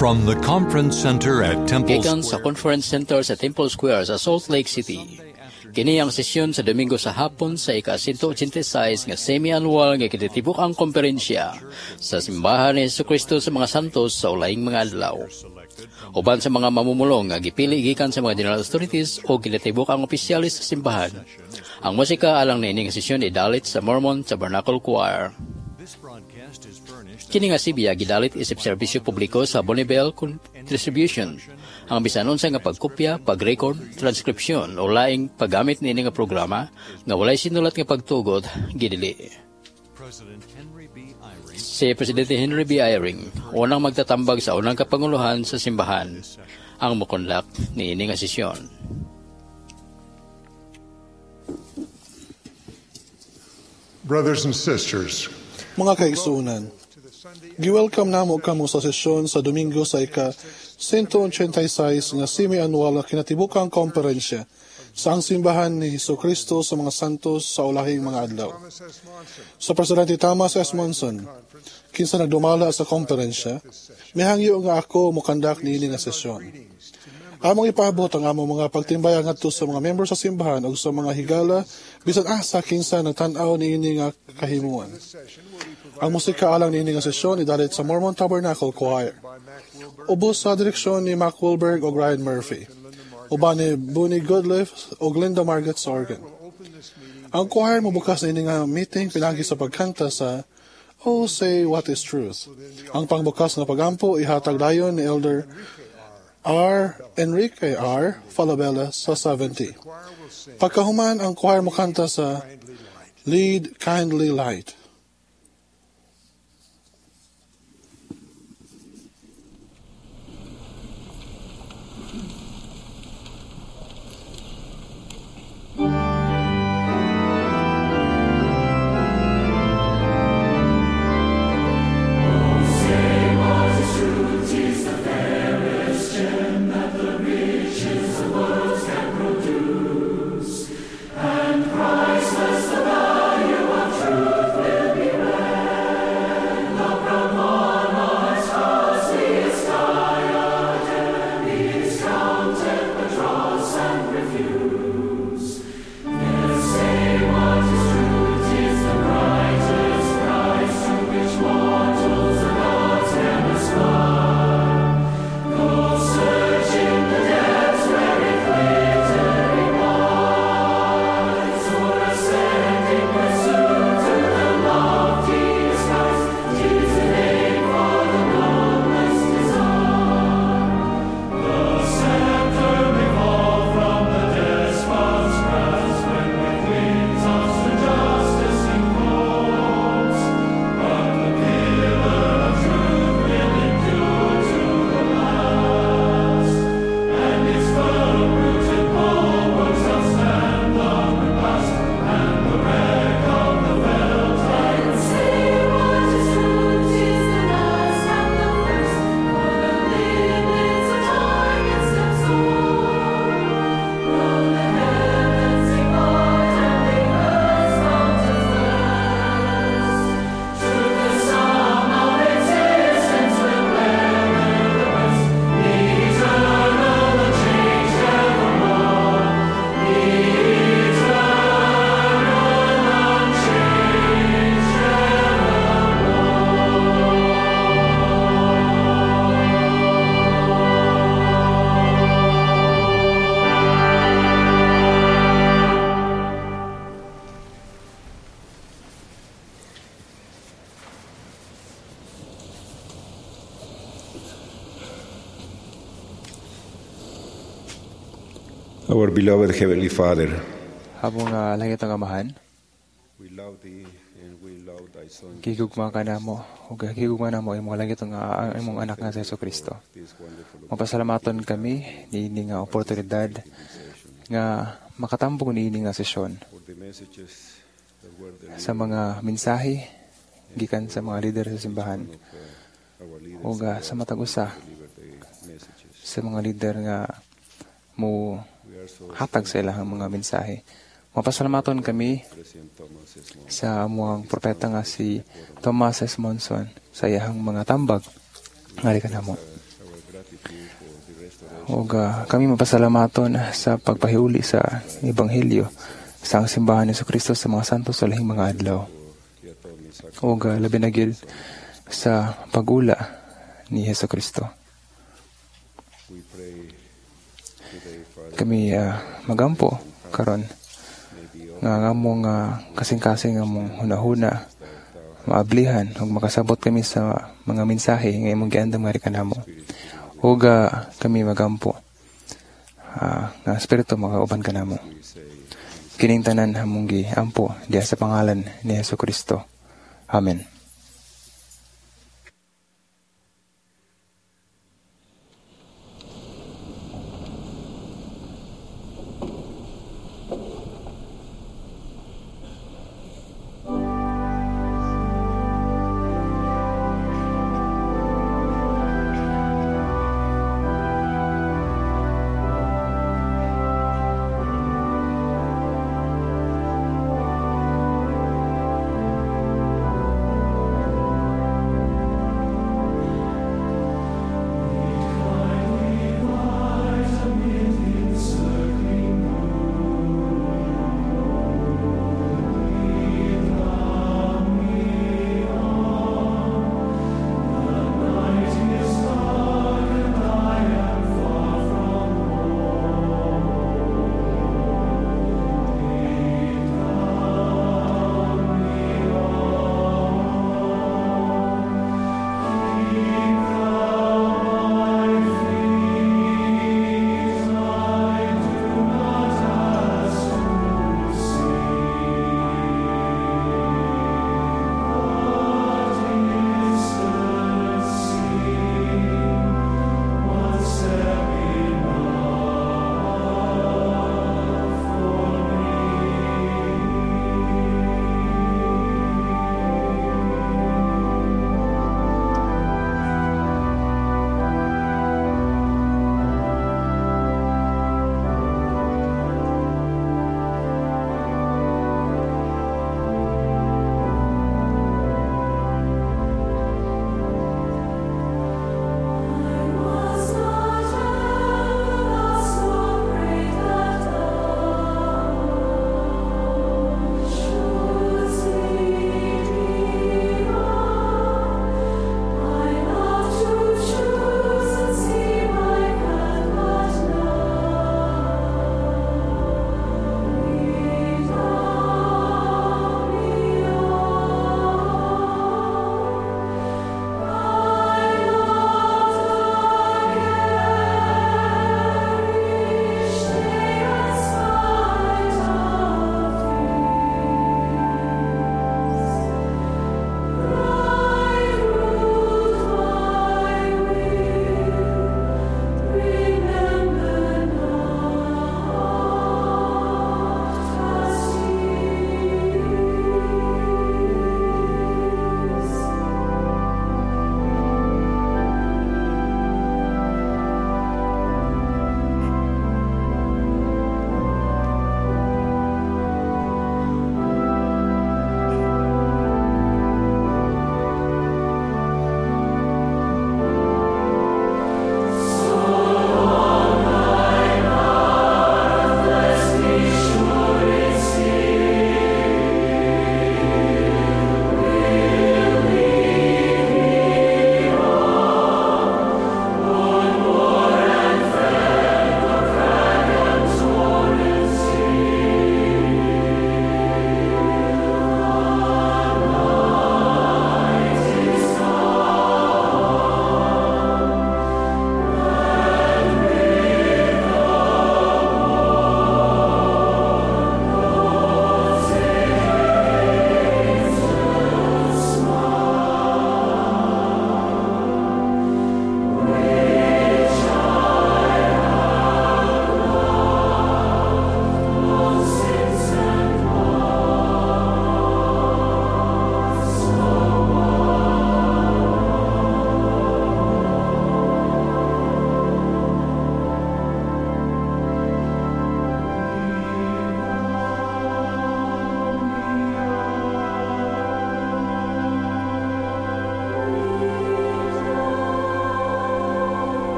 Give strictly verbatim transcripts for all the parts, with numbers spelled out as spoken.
From the Conference Center at Temple Gikan sa Square. Conference Center sa Temple Square sa Salt Lake City. Kini ang sesyon sa Domingo sa hapon sa ika-one eighty-six nga semi-annual nga kinatibuk-ang komperensya sa simbahan ni Jesucristo sa mga santos sa ulaing mga adlaw. Uban sa mga mamumulong nga gipili gikan sa mga general authorities o kinatibuk-ang opisyalis sa simbahan. Ang musika alang niini nga sesyon idalit sa Mormon Tabernacle Choir. Kini nga si Biya gidalit isip serbisyo publiko sa Bonneville Distribution. Ang bisan unsa nga pagkopya, pag-record, transcription o laing paggamit niini nga programa nga walay sinulat nga pagtugot gidili. Si Presidente Henry B. Eyring unang magtatambag sa unang kapanguluhan sa simbahan ang mokondak niini nga sesyon. Brothers and sisters, mga kaigsuunan, gi-welcome namo kamo sa sesyon sa Domingo sa ika-one eighty-six nga semi-annual nga kinatibukang komperensya sa ang simbahan ni Jesucristo sa mga santos sa ulahing mga adlaw. Sa Presidente Thomas S. Monson, kinsa nagdumala sa komperensya, mihangyo nga ako mokandak niini nga sesyon. Among ipaabot ang among mga pagtimbay ngadto sa mga membro sa simbahan ug sa mga higala bisan asa kinsa nagtan-aw niini nga kahimuan. Ang musika alang niini nga sesyon idalit sa Mormon Tabernacle Choir. Ubos sa direksyon ni Mac Wilberg ug Ryan Murphy. Uban ni Bunny Goodliff ug Linda Margaret Sorgan. Ang choir mobukas niini nga meeting pinagi sa pagkanta sa Oh Say What Is Truth. Ang pangbukas nga pagampo ihatag dayon ni Elder R. Enrique R. Falabella sa seventy. Pagkahuman ang choir mokanta sa Lead Kindly Light. Our beloved Heavenly Father, Habong uh, langit ang amahan, we love Thee and we love Thy Son. gigugma ka na mo, o gigugma na mo imong langit ang uh, imong anak nga sa Jesucristo. Mapasalamaton kami niini nga oportunidad nga makatambong niini nga sesyon sa mga mensahe gikan sa mga leader sa simbahan o uh, sa matag usa sa mga leader nga mo hatag sa ilahang mga mensahe. Mapasalamaton kami sa amuang propeta nga si Thomas S. Monson sa iyahang mga tambag. Nga ka na mo. O uh, kami mapasalamaton sa pagpahiuli sa Ebanghelyo sa ang simbahan ni Kristo sa mga santo sa lahing mga adlaw. O uh, labi na gyud sa pagula ni Hesus Kristo. Kami uh, magampo karon nga ngamong uh, kasing-kasing among hunahuna maablihan ug makasabot kami sa mga mensahe nga imong giandam nga kanamo. Ug uh, kami magampo uh, nga espiritu makauban kanamo. Kining tanan among giampo diha sa pangalan ni Hesus Kristo. Amen.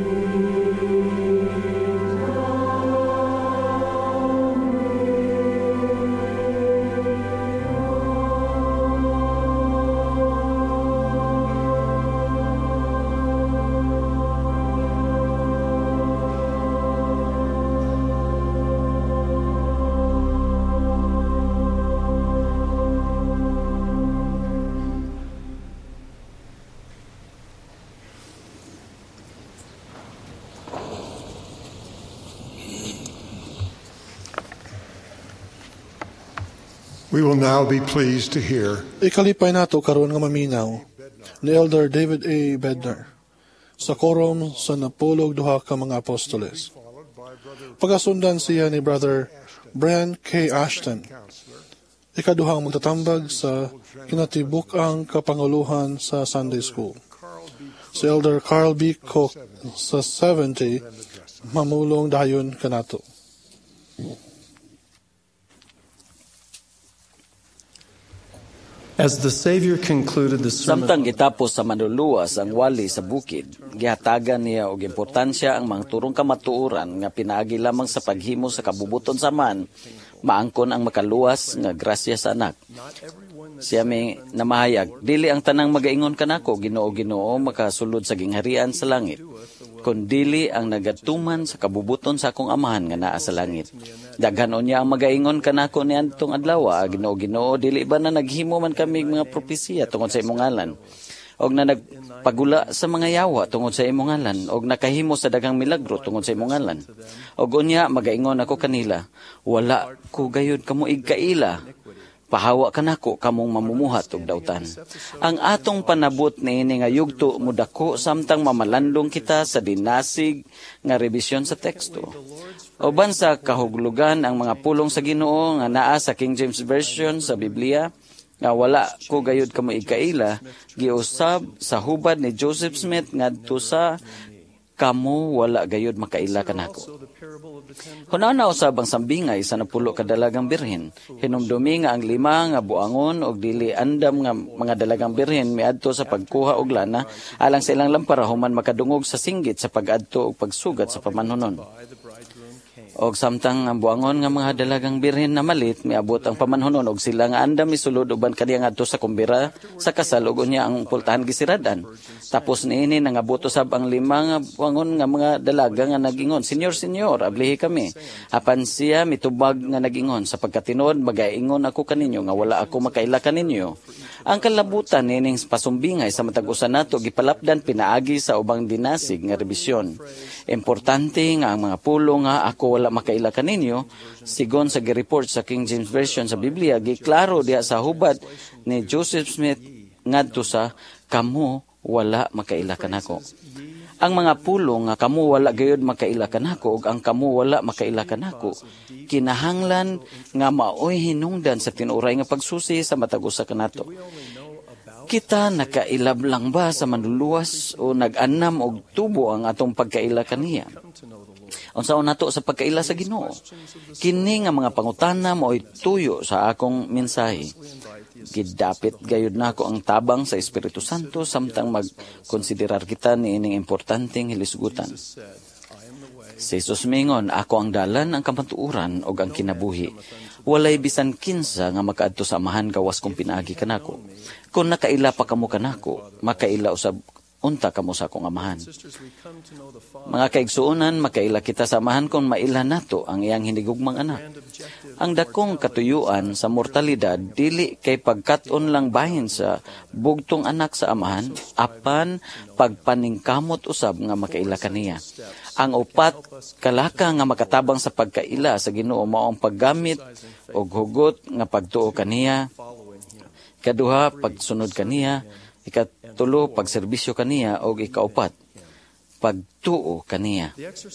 We will now be pleased to hear Ikalipay nato karon nga maminaw ni Elder David A. Bednar sa korom sa napulog duha ka mga apostoles. Pagasundan siya ni Brother Brian K. Ashton, ikaduhang magtatambag sa kinatibuk-ang kapanguluhan sa Sunday School. Si Elder Carl B. Cook sa seventy mamulong dayon kanato. As the Savior concluded the sermon, Samtang gitapos sa manluluwas ang wali sa bukid, gihatagan niya og importansya ang mga turong kamatuoran nga pinaagi lamang sa paghimo sa kabubuton sa man, maangkon ang makaluwas nga grasya sa anak. Siya may namahayag, dili ang tanang magaingon kanako, Ginoo Ginoo, makasulod sa gingharian sa langit, kundili ang nagatuman sa kabubuton sa akong amahan nga naa sa langit. Daghan niya ang magaingon kanako ni adtong adlaw, Ginoo Ginoo, dili ba na naghimo man kami mga propesiya tungod sa imong ngalan, og na nagpagula sa mga yawa tungod sa imong ngalan, og nakahimo sa daghang milagro tungod sa imong ngalan. Og unya magaingon ako kanila, wala ko gayud kamo igkaila, pahawa kanako kamong mamumuhat og dautan. Ang atong panabot niini nga yugto mudako samtang mamalandong kita sa dinasig nga rebisyon sa teksto. Uban sa kahuglugan ang mga pulong sa Ginoo nga naa sa King James Version sa Biblia nga wala ko gayud kamo igkaila, giusab sa hubad ni Joseph Smith ngadto sa kamo wala gayud makaila kanako. Hunaw na usab ang sambingay sa napulo ka dalagang birhen. Hinumdumi nga ang lima nga buangon og dili andam nga mga dalagang birhen miadto sa pagkuha og lana alang sa ilang lampara human makadungog sa singgit sa pag-adto og pagsugat sa pamanhonon. Og samtang ang buangon nga mga dalagang birhen na malit, miabot ang pamanhonon og sila nga andam misulod uban kaniya ngadto sa kumbira sa kasal ug unya ang pultahan gisiradan. Tapos niini nangabot usab ang lima nga buangon nga mga dalaga nga nagingon, Senyor, Senyor, ablihi kami. Apan siya mitubag nga nagingon, sapagkat tinuod magaingon ako kaninyo nga wala ako makaila kaninyo. Ang kalabutan nining pasumbingay sa matag usa nato gipalapdan pinaagi sa ubang dinasig nga rebisyon. Importante nga ang mga pulo nga ako wala makaila kaninyo, sigon sa gi-report sa King James Version sa Biblia, giklaro diha sa hubad ni Joseph Smith ngadto sa kamo wala makaila kanako. Ang mga pulo nga kamo wala gayud makaila kanako ug ang kamo wala makaila kanako, kinahanglan nga maoy hinungdan sa tinuray nga pagsusi sa matag usa kanato. Kita nakailab lang ba sa manluluwas o nag-anam og tubo ang atong pagkaila kaniya? Unsaon nato sa pagkaila sa Ginoo? Kini nga mga pangutana maoy tuyo sa akong mensahe. Gidapit gayud nako ang tabang sa Espiritu Santo samtang magkonsiderar kita niining importanteng hilisgutan. Si Jesus mingon, ako ang dalan, ang kamatuuran ug ang kinabuhi. Walay bisan kinsa nga makaadto sa amahan gawas kung pinaagi kanako. Kung nakaila pa kamo kanako, makaila usab unta kamo sa akong amahan. Mga kaigsuonan, makaila kita sa amahan kung maila nato ang iyang hinigugmang anak. Ang dakong katuyuan sa mortalidad dili kay pagkat-on lang bahin sa bugtong anak sa amahan, apan pagpaningkamot usab nga makaila kaniya. Ang upat kalaka nga makatabang sa pagkaila sa Ginoo mao ang paggamit og hugot nga pagtuo kaniya, ikaduha pagsunod kaniya, ikatulo pagserbisyo kaniya og ikaupat pagtuo kaniya.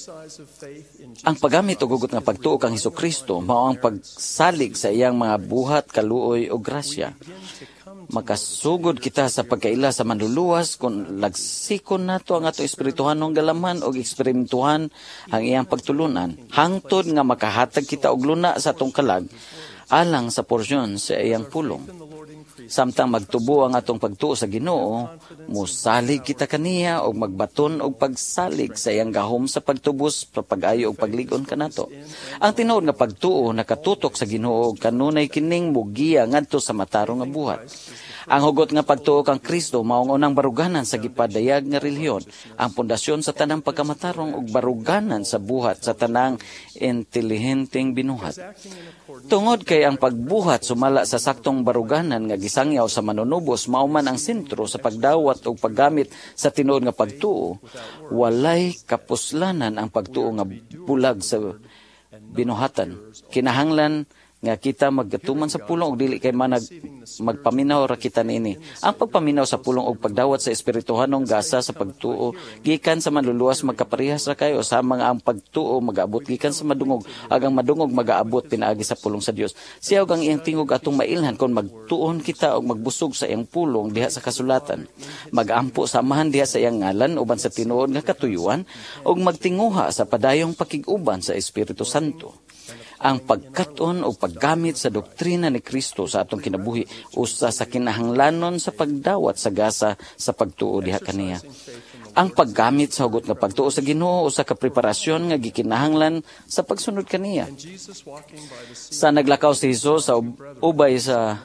Ang paggamit og hugot nga pagtuo kang Hesukristo mao ang pagsalig sa iyang mga buhat, kaluoy og grasya. Makasugod kita sa pagkaila sa manluluwas kung lagsikon nato ang ato espirituhanong galaman og eksperimentuhan ang iyang pagtulunan, hangtod nga makahatag kita og luna sa atong kalag alang sa porsyon sa iyang pulong. Samtang magtubo ang atong pagtuo sa Ginoo, musalig kita kaniya og magbaton og pagsalig sa iyang gahom sa pagtubos, pag-ayo og pagligon kanato. Ang tinuod nga pagtuo nakatutok sa Ginoo og kanunay kining mugiya ngadto sa matarong nga buhat. Ang hugot nga pagtuo kang Kristo maong unang baruganan sa gipadayag nga relihiyon, ang pundasyon sa tanang pagkamatarong ug baruganan sa buhat sa tanang intelihenteng binuhat. Tungod kay ang pagbuhat sumala sa saktong baruganan nga gisangyaw sa manunubos mao man ang sentro sa pagdawat ug paggamit sa tinuod nga pagtuo, walay kapuslanan ang pagtuo nga bulag sa binuhatan. Kinahanglan nga kita magatuman sa pulong og dili kay manag magpaminaw ra kita niini. Ang pagpaminaw sa pulong og pagdawat sa espirituhanong gasa sa pagtuo gikan sa manluluwas magkaparehas ra kayo sa mga ang pagtuo magaabot gikan sa madungog agang madungog magaabot pinaagi sa pulong sa Dios. Siya og ang iyang tingog atong mailhan kon magtuon kita og magbusog sa iyang pulong diha sa kasulatan. Magampo samahan diha sa iyang ngalan uban sa tinuod nga katuyuan og magtinguha sa padayong pakig-uban sa Espiritu Santo. Ang pagkaton o paggamit sa doktrina ni Kristo sa atong kinabuhi usa sa kinahanglanon sa pagdawat sa gasa sa pagtuo diha kaniya. Ang paggamit sa hugot nga pagtuo sa Ginoo usa ka preparasyon nga gikinahanglan sa pagsunod kaniya. Sa naglakaw si Hesus sa ubay sa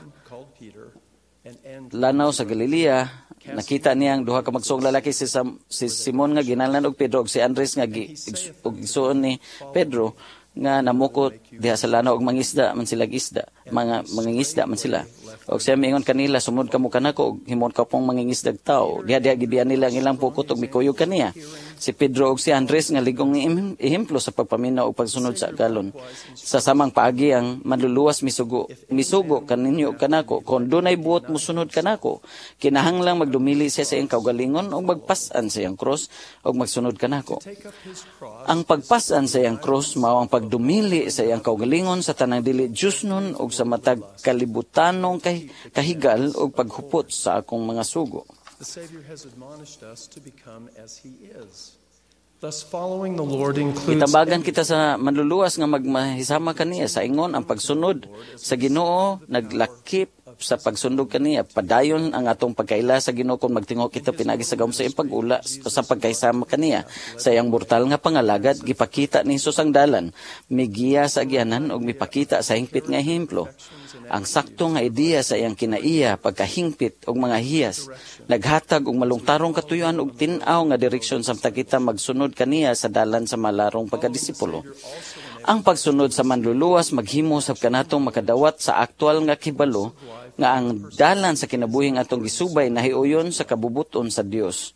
lanaw sa Galilea, nakita niya ang duha ka magsugong lalaki si, Sam, si Simon nga ginahanglan og Pedro ug si Andres nga gi, og igsuon ni Pedro nga namukot diha sa lanaw og mangisda man sila isda mga mangingisda man sila og siya miingon kanila sumod kamo kanako og himon ka pong mangingisdag tao diha diha gibiyan nila ang ilang pukot og mikuyog kaniya. Si Pedro ug si Andres nga ligong ehemplo sa pagpaminaw og pagsunod sa agalon. Sa samang paagi ang manluluwas misugo misugo kaninyo kanako kon dunay buot mosunod kanako kinahanglang magdumili siya sa iyang kaugalingon og magpas-an sa iyang cross og magsunod kanako. Ang pagpas-an sa iyang cross mao ang pagdumili sa iyang kaugalingon sa tanang dili Diosnon og sa matag kalibutanong kay kahigal og paghupot sa akong mga sugo. The Savior has admonished us to become as He is. Thus, following the Lord includes... Itabagan kita sa manluluwas nga magmahisama kaniya sa ingon ang pagsunod sa Ginoo naglakip sa pagsundog kaniya. Padayon ang atong pagkaila sa Ginoo kung magtingo kita pinagi sa gawom sa iyang pag-ula sa pagkahisama kaniya. Sa iyang mortal nga pangalagad, gipakita ni Jesus ang dalan, migiya sa agyanan o mipakita sa hingpit nga ehemplo. Ang sakto nga ideya sa iyang kinaiya, pagkahingpit og mga hiyas, naghatag og malungtarong katuyuan og tin-aw nga direksyon samtang kita magsunod kaniya sa dalan sa malarong pagkadisipulo. Ang pagsunod sa manluluwas maghimo sab kanatong makadawat sa aktual nga kibalo nga ang dalan sa kinabuhing atong gisubay nahiuyon sa kabubuton sa Dios.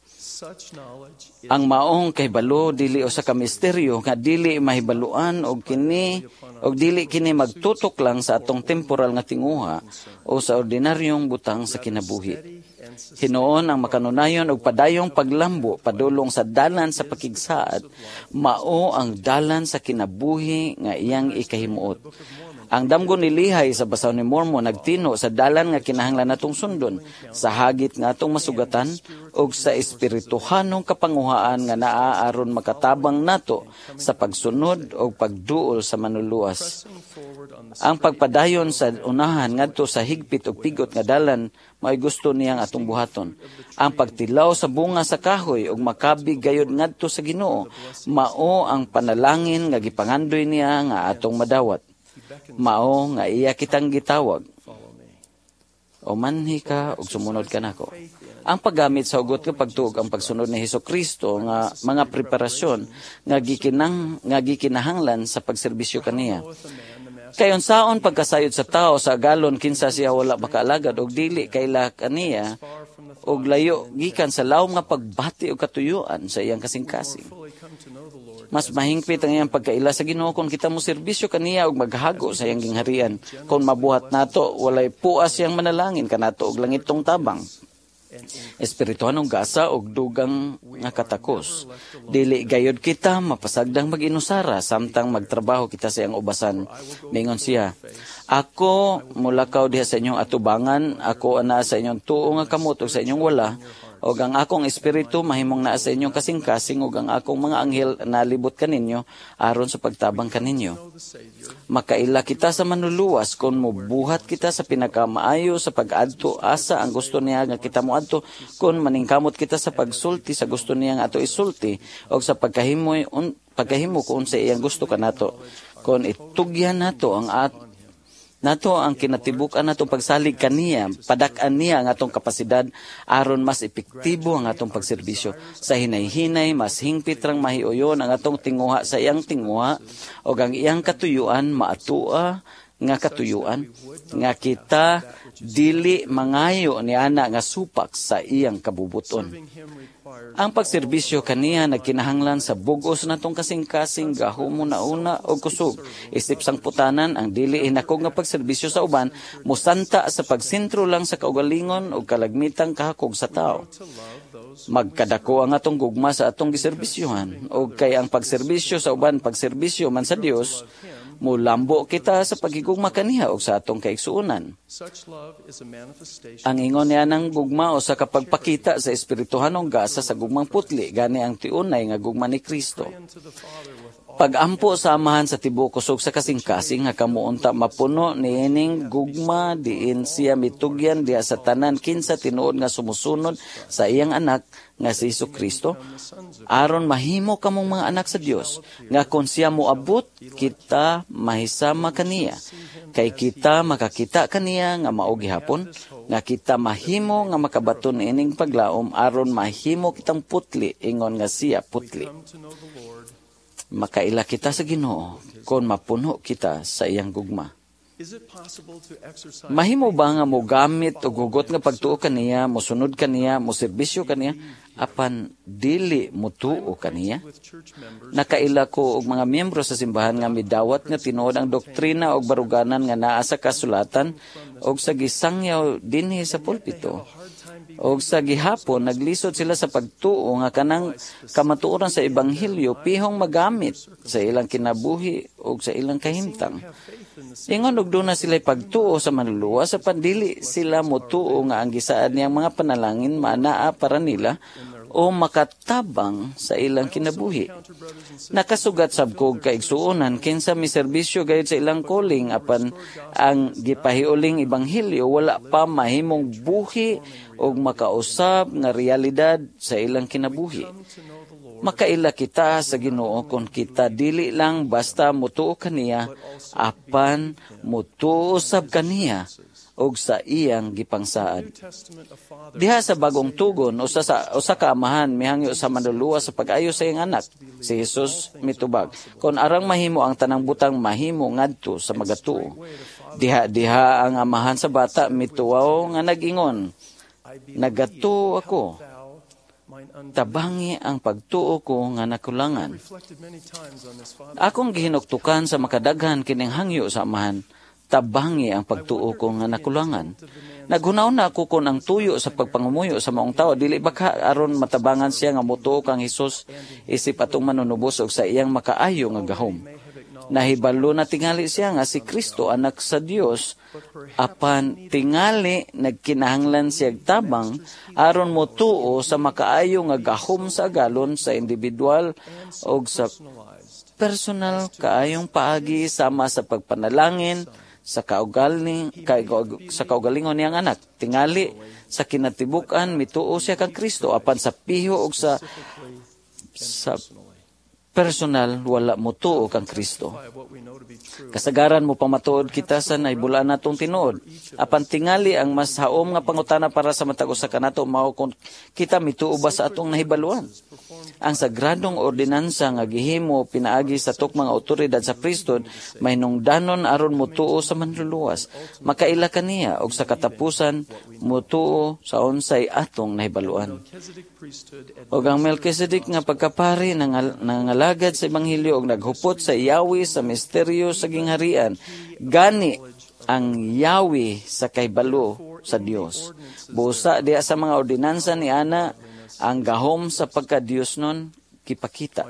Ang maong kahibalo dili usa ka misteryo nga dili mahibaluan og kini og dili kini magtutok lang sa atong temporal nga tinguha o sa ordinaryong butang sa kinabuhi. Hinuon ang makanunayon og padayong paglambo padulong sa dalan sa pakigsaad mao ang dalan sa kinabuhi nga iyang ikahimuot. Ang damgo ni Lihay sa Basaw ni Mormon nagtino sa dalan nga kinahanglan natong sundon, sa hagit nga atong masugatan, o sa espirituhanong kapanguhaan nga naaaron makatabang nato sa pagsunod o pagduol sa manluluwas. Ang pagpadayon sa unahan ngadto sa higpit o pigot nga dalan, may gusto niyang atong buhaton. Ang pagtilaw sa bunga sa kahoy o makabig gayod ngadto sa Ginoo, mao ang panalangin nga gipangandoy niya nga atong madawat. Mao nga iya kitang gitawag. O manhi ka ug sumunod ka nako. Ang paggamit sa hugot nga pagtuog ang pagsunod ni Hesukristo nga mga preparasyon nga gikinang nga gikinahanglan sa pagserbisyo kaniya. Kayon saon pagkasayod sa tao sa agalon kinsa siya wala makaalagad og dili kaila kaniya og layo gikan sa lawom nga pagbati og katuyuan sa iyang kasing-kasing. Mas mahingpit ang iyang pagkaila sa Ginoo kung kita mo serbisyo kaniya og maghago sa iyang gingharian. Kung mabuhat nato walay puas siyang manalangin kanato og langitong tabang. Espirituhanong gasa og dugang nga katakos. Dili gayod kita mapasagdang mag-inusara samtang magtrabaho kita sa iyang ubasan. Mingon siya, ako mulakaw diha sa inyong atubangan, ako ana sa inyong tuo nga kamot ug sa inyong wala, og ang akong espiritu mahimong naa sa inyong kasing-kasing, ug ang akong mga anghel nalibot kaninyo aron sa pagtabang kaninyo. Makaila kita sa manluluwas kung mubuhat kita sa pinakamaayo sa pag-adto asa ang gusto niya nga kita moadto, kung maningkamot kita sa pagsulti sa gusto niya nga ato isulti, og sa pagkahimo un, pagkahimo kung sa iyang gusto kanato, kung itugyan nato ang at nato ang kinatibukan natong pagsalig kaniya, padak-an niya ang atong kapasidad aron mas epektibo ang atong pagserbisyo. Sa hinay-hinay, mas hingpit rang mahiuyon ang atong tinguha sa iyang tinguha, o ang iyang katuyuan maatua nga katuyuan, nga kita dili mangayo ni ana nga supak sa iyang kabubuton. Ang pagserbisyo kaniya nagkinahanglan sa bugos natong kasing-kasing gahom na una o kusog. Isip sang putanan ang dili hinakog nga pagserbisyo sa uban musanta sa pagsentro lang sa kaugalingon o kalagmitang kahakog sa tao. Magkadako ang atong gugma sa atong giserbisyohan, o kay ang pagserbisyo sa uban pagserbisyo man sa Dios, mulambo kita sa pagigugma kaniya o sa atong kaigsuunan. Ang ingon niya ng gugma o sa kapagpakita sa espirituhanong gasa sa gugmang putli, gani ang tiunay nga gugma ni Kristo. Pag-ampo sa amahan sa tibuok kusog sa kasing-kasing nga kamuunta mapuno niining gugma diin siya mitugyan diha sa tanan kinsa tinuod nga sumusunod sa iyang anak nga si Jesucristo, aron mahimo kamong mga anak sa Dios, nga kung siya moabot kita mahisama kaniya, kay kita makakita kaniya nga mao gihapon, nga kita mahimo nga makabaton ining paglaom aron mahimo kitang putli ingon nga siya putli. Makaila kita sa Ginoo kung mapuno kita sa iyang gugma. Mahimo ba nga mo gamit o gugot nga pagtuo kaniya, mosunod kaniya, mo serbisyo kaniya, apan dili mo tuo kaniya? Nakaila ko og mga miyembro sa simbahan nga midawat nga tinuod ang doktrina og baruganan nga naa sa kasulatan og sa gisangyaw dinhi sa pulpito. Og sa gihapon, naglisod sila sa pagtuo nga kanang kamatuoran sa Ebanghelyo pihong magamit sa ilang kinabuhi o sa ilang kahimtang. Ingon og doon na sila pagtuo sa manluluwa sa pandili sila motuo nga ang gisaad niyang mga panalangin manaa para nila o makatabang sa ilang kinabuhi. Nakasugat sabkog kaigsuonan kinsa mi serbisyo gayud sa ilang calling apan ang gipahiuling ebanghelyo wala pa mahimong buhi og makausab nga realidad sa ilang kinabuhi. Makaila kita sa Ginoo kung kita dili lang basta mutuo kaniya apan mutuo sab kaniya og sa iyang gipangsaad. Diha sa bagong tugon usa sa usa ka amahan mihangyo sa manluluwa sa pag-ayo sa iyang anak, si Jesus mitubag, kon arang mahimo ang tanang butang mahimo ngadto sa magatuo. Diha diha ang amahan sa bata mituwaw nga nag-ingon, nagatuo ako, tabangi ang pagtuo ko nga nakulangan. Akong gihinuktukan sa makadaghan kining hangyo sa amahan, tabangi ang pagtuo ko nga nakulangan. Naghunaw na ako kung ang tuyo sa pagpangumuyo sa maong tao, dili baka aron matabangan siya nga mutuo kang Hesus isip atong manunubos og sa iyang makaayo nga gahom. Nahibalo na tingali siya nga si Kristo anak sa Dios, apan tingali nagkinahanglan siya tabang aron motuo sa makaayo nga gahom sa galon sa individual og sa personal kaayong paagi sama sa pagpanalangin sa kaugaling kay sa kaugalingon niyang anak. Tingali sa kinatibukan mituo siya kang Kristo apan sa piho og sa sa personal wala mo tuo kang Kristo. Kasagaran mo pamatuod kita sa naibulaan natong tinuod. Apan tingali ang mas haom nga pangutana para sa matag usa kanato mao kung kita mituo ba sa atong nahibaluan. Ang sagradong ordinansa nga gihimo pinaagi sa tukmang awtoridad sa priesthood mahinungdanon aron motuo sa manluluwas. Makaila kaniya og sa katapusan motuo sa unsay atong nahibaluan. Og ang Melchizedek nga pagkapari nang nangalagad sa ebanghelyo og naghupot sa Yahweh sa misteryo sa gingharian, gani ang Yahweh sa kahibalo sa Dios. Busa diha sa mga ordinansa ni ana ang gahom sa pagka-Dios nun kipakita.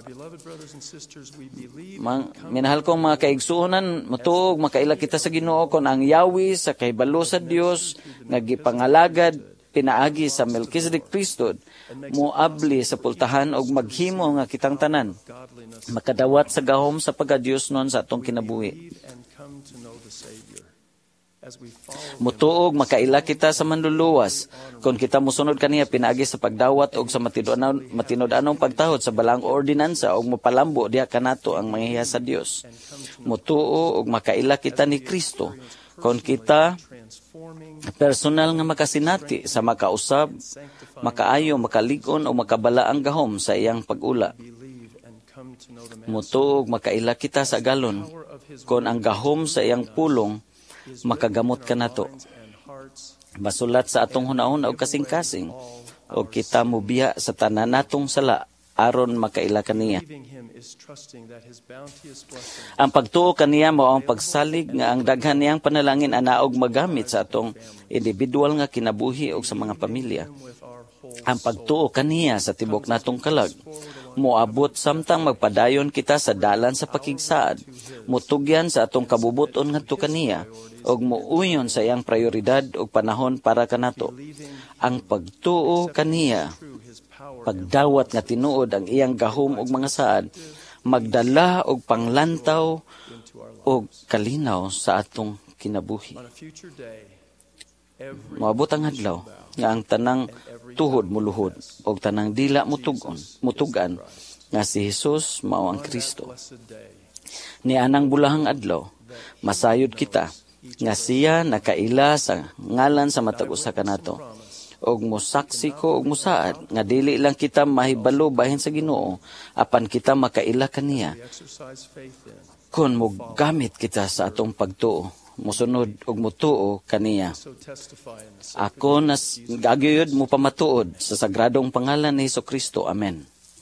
Mang, minahal kong mga kaigsuonan, matuog, makaila kita sa Ginoo kung ang Yahweh sa kahibalo sa Dios, nga gipangalagad pinaagi sa Melchizedek priesthood, muabli sa pultahan og maghimo nga kitang tanan, makadawat sa gahom sa pagka-Diosnon sa atong kinabuhi. Mutuog makaila kita sa manluluwas kung kita musunod kaniya pinaagi sa pagdawat og sa matinud-anon matinud-anong pagtahod sa balang ordinansa og mopalambo diha kanato ang manghiya sa Dios. Mutuo og makaila kita ni Kristo kung kita personal nga makasinati sa makausab, makaayo, makalig-on o makabala ang gahom sa iyang pag-ula. Mutuog makaila kita sa galon kung ang gahom sa iyang pulong makagamot ka nato. Masulat sa atong hunahuna og kasing-kasing o kita mubiya sa tanan natong sala aron makaila kaniya. Ang pagtuo kaniya mao ang pagsalig nga ang daghan niyang panalangin anaog magamit sa atong individual nga kinabuhi og sa mga pamilya. Ang pagtuo kaniya sa tibok natong kalag moabot samtang magpadayon kita sa dalan sa pakigsaad, mutugyan sa atong kabubuton ngadto kaniya og muuyon sa iyang prioridad og panahon para kanato. Ang pagtuo kaniya, pagdawat nga tinuod ang iyang gahom og mga saad, magdala og panglantaw og kalinaw sa atong kinabuhi. Moabot ang adlaw nga ang tanang tuhod muluhod og tanang dila mutugon mutugan nga si Jesus mao ang Kristo. Ni anang bulahang adlaw masayod kita nga siya nakaila sa ngalan sa matag usa kanato og mosaksi ko og musaad nga dili lang kita mahibalo bahin sa Ginoo apan kita makaila kaniya kun mogamit kita sa atong pagtuo, musunod og mutuo kaniya. Ako nas gagayod mo pamatuod sa sagradong pangalan ni Hesukristo. Amen.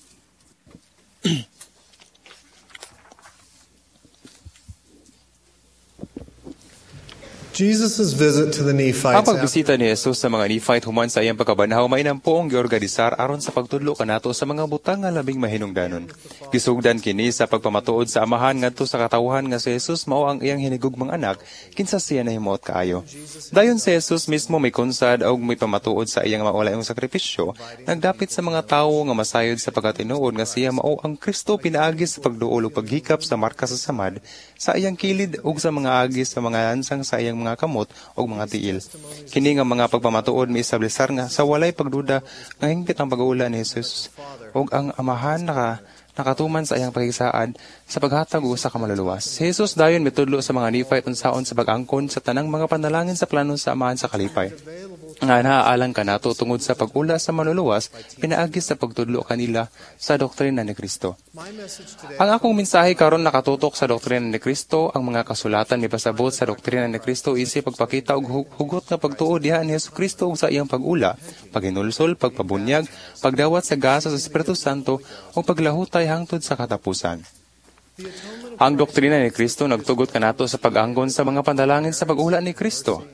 Jesus' visit to the Nephites. Ang pagbisita ni Jesus sa mga Nephite human sa iyang pagkabanahaw mainampo ang giorganisar aron sa pagtudlo kanato sa mga butang nga labing mahinungdanon. Gisugdan kini sa pagpamatuod sa amahan ngadto sa katawhan nga si Jesus mao ang iyang hinigugmang anak kinsa siya nahimuot kaayo. Dayon si Jesus mismo may konsad og may pamatuod sa iyang maulayong sakripisyo, nagdapit sa mga tawo nga masayod sa pagkatinuod nga siya mao ang Kristo pinaagi sa pagduol ug paghikap sa marka sa samad sa iyang kilid ug sa mga agis sa mga lansang sa iyang mga kamot o mga tiil. Kini nga mga pagpamatuod may establisar nga sa walay pagduda nga hingpit ang pag-uula ni Jesus ug ang amahan naka nakatuman sa iyang paghisaad sa paghatag og usa ka maluluwas. Si Jesus dayon mitudlo sa mga Nephite unsaon sa pag-angkon sa tanang mga panalangin sa plano sa amahan sa kalipay. Nga naaalang kanato tungod sa pag-ula sa maluluwas, pinaagi sa pagtudlo kanila sa doktrina ni Kristo. Ang akong mensahe karon nakatutok sa doktrina ni Kristo, ang mga kasulatan may pasabot sa doktrina ni Kristo isip pagpakita og hugot nga pagtuo diha ni Hesukristo ug sa iyang pag-ula, paghinulsol, pagpabunyag, pagdawat sa gasa sa Espiritu Santo o paglahutay hangtod sa katapusan. Ang doktrina ni Kristo nagtugot kanato sa pag-anggon sa mga panalangin sa pag-ula ni Kristo.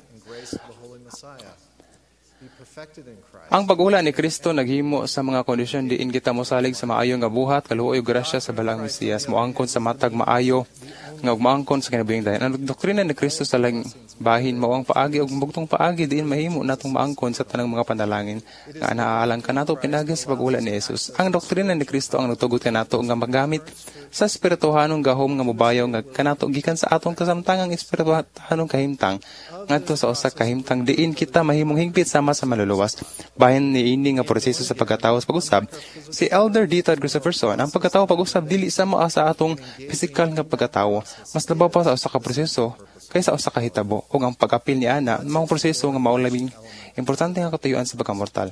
Ang pag-ula ni Kristo naghimo sa mga kondisyon diin kita mosalig sa maayo nga buhat, kaluoy ug grasya sa balang Mesiyas, moangkon sa matag maayo nga moangkon sa kinabuhing dayon. Ang doktrina ni Kristo sa lang bahin mao ang paagi ug bugtong paagi diin mahimo natong maangkon sa tanang mga panalangin nga naaalang kanato pinagi sa pag-ula ni Jesus. Ang doktrina ni Kristo ang nagtugot kanato nga magamit sa espirituhanong gahom nga mobayaw nga kanato gikan sa atong kasamtangang espirituhanong kahimtang ngadto sa usa ka kahimtang diin kita mahimong hingpit sama sa maluluwas. Bahin ni ini nga proseso sa pagkatawo sa pag-usab, si Elder D. Todd Christopherson, ang pagkatawo pag-usab dili sama sa atong pisikal nga pagkatawo, mas labaw pa sa usa ka proseso kaysa usa ka hitabo ug ang pag-apil ni ana mao proseso nga mao labing importante nga katuyuan sa pagkamortal.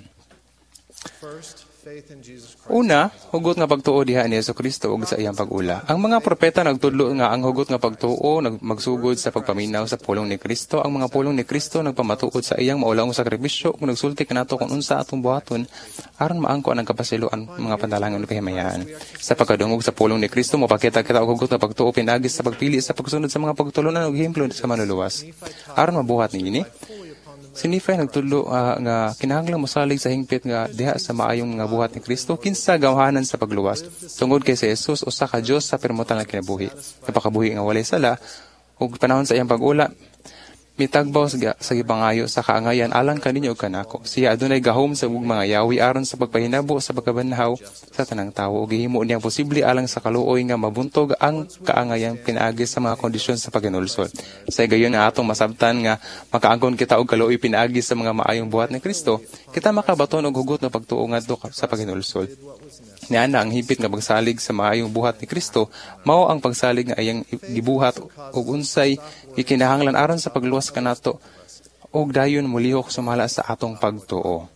Una, hugot nga pagtuo diha ni Hesukristo ug sa iyang pag-ula. Ang mga propeta nagtudlo nga ang hugot nga pagtuo magsugod sa pagpaminaw sa pulong ni Kristo. Ang mga pulong ni Kristo nagpamatuod sa iyang maulaong sakripisyo ug nagsulti kanato kung unsa atong buhaton aron maangko ang kapasiluan mga panalangin ug kahimayaan. Sa pagkadungog sa pulong ni Kristo mopakita kita og hugot nga pagtuo pinagis sa pagpili sa pagsunod sa mga pagtulunan ug hemplo sa manluluwas. Aron mabuhat niini, si Nephi nagtudlo uh, nga kinahanglang mosalig sa hingpit nga diha sa maayong nga buhat ni Kristo kinsa gawhanan sa pagluwas. Tungod kay si Jesus usa ka Dios sa permutan nga kinabuhi. Napakabuhi nga walay sala ug panahon sa iyang pag-ula mitagbaw sa, sa gibangayo sa kaangayan alang kaninyo ug kanako. Siya adunay gahom sa ug mga yawi aron sa pagpahinabo sa pagkabanhaw sa tanang tawo ug gihimo niyang posible alang sa kaluoy nga mabuntog ang kaangayan pinaagi sa mga kondisyon sa paginulsol. Sa gayon nga atong masabtan nga makaangkon kita og kaluoy pinaagi sa mga maayong buhat ni Kristo, kita makabaton og hugot nga pagtuo ngadto sa paginulsol. Niana ang hipit nga pagsalig sa maayong buhat ni Kristo mao ang pagsalig nga ayang gibuhat ug unsay gikinahanglan aron sa pagluwas kanato ug dayon mulihok sumala sa atong pagtuo.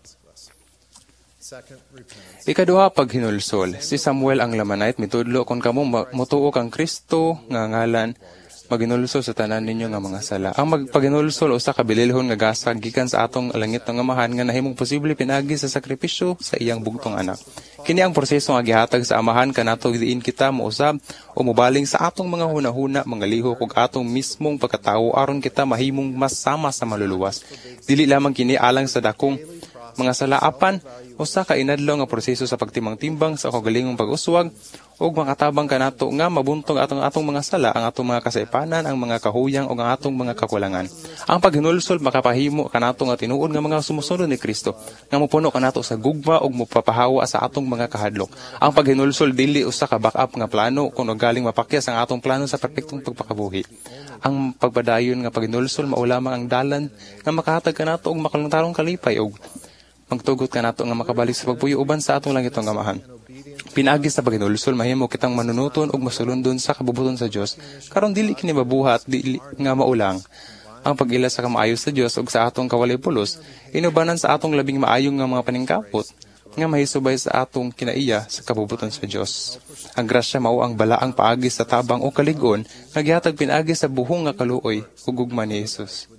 Ikaduha, paghinulsol. Si Samuel ang Lamanite mitudlo kon kamo motuo kang Kristo nga ngalan maginulsol sa tanan ninyo nga mga sala. Ang magpaginulsol usa ka bililhon nga gasa gikan sa atong langit nga amahan nga nahimong posible pinagi sa sakripisyo sa iyang bugtong anak. Kini ang proseso nga gihatag sa amahan kanato diin kita mousab o mobaling sa atong mga hunahuna, mga lihok ug atong mismong pagkatawo aron kita mahimong mas sama sa maluluwas. Dili lamang kini alang sa dakong mga salaapan usa ka inadlaw nga proseso sa pagtimang-timbang sa kaugalingong pag-uswag ug makatabang kanato nga mabuntog atong atong mga sala, ang atong mga kasaypanan, ang mga kahuyang ug ang atong mga kakulangan. Ang paghinulsol makapahimo kanato nga tinuod nga mga sumusunod ni Kristo nga mopuno kanato sa gugma ug mopapahawa sa atong mga kahadlok. Ang paghinulsol dili usa ka backup nga plano kuno galing mapakyas ang atong plano sa perpektong pagpakabuhi. Ang pagpadayon nga paghinulsol mao lamang ang dalan nga makahatag kanato og makalangtarong kalipay ug magtugot kanato nga makabalik sa pagpuyo uban sa atong langitong amahan. Pinaagi sa paghinulsol mahimo kitang manunuton ug masulundon sa kabubuton sa Dios karon dili kini mabuhat dili nga maulang. Ang pag-ila sa kamaayo sa Dios ug sa atong kawalay pulos inubanan sa atong labing maayong nga mga paningkapot nga mahisubay sa atong kinaiya sa kabubuton sa Dios. Ang grasya mao ang balaang paagi sa tabang o kalig-on nga gihatag pinaagi sa buhong nga kaluoy ug gugma ni Hesus.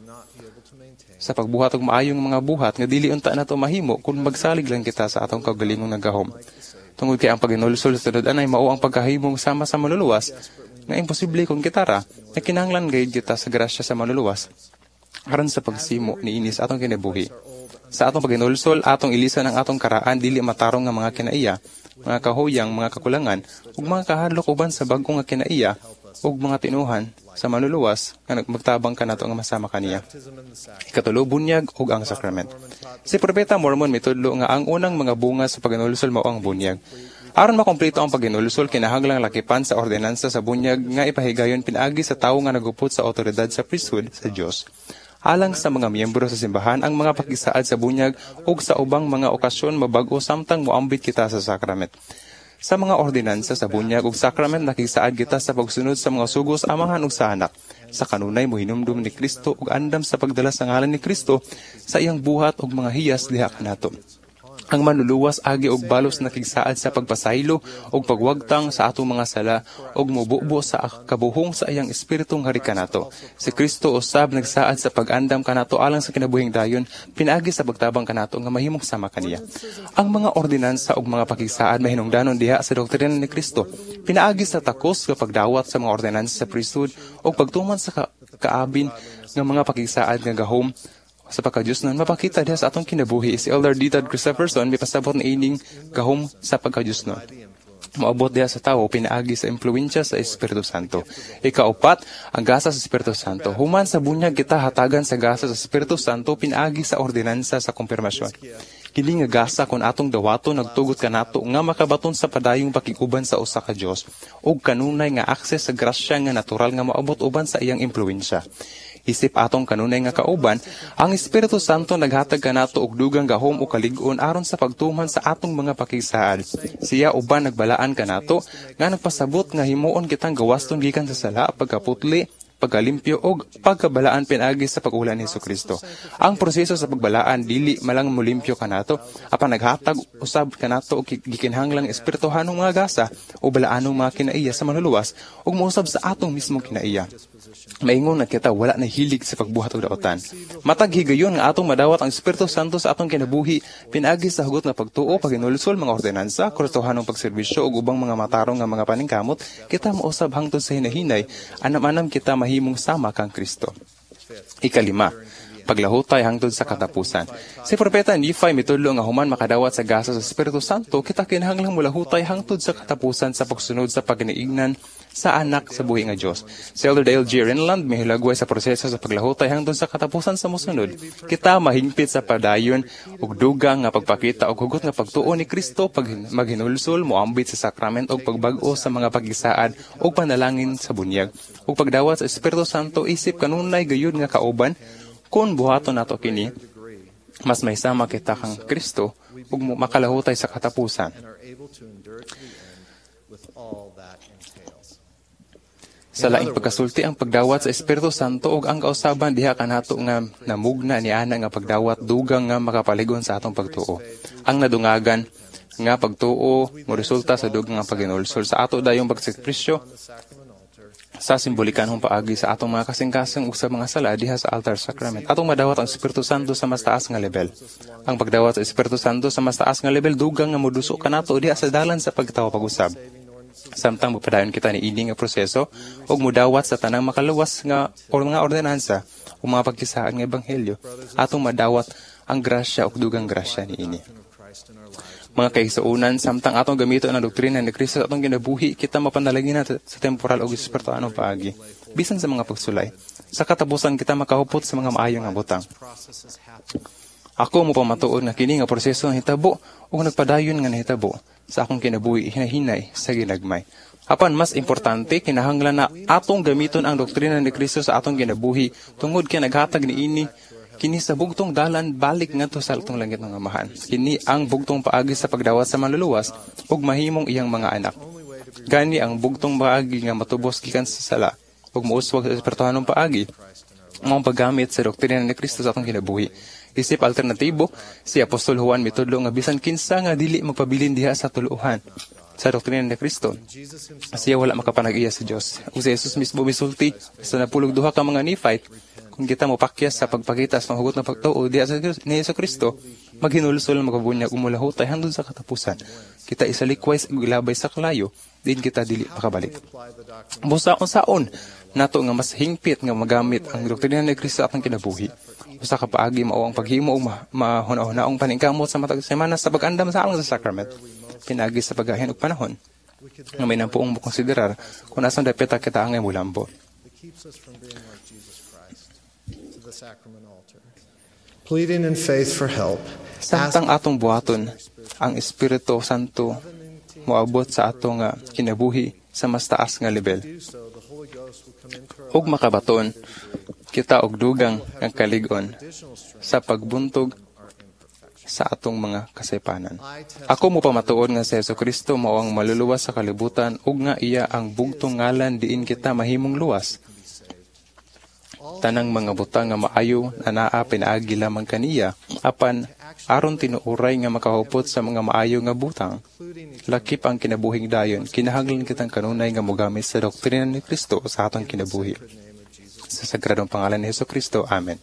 Sa pagbuhat og maayong mga buhat nga dili unta nato mahimo kung magsalig lang kita sa atong kaugalingong nagahom. Tungod kay ang paghinulsol sa tudan ay mao ang pagkahimong sama sa maluluwas nga imposible kung kitara na kinahanglan gayud kita sa grasya sa maluluwas aron sa pagsimo niini sa atong kinabuhi. Sa atong paghinulsol atong ilisan ang atong karaan dili matarong nga mga kinaiya, mga kahuyang, mga kakulangan ug mga kahadlok uban sa bag-o nga kinaiya ug mga tinuhan sa maluluwas nga nagmagtabang kanato nga masama kaniya. Ikatulo, bunyag ug ang sakrament. Si Propeta Mormon mitudlo nga ang unang mga bunga sa paghinulsol mao ang bunyag. Aron makompleto ang paghinulsol kinahanglang lakipan sa ordinansa sa bunyag nga ipahigayon pinaagi sa tawo nga nagupot sa awtoridad sa priesthood sa Dios. Alang sa mga miyembro sa simbahan ang mga pakisaad sa bunyag ug sa ubang mga okasyon mabag-o samtang moambit kita sa sakrament. Sa mga ordinansa sa bunyag ug sakrament nakisaad kita sa pagsunod sa mga sugos amahan ug sa anak. Sa kanunay mohinumdum ni Kristo ug andam sa pagdala sa ngalan ni Kristo sa iyang buhat ug mga hiyas diha kanato. Ang manluluwas agi og balos nakigsaad sa pagpasaylo ug pagwagtang sa atong mga sala ug mobubo sa kabuhong sa iyang espiritong hari kanato. Si Kristo usab nagsaad sa pag-andam kanato alang sa kinabuhing dayon pinaagi sa pagtabang kanato nga mahimong sama kaniya. Ang mga ordinansa ug mga pakigsaad mahinungdanon diha sa doktrina ni Kristo. Pinaagi sa takos nga pagdawat sa mga ordinansa sa priesthood ug pagtuman sa ka- kaabin nga mga pakigsaad nga gahom sa pagka-Diyos nun, mapakita diha sa atong kinabuhi. Si Elder D. Todd Christopherson, may pasabot na ining gahom sa pagka-Diyos nun. Maabot diha sa tao, pinaagi sa impluensya sa Espiritu Santo. Ikaupat, ang gasa sa Espiritu Santo. Human sa bunyag kita hatagan sa gasa sa Espiritu Santo, pinaagi sa ordinansa sa konfirmasyon. Kini nga gasa kung atong dawato nagtugot kanato nga makabaton sa padayong pakiguban sa usa ka Dios ug kanunay nga akses sa grasya nga natural nga maabot uban sa iyang impluensya. Isip atong kanunay nga kauban, ang Espiritu Santo naghatag kanato og dugang gahom o kalig-on aron sa pagtuman sa atong mga pakisaad. Siya uban nagbalaan kanato nga nagpasabot nga himuon kitang gawaston gikan sa sala, pagkaputli, pagkalimpyo o pagkabalaan pinagi sa pag-ulan ni Jesucristo. Ang proseso sa pagbalaan dili malang mulimpyo kanato, apan naghatag usab kanato og gikinahanglang espirituhanong mga gasa o balaanong mga kinaiya sa manluluwas ug mousab sa atong mismong kinaiya. Maingon na kita wala na hilig sa pagbuhat og daotan. Matag higayon nga atong madawat ang Espiritu Santo sa atong kinabuhi pinagi sa hugot nga pagtuo, paghinulsol, mga ordinansa, kurtuhanong pagserbisyo ug ubang mga matarong nga mga paningkamot, kita mousab hangtod sa hinahinay anam-anam kita mahimong sama kang Kristo. Ikalima, paglahutay hangtod sa katapusan. Si Propeta Nephi mitudlo nga human makadawat sa gasa sa Espiritu Santo, kita kinahanglang mulahutay hangtod sa katapusan sa pagsunod sa pagniignan sa anak sa buhi nga Dios. Si Elder Dale G. Renland mihilagway sa proseso sa paglahutay hangtod sa katapusan sa mosunod. Kita mahingpit sa padayon ug dugang nga pagpakita og hugot nga pagtuo ni Kristo pag maghinulsol moambit sa sakrament og pagbag-o sa mga pag-isaad ug panalangin sa bunyag ug pagdawat sa Espiritu Santo isip kanunay gayud nga kauban kun buhaton nato kini mas mahisama kita kang Kristo ug makalahutay sa katapusan. Sa laing pagkasulti ang pagdawat sa Espiritu Santo ug ang kausaban diha kanato nga namugna ni ana nga pagdawat dugang nga makapaligon sa atong pagtuo. Ang nadungagan nga pagtuo mo resulta sa dugang nga paghinulsol sa ato dayong pagsakripisyo sa simbolikanhong paagi sa atong mga kasing-kasing ug sa mga sala diha sa altar sacrament. Atong madawat ang Espiritu Santo sa mas taas nga level. Ang pagdawat sa Espiritu Santo sa mas taas nga level dugang nga moduso kanato diha sa dalan sa pagtawo pag-usab. Samtang mapadayon kita ni ini nga proseso ug mudawat sa tanang makaluwas nga o mga ordinansa o mga pagkisaan nga ebanghelyo atong madawat ang grasya ug dugang grasya ni ini. Mga kaigsuonan, samtang atong gamiton ang doktrina ni Kristo sa atong ginabuhi, kita mapanalangin na sa temporal o espiritualong paagi. Bisan sa mga pagsulay, sa katapusan kita makahupot sa mga maayong nga butang. Ako mo pamatuod nga kini nga proseso nga hitabo o nagpadayon nga nahitabo sa akong kinabuhi hinahinay sa ginagmay. Apan mas importante, kinahanglan na atong gamiton ang doktrina ni Kristo sa atong ginabuhi tungod kay naghatag ni ini kini sa bugtong dalan balik ngadto sa atong langit nga amahan. Kini ang bugtong paagi sa pagdawat sa manluluwas ug mahimong iyang mga anak. Gani ang bugtong paagi nga matubos gikan sa sala ug mouswag sa espirituhanong paagi mao paggamit sa doktrina ni Kristo sa atong kinabuhi. Isip alternatibo, si Apostol Juan mitudlo nga bisan kinsa nga dili magpabilin diha sa tuluhan sa doktrina ni Kristo, siya wala makapanag-iya sa Dios. Ug si Jesus mismo misulti sa napulog duha ka mga Nephite, kung kita mo pakyas sa pagpakita sa hugot ng pagtuo diha sa ni Hesus Kristo, maghinulsol magabunyag umulahutay handon sa katapusan. Kita isalikway ug ilabay sa kalayo, din kita dili makabalik. Busa unsaon nato nga mas hingpit nga magamit ang doktrina ni Kristo atong kinabuhi. Usa ka paagi mao ang paghimo og mahuna-hunaong paningkamot sa matag semana sa pag-andam sa among sacrament. Pinagi sa paggahin og panahon nga may nampuong mo konsiderar kung asan dapat kita angay mulambo. Pleading in faith for help. Samtang atong buhaton ang Espiritu Santo moabot sa atong nga kinabuhi sa mas taas nga level. Ug makabaton kita og dugang ang kaligon sa pagbuntog sa atong mga kasaypanan. Ako mo pamatuod nga si Hesus Kristo mao ang maluluwas sa kalibutan ug nga iya ang bugtong ngalan diin kita mahimong luwas. Tanang mga butang nga maayo na naa pinaagi lamang kaniya apan aron tinuuray nga makahupot sa mga maayo nga butang. Lakip ang kinabuhing dayon, kinahanglan kitang kanunay nga mogamit sa doktrina ni Kristo sa atong kinabuhi. Sa sagradong pangalan ni Hesus Kristo. Amen.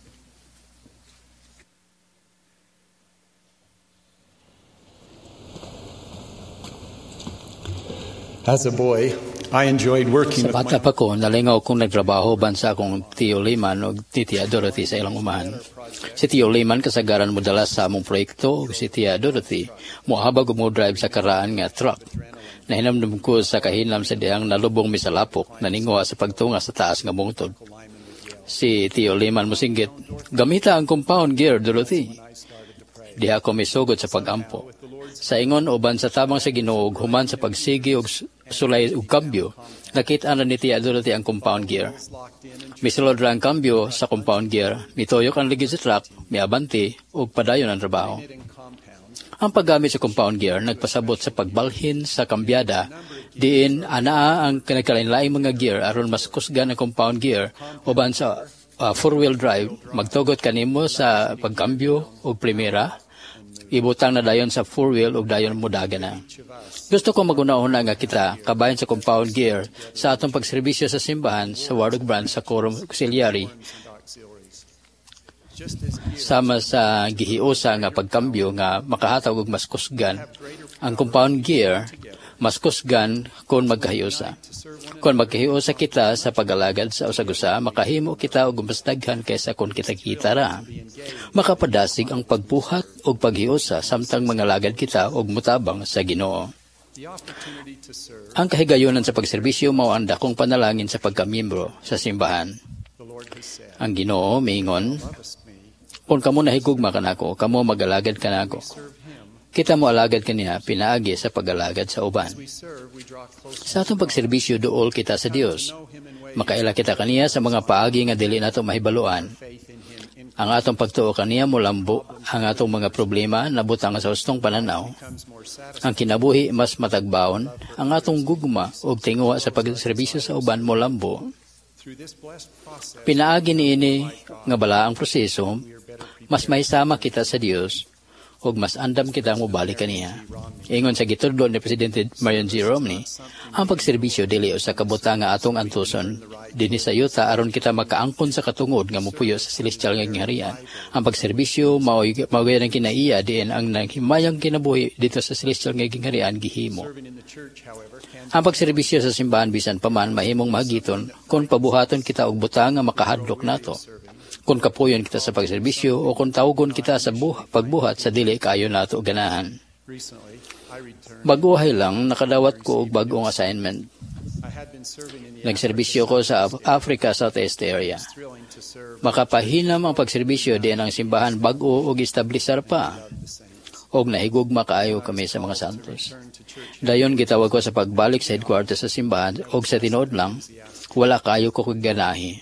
As a boy, I enjoyed working Sa bata pa ko, nalingaw kong nagtrabaho bansa akong Tio Liman o Titia Dorothy sa ilang umahan. Si Tio Liman kasagaran mo dala sa among proyekto o si Tia Dorothy mohabag mo drive sa karaan nga truck. Nahinamdum ko sa kahinlam sa diyang nalubong misalapok naningawa sa pagtunga sa taas nga bungtod. Si Tio Liman mosinggit, gamita ang compound gear, Dorothy. Diha ako misugod sa pagampo. Sa ingon uban sa tabang sa Ginoo human sa pagsigi og sulay ug kambyo, nakita na ni Tia Dorothy ang compound gear. Misulod ra ang kambyo sa compound gear, mituyok ang ligid sa truck, miabanti ug padayon ang trabaho. Ang paggamit sa compound gear nagpasabot sa pagbalhin sa kambyada, diin anaa ang kanagkalain-laing mga gear aron mas kusgan ang compound gear uban sa uh, four-wheel drive, magtugot kanimo sa pagkambyo o primera, ibutang na dayon sa four-wheel o dayon mudaga na. Gusto ko magunahon nga kita kabayan sa compound gear sa atong pagserbisyo sa simbahan sa Wardog Branch sa Quorum Auxiliary. Sama sa gihiusa nga pagkambyo nga makahatag og mas kusgan, ang compound gear mas kusgan kung magkahiusa. Kung magkahiusa kita sa pag-alagad sa usagusa, makahimo kita og mas daghan kaysa kung kita kita ra. Makapadasig ang pagbuhat og paghiusa samtang mangalagad kita og mutabang sa Ginoo. Ang kahigayonan sa pagserbisyo mao ang dakong panalangin sa pagkamiyembro sa simbahan. Ang Ginoo miingon, kung kamo nahigugma kanako, kamo magalagad kanako. Kita mo alagad kaniya, pinaagi sa pag-alagad sa uban. Sa atong pagserbisyo, duol kita sa Dios. Makaila kita kaniya sa mga paagi nga dili nato mahibaluan. Ang atong pagtuo kaniya mulambo, ang atong mga problema nabutang sa hustong pananaw. Ang kinabuhi mas matagbaon, ang atong gugma ug tinguha sa pagserbisyo sa uban mulambo. Pinaagi niini nga balaang proseso, mas mahisama kita sa Dios, ug mas andam kita mo balik kaniya. Ingon sa gitudlo ni Presidente Marion G. Romney, ang pagserbisyo dili usa ka butang nga atong antuson dinhi sa yuta aron kita makaangkon sa katungod nga mopuyo sa celestial nga gingharian. Ang pagserbisyo mao mao ang kinaiya diin ang nanghimayang kinabuhi dito sa celestial nga gingharian gihimo. Ang pagserbisyo sa simbahan bisan pa man mahimong magiton kung pabuhaton kita og butang nga makahadlok nato. Kung kapuyon kita sa pagserbisyo o kung tawgon kita sa buha, pagbuhat sa dili kayo nato ganahan. Baguhay lang, nakadawat ko og bagong assignment. Nagserbisyo ko sa Africa Southeast area. Makapahinam ang pagserbisyo diyan ang simbahan bag-o og establisar pa. Og nahigugma kaayo kami sa mga santos. Dayon gitawag ko sa pagbalik sa headquarters sa simbahan og sa tinuod lang, wala kayo ko kaganahi.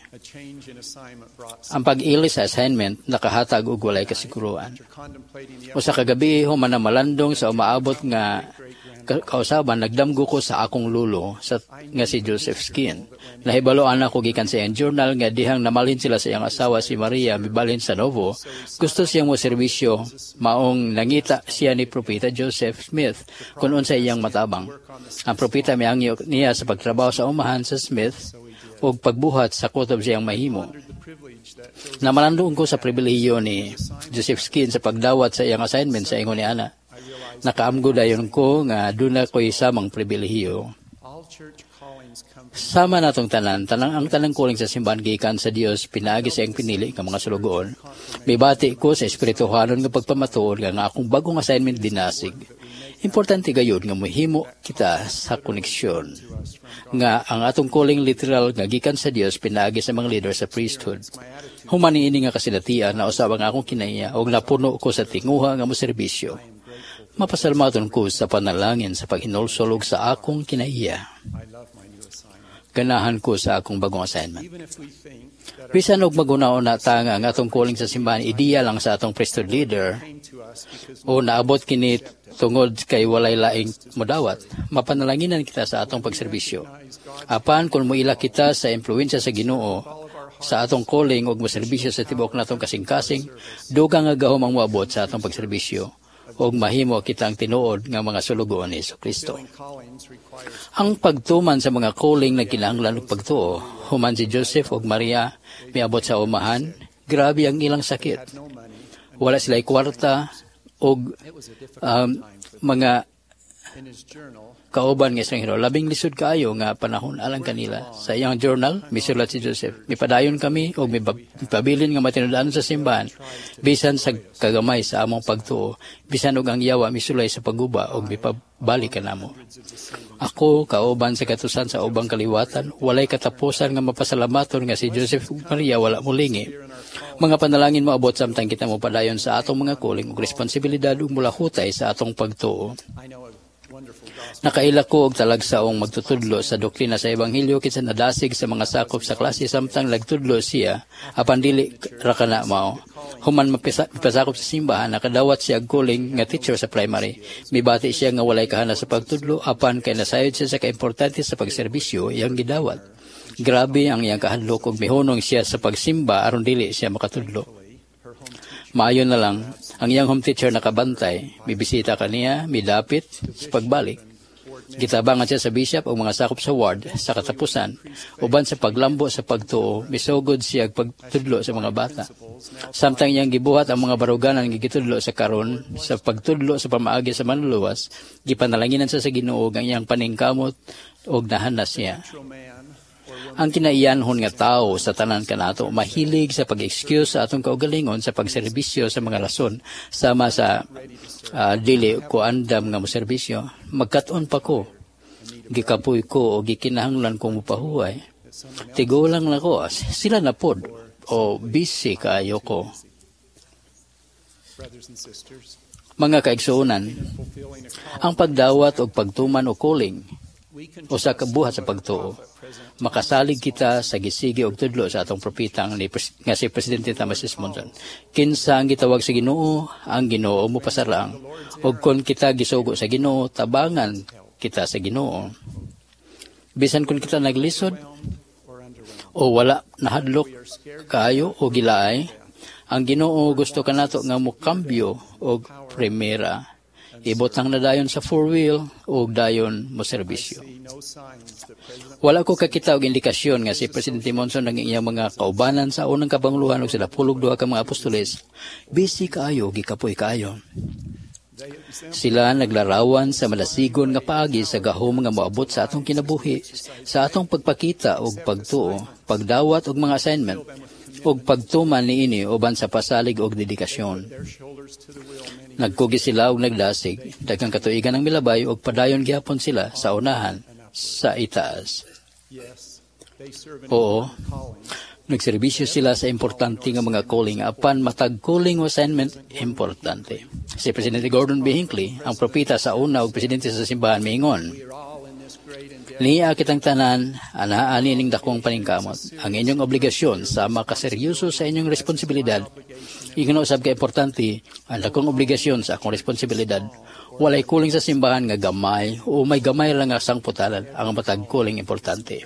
Ang pag-ili sa assignment, nakahatag og walay kasiguruan. O sa kagabi, human na malandong sa umaabot nga kausaban, nagdamgo ko sa akong lulo sa, nga si Joseph Skin. Nahibaloan ako gikan sa iyang journal nga dihang namalhin sila sa iyang asawa si Maria mibalhin sa Novo. Gusto siyang mo serbisyo, maong nangita siya ni Propeta Joseph Smith kung unsa iyang matabang. Ang propeta miangyo niya sa pagtrabaho sa umahan sa Smith o pagbuhat sa kutob siyang mahimo. Namalandoon ko sa pribilehiyo ni Joseph Skin sa pagdawat sa iyang assignment sa ingon ni Ana. Nakaamgo dayon ko nga doon na ko'y samang pribilehiyo. Sama natong tanan, tanang ang tanang kuling sa simbahan gikan sa Dios, pinaagi sa iyang pinili ng mga sulugoon. Mibati ko sa espirituhanon nga pagpamatuod nga nga akong bagong assignment dinasig. Importante gayud nga mohimo kita sa koneksyon nga ang atong calling literal nga gikan sa Dios pinaagi sa mga leader sa priesthood. Human niini nga kasilatian na usab ang akong kinaiya og napuno ko sa tinguha nga mo serbisyo. Mapasalmaton ko sa panalangin sa paghinulsolog sa akong kinaiya. Ganahan ko sa akong bagong assignment. Bisan og magunaon na tanga ang atong calling sa simbahan ideya lang sa atong priesthood leader o naabot kini tungod kay walay laing modawat, mapanalanginan kita sa atong pagserbisyo. Apan kung muila kita sa impluwensya sa Ginoo sa atong calling og moserbisyo sa tibuok natong kasing-kasing, dugang nga gahom ang moabot sa atong pagserbisyo og mahimo kitang tinuod nga mga sulugoon ni Kristo. Ang pagtuman sa mga calling na kinahanglan og pagtuo, human si Joseph ug Maria miabot sa umahan, grabe ang ilang sakit. Wala sila'y kwarta og um, mga kauban nga estrangero. Labing lisod kaayo nga panahon alang kanila. Sa iyang journal, misulat si Joseph, mipadayon kami o mipabilin nga matinudaan sa simbahan, bisan sa kagamay sa among pagtuo, bisan og ang yawa misulay sa pagguba o mipabalik ka namo. Ako, kauban sa katusan sa ubang kaliwatan, walay katapusan nga mapasalamaton nga si Joseph ug Maria wala mulingi. Mga panalangin mo abot samtang kita mo padayon sa atong mga calling ug responsibilidad ug mulahutay sa atong pagtuo. Nakaila ko og talagsaong magtutudlo sa doktrina sa Ebanghelyo kinsa nadasig sa mga sakop sa klase samtang nagtudlo siya apan dili ra kana mao. Human mapasakop sa simbahan nakadawat siya og calling nga teacher sa primary. Mibati siya nga walay kahana sa pagtudlo apan kay nasayod siya sa kaimportante sa pagserbisyo iyang gidawat. Grabe ang iyang kahadlok ug mihunong siya sa pagsimba aron dili siya makatudlo. Maayo na lang, ang iyang home teacher nakabantay, bibisita kaniya, midapit sa pagbalik. Gitabangan siya sa bishop o mga sakop sa ward sa katapusan, uban sa paglambo sa pagtuo, misugod siya pagtudlo sa mga bata. Samtang iyang gibuhat ang mga baruganan nga gitudlo sa karon, sa pagtudlo sa pamaagi sa manluluwas, gipanalanginan siya sa Ginoo ang iyang paningkamot og nahanas niya. Ang kinaiyanhon nga tao sa tanan kanato mahilig sa pag-excuse sa atong kaugalingon sa pagserbisyo sa mga lason sama sa uh, dili ko andam nga mo serbisyo. Magkat-on pa ko, gikapoy ko o gikinahanglan kong mupahuway. Tigo lang na ko, sila na pod o busy kaayo ko. Mga kaigsuunan, ang pagdawat o pagtuman o calling o sa kabuhat sa pagtuo, makasalig kita sa gisigi og tudlo sa atong propetang ni nga si Presidente Thomas S. Monson. Kinsa ang gitawag sa Ginoo, ang Ginoo mo pasarang. Og kon kita gisugo sa Ginoo, tabangan kita sa Ginoo. Bisan kun kita naglisod o wala nahadlok kaayo o gilaay, ang Ginoo gusto kanato nga mo kambyo og primera. Ibotang na dayon sa four-wheel o dayon mo serbisyo. Wala ko kakita og indikasyon nga si Presidente Monson ng iyang mga kaubanan sa unang kabanguluhan og sila pulog duha ka mga apostoles, busy kaayo, gikapoy kaayo. Sila naglarawan sa malasigon nga paagi sa gahom nga moabot sa atong kinabuhi, sa atong pagpakita og pagtuo, pagdawat og mga assignment, og pagtuman niini uban sa pasalig og dedikasyon. Nagkugi sila og nagdasig, daghang katuigan ang milabay og padayon gyapon sila sa unahan sa itaas. Oo, nagserbisyo sila sa importante nga mga calling, apan matag calling o assignment, importante. Si Presidente Gordon B. Hinckley, ang propeta sa una og presidente sa simbahan, miingon, niya kitang tanan, anaan ining dakong paningkamot. Ang inyong obligasyon sa makaseryoso sa inyong responsibilidad, ingano usab ka importante, ang dakong obligasyon sa akong responsibilidad, walay kuling sa simbahan nga gamay o may gamay lang nga sangputalan, ang matag kuling importante.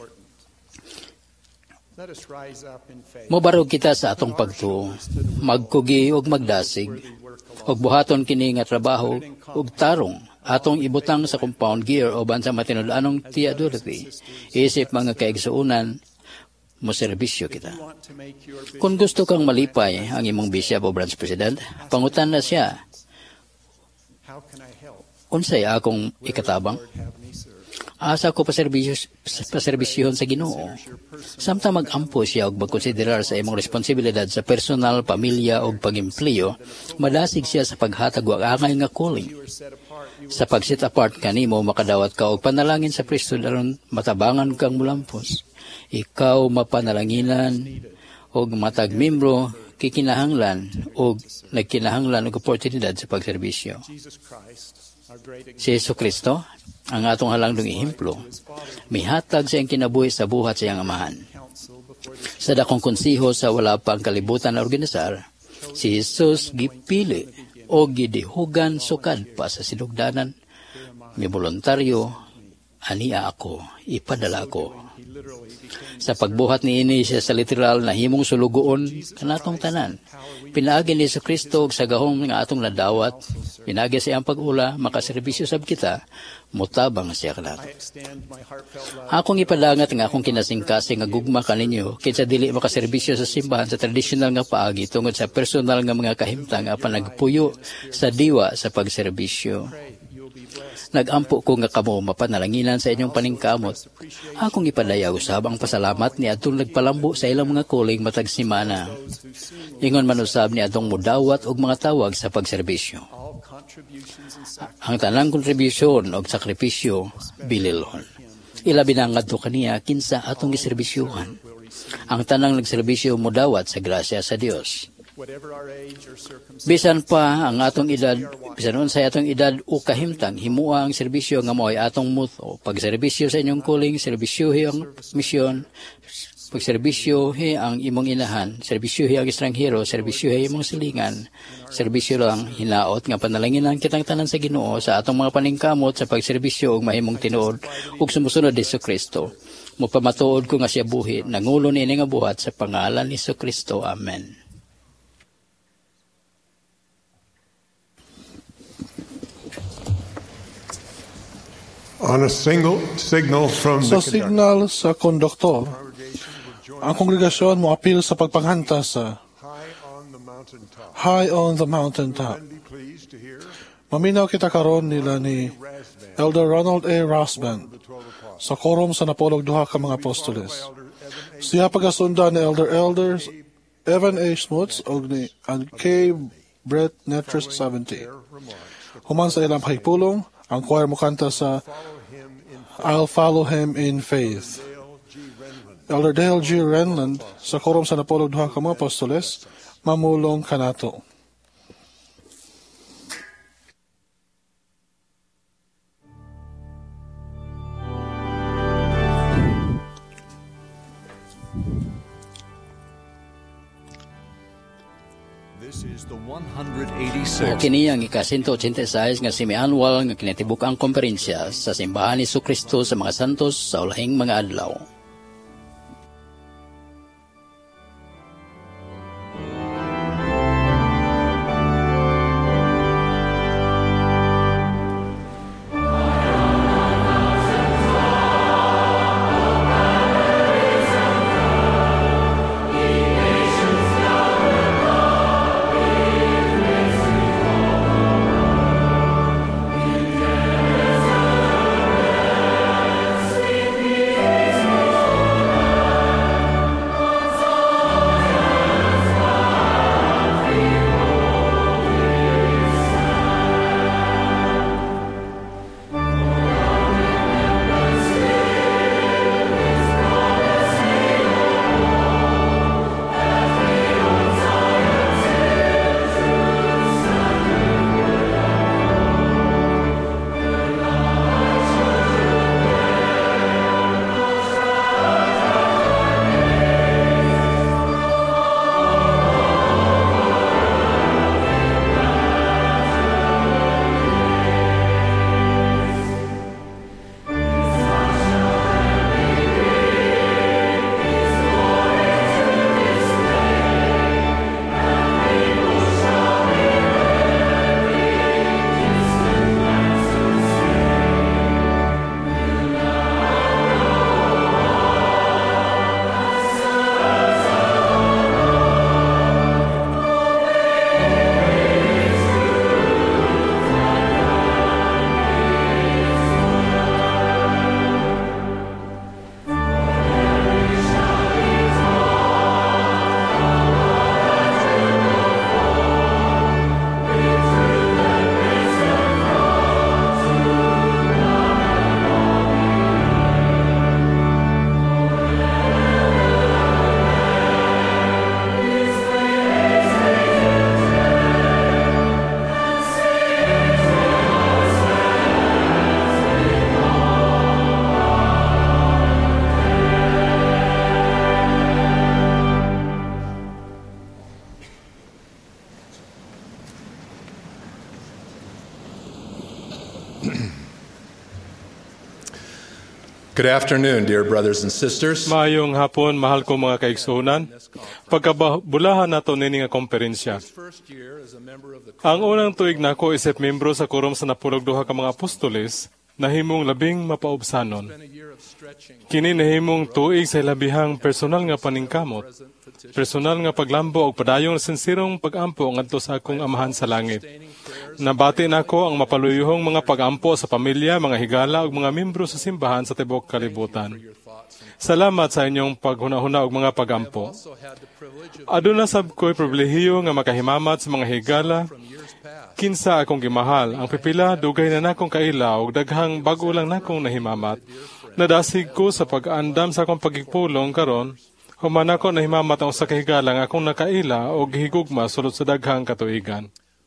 Mobarog kita sa atong pagtuo, magkugi og magdasig, og buhaton kini nga trabaho og tarong, atong ibutang sa compound gear o bansa matinud-anong theodority, isip mga kaigsuunan, mo serbisyo kita. Kung gusto kang malipay ang imong bishop o branch president, pangutan na siya, unsay akong ikatabang? Asa ko paserbisyohon sa Ginoo. Samtang mag-ampo siya og magkonsiderar sa imong responsibilidad sa personal, pamilya o pag-empleo, madasig siya sa paghatag og angay nga calling. Sa pag-set apart kanimo, makadawat ka og panalangin sa Kristo aron matabangan kang mulampos. Ikaw mapanalanginan og matag membro kikinahanglan og nagkinahanglan og oportunidad sa pagserbisyo. Si Yesu Kristo, ang atong halangdong ehemplo, mihatag sa iyang kinabuhi sa buhat sa iyang amahan. Sa dakong konsiho sa wala pang kalibutan na organisar, si Jesus gipili o gidihugan sukad pa sa sinugdanan, may voluntaryo, ania ako, ipadala ko. Sa pagbuhat ni ini siya sa literal na himong sulugoon kanatong tanan. Pinaagi ni Yesu Kristo sa gahom nga atong nadawat, pinaagi sa iyang pag-ula, makaserbisyo sab kita, mutabang siya kanato. Akong ipadangat nga akong kinasingkasi nga gugma kaninyo, kinsa dili makaserbisyo sa simbahan sa tradisyonal nga paagi tungod sa personal nga mga kahimtang apan nagpuyo sa diwa sa pagserbisyo. Nagampo ko nga kamo mapanalanginan sa inyong paningkamot. Akong ipadaya usab ang pasalamat ni atong nagpalambo sa ilang mga calling matag simana. Ingon man usab ni atong mudawat og mga tawag sa pagserbisyo. Ang tanang kontribusyon og sakripisyo bililhon. Ilabi na ngadto kaniya kinsa atong giserbisyuhan. Ang tanang nagserbisyo mudawat sa grasya sa Dios. Bisan pa ang atong edad, bisan unsay atong edad o kahimtang, himua ang serbisyo nga mo'y atong muto. Pagserbisyo sa inyong calling, serbisyohi ang misyon, pagserbisyohi ang imong inahan, serbisyohi ang estranghero, serbisyohi imong silingan, serbisyo lang hinaot nga panalanginan kitang tanan sa Ginoo sa atong mga paningkamot sa pagserbisyo og mahimong tinuod ug sumusunod ni Hesus Kristo. Mupamatuod ko nga siya buhi, nangulo ini nga buhat sa pangalan ni Hesus Kristo. Amen. On a single signal from Sa the signal sa konduktor, ang kongregasyon mo apil sa pagpanghanta sa high on the mountaintop. High on the Mountaintop. Then be pleased to hear Maminaw kita karon nila ni Elder Ronald A. Rasband sa korum sa napolog duha ka mga apostoles. Siya pagasunda ni Elder Elders Evan A. Smuts o ni and K. Brett Netres seventy. Human sa ilang pahigpulong, ang choir mo kanta sa I'll Follow Him in Faith. Elder Dale G. Renland sa korum sa napolog duha ka mga apostoles, mamulong kanato. O kini ang ika-one eighty-six nga semi-annual nga kinatibuk-ang komperensya sa simbahan ni Jesucristo sa mga santos sa ulahing mga adlaw. Good afternoon, dear brothers and sisters. Maayong hapon, mahal ko mga kaigsunan. Pagkabulahan nato nini nga komperensya. Ang unang tuig nako isip membro sa korum sa napulog duha ka mga apostoles, nahimong labing mapaubsanon. Kini nahimong tuig sa labihang personal nga paningkamot, personal nga paglambo og padayong sinsirong pagampo ngadto sa akong amahan sa langit. Nabati nako ang mapaluyuhong mga pagampo sa pamilya, mga higala ug mga membro sa simbahan sa tibuok kalibutan. Salamat sa inyong paghuna-huna og mga pagampo. Aduna sab ko'y pribilehiyo nga makahimamat sa mga higala. Kinsa akong gimahal, ang pipila dugay na nakong kaila ug daghang bag-o lang nakong nahimamat. Nadasig ko sa pag-andam sa akong pagigpulong karon, human ako nahimamat ang usa ka higala nga akong nakaila og higugma sulod sa daghang katuigan.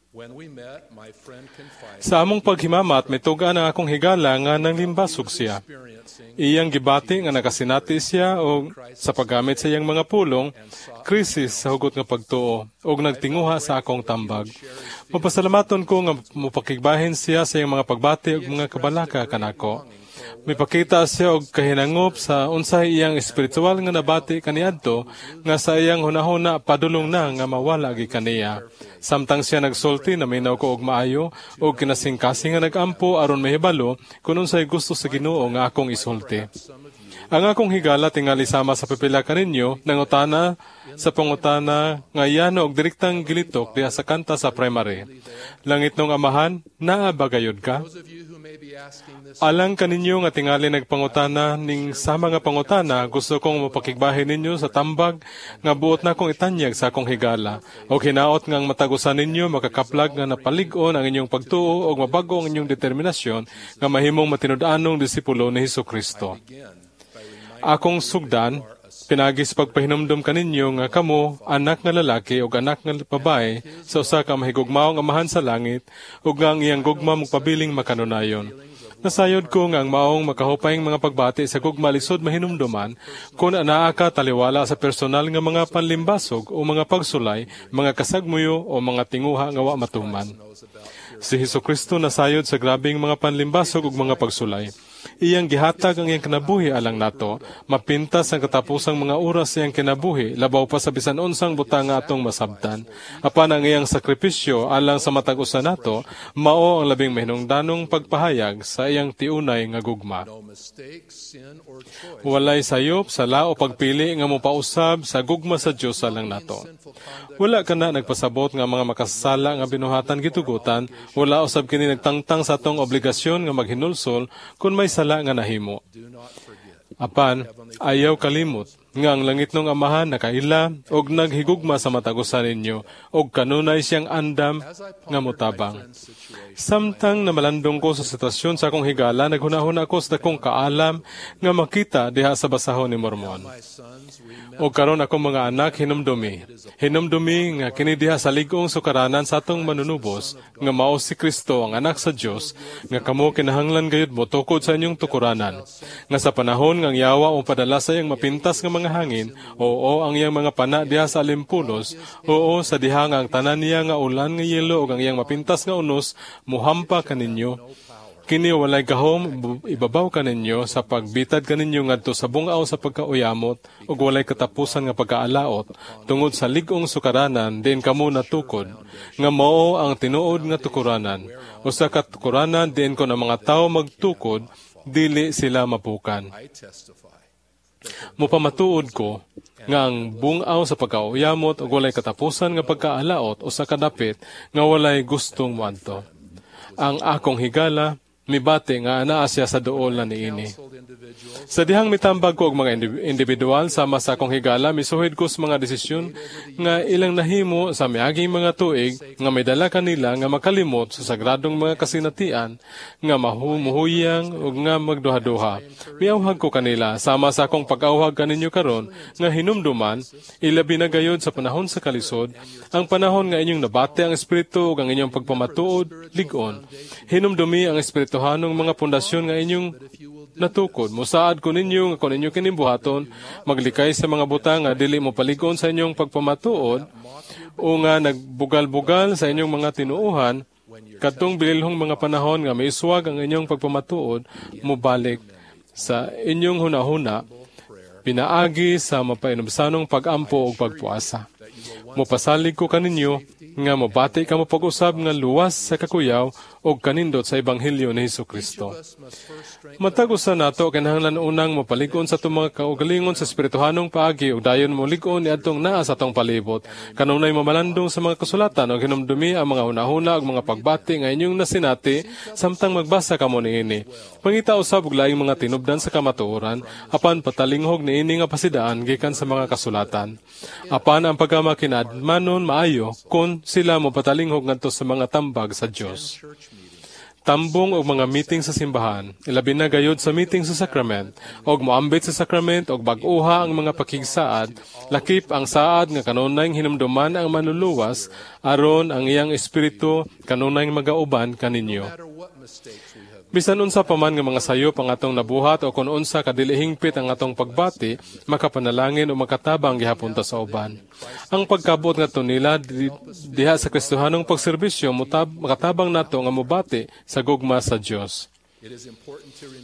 Sa among paghimamat, mitugaan ang akong higala nga nanglimbasog siya. Iyang gibati nga nakasinati siya o sa paggamit sa iyang mga pulong, krisis sa hugot nga pagtuo o nagtinguha sa akong tambag. Mapasalamaton ko nga mupakigbahin siya sa iyang mga pagbati o mga kabalaka kanako. May pakita siya og kahinangop sa unsay iyang espiritual nga nabati kaniadto nga sa iyang hunahuna padulong na nga mawala gi kaniya. Samtang siya nagsulti na minaw ko og maayo og kinasingkasing nga nagampo aron mahibalo kung unsay gusto sa Ginoo nga akong isulti. Ang akong higala tingali sama sa pipila kaninyo nangutana sa pangutana nga yano og direktang gilitok diha sa kanta sa primary. Langit nung amahan, naa ba gayud ka? Alang kaninyo nga tingali nagpangutana ning sama nga pangutana, gusto kong mapakigbahin ninyo sa tambag nga buot na kong itanyag sa akong higala. O hinaot ngang matagusan ninyo makakaplag nga napalig-on ang inyong pagtuo o mabago ang inyong determinasyon nga mahimong matinud-anong disipulo ni Hesukristo. Akong sugdan, pinagis pagpahinumdum kaninyo nga kamo, anak nga lalaki o anak nga babae, sa usa ka mahigugmaong amahan sa langit, ug nga ang iyang gugma magpabiling makanunayon. Nasayod ko nga ang maong makahupayng mga pagbati sa gugma lisod mahinumduman, kung anaa ka taliwala sa personal nga mga panlimbasog o mga pagsulay, mga kasagmuyo o mga tinguha nga wa matuman. Si Hesukristo nasayod sa grabing mga panlimbasog ug mga pagsulay. Iyang gihatag ang iyang kinabuhi alang nato, mapintas ang katapusang mga oras sa iyang kinabuhi, labaw pa sa bisan unsang butang nga atong masabtan. Apan ang iyang sakripisyo alang sa matag-usa nato, mao ang labing mahinungdanong pagpahayag sa iyang tiunay nga gugma. Walay sayop, sala o pagpili nga mopausab sa gugma sa Dios alang nato. Wala ka na nagpasabot nga mga makasala nga binuhatan gitugutan, wala usab kini nagtangtang sa atong obligasyon nga maghinulsol kung may sala nga nahimo. Apan, ayaw kalimot nga ang langit nung amahan nakaila og naghigugma sa matagusan ninyo og kanunay siyang andam nga mutabang. Samtang namalandong ko sa sitwasyon sa akong higala, naghunahuna ko sa dakong kaalam nga makita diha sa basahon ni Mormon. O karon akong mga anak hinumdumi. Hinumdumi nga kini diha sa ligong sukaranan sa atong manunubos nga mao si Kristo ang anak sa Dios nga kamo kinahanglan gayud mo tukod sa inyong tukuranan. Nga sa panahon nga Yawa o padala sa iyang mapintas nga mga hangin, oo ang iyang mga pana diha sa alimpulos, oo sa diha nga ang tanan niya nga ulan nga yelo ug ang iyang mapintas nga unos muhampa kaninyo. Kini walay gahom, ibabaw kaninyo sa pagbitad kaninyo ngadto sa bungaw sa pagkauyamot ug walay katapusan nga pagkaalaot tungod sa ligong sukaranan din kamo natukod nga mao ang tinuod nga tukuranan. Usa ka tukuranan din ko na mga tawo magtukod dili sila mapukan. Mupamatuod ko nga ang bungaw sa pagkauyamot ug walay katapusan nga pagkaalaot usa ka dapit nga walay gustong muadto. Ang akong higala mibati nga anaa siya sa duol na niini. Sa dihang mitambag ko og mga individual sama sa akong higala, misuhid ko sa mga desisyon nga ilang nahimo sa miaging mga tuig nga may dala kanila nga makalimot sa sagradong mga kasinatian nga mahumuhuyang ug nga magduha-duha. Miawhag ko kanila sama sa akong pag-awhag kaninyo karon nga hinumduman ilabi na gayud sa panahon sa kalisod, ang panahon nga inyong nabati ang espiritu ug ang inyong pagpamatuod lig-on. Hinumdumi ang espirituhanong mga pundasyon nga inyong natukod. Musaad ko ninyo nga kung inyo kinimbuhaton, maglikay sa mga butang nga dili mo paligon sa inyong pagpamatuod o nga nagbugal-bugal sa inyong mga tinuuhan, kadtong bililhong mga panahon nga maiswag ang inyong pagpamatuod, mubalik sa inyong hunahuna, pinaagi sa mapainumsanong pag-ampo o pagpuasa. Mupasalig ko kaninyo nga mabati ka mo pag-usab nga luwas sa kakuyaw o kanindot sa Ebanghelyo ni Hesukristo. Matagusan nato kinahanglan unang mapaligon sa itong mga kaugalingon sa espirituhanong paagi o dayon mo ligon ni adtong naa sa atong palibot. Kanunay mamalandong sa mga kasulatan o hinumdumi ang mga hunahuna o mga pagbati nga inyong nasinati samtang magbasa ka mo niini. Pangita usab og laing mga tinubdan sa kamatuoran apan patalinghog niini nga pasidaan gikan sa mga kasulatan. Apan ang pagkamakinadmanon maayo kun sila mo patalinghog ngadto sa mga tambag sa Dios. Tambong og mga meeting sa simbahan, ilabi na gayud sa meeting sa sakrament, og moambit sa sakrament og bag-uha ang mga pakigsaad, lakip ang saad nga kanunay hinumduman ang manluluwas, aron ang iyang espiritu kanunay magauban kaninyo. Bisan unsa pa man nga mga sayop ang atong nabuhat o kung unsa kadili hingpit ang atong pagbati, makapanalangin o makatabang gihapon ta sa uban. Ang pagkabot nga nila di, diha sa Kristohanong pagserbisyo mutab makatabang nato nga mubati sa gugma sa Dios.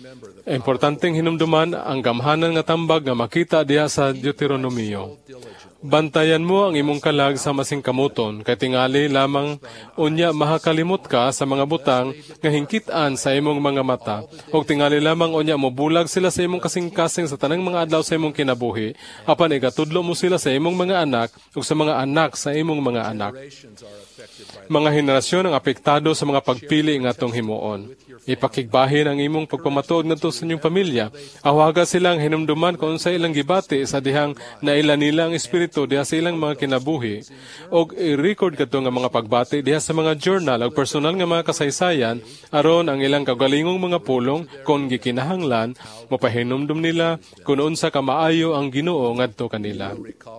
Importanteng hinumduman ang gamhanan nga tambag nga makita diha sa Deuteronomio. Bantayan mo ang imong kalag sa masing kamuton, kay tingali lamang unya mahakalimot ka sa mga butang nga hingkit-an sa imong mga mata, o tingali lamang unya mobulag sila sa imong kasing-kasing sa tanang mga adlaw sa imong kinabuhi, apan igatudlo mo sila sa imong mga anak ug sa mga anak sa imong mga anak. Mga henerasyon ang apektado sa mga pagpili nga atong himuon. Ipakigbahin ang imong pagpamatuod ngadto sa inyong pamilya. Awaga silang hinumduman kung sa ilang gibati sa dihang naila nila ang espiritu diha sa ilang mga kinabuhi, og i-record kadto nga mga pagbati diha sa mga journal ug personal nga mga kasaysayan aron ang ilang kagalingong mga pulong kung gikinahanglan mapahinumdum nila kung unsa ka maayo ang Ginoo ngadto kanila.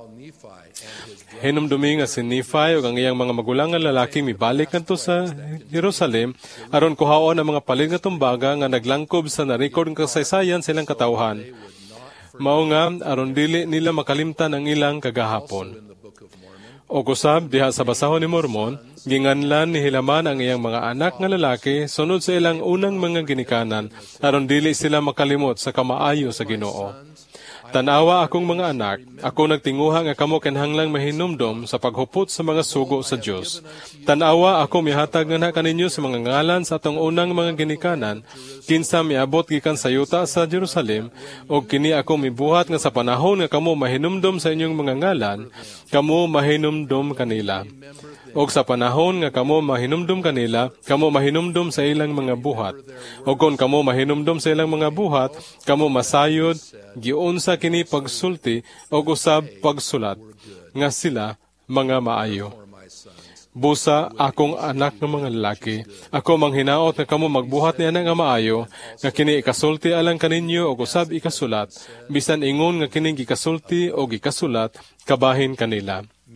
Hinumdumi nga si Nephi ug ang iyang mga magulang nga lalaki mibalik ngadto sa Jerusalem aron kuhaon ang mga palig nga tumbaga nga naglangkob sa na-record nga kasaysayan silang katawhan. Mao nga aron dili nila makalimtan ang ilang kagahapon. O kusab diha sa basahon ni Mormon, ginganlan ni Helaman ang iyang mga anak nga lalaki sunod sa ilang unang mga ginikanan aron dili sila makalimot sa kamaayo sa Ginoo. Tanawa akong mga anak, ako nagtinguha nga kamo kinahanglang mahinumdom sa paghupot sa mga sugo sa Dios. Tanawa ako mihatag nga na kaninyo sa mga ngalan sa atong unang mga ginikanan, kinsa miabot gikan sa yuta sa Jerusalem, o kini ako mibuhat nga sa panahon nga kamo mahinumdom sa inyong mga ngalan, kamo mahinumdom kanila. O sa panahon nga kamo mahinumdum kanila, kamo mahinumdum sa ilang mga buhat. O kung kamo mahinumdum sa ilang mga buhat, kamo masayod, giunsa kini pagsulti o usab pagsulat, nga sila mga maayo. Busa akong anak ng mga lalaki, ako manghinaot nga kamo magbuhat niya nga maayo, nga kini ikasulti alang kaninyo o usab ikasulat, bisan ingon nga kini gikasulti o gikasulat, kabahin kanila.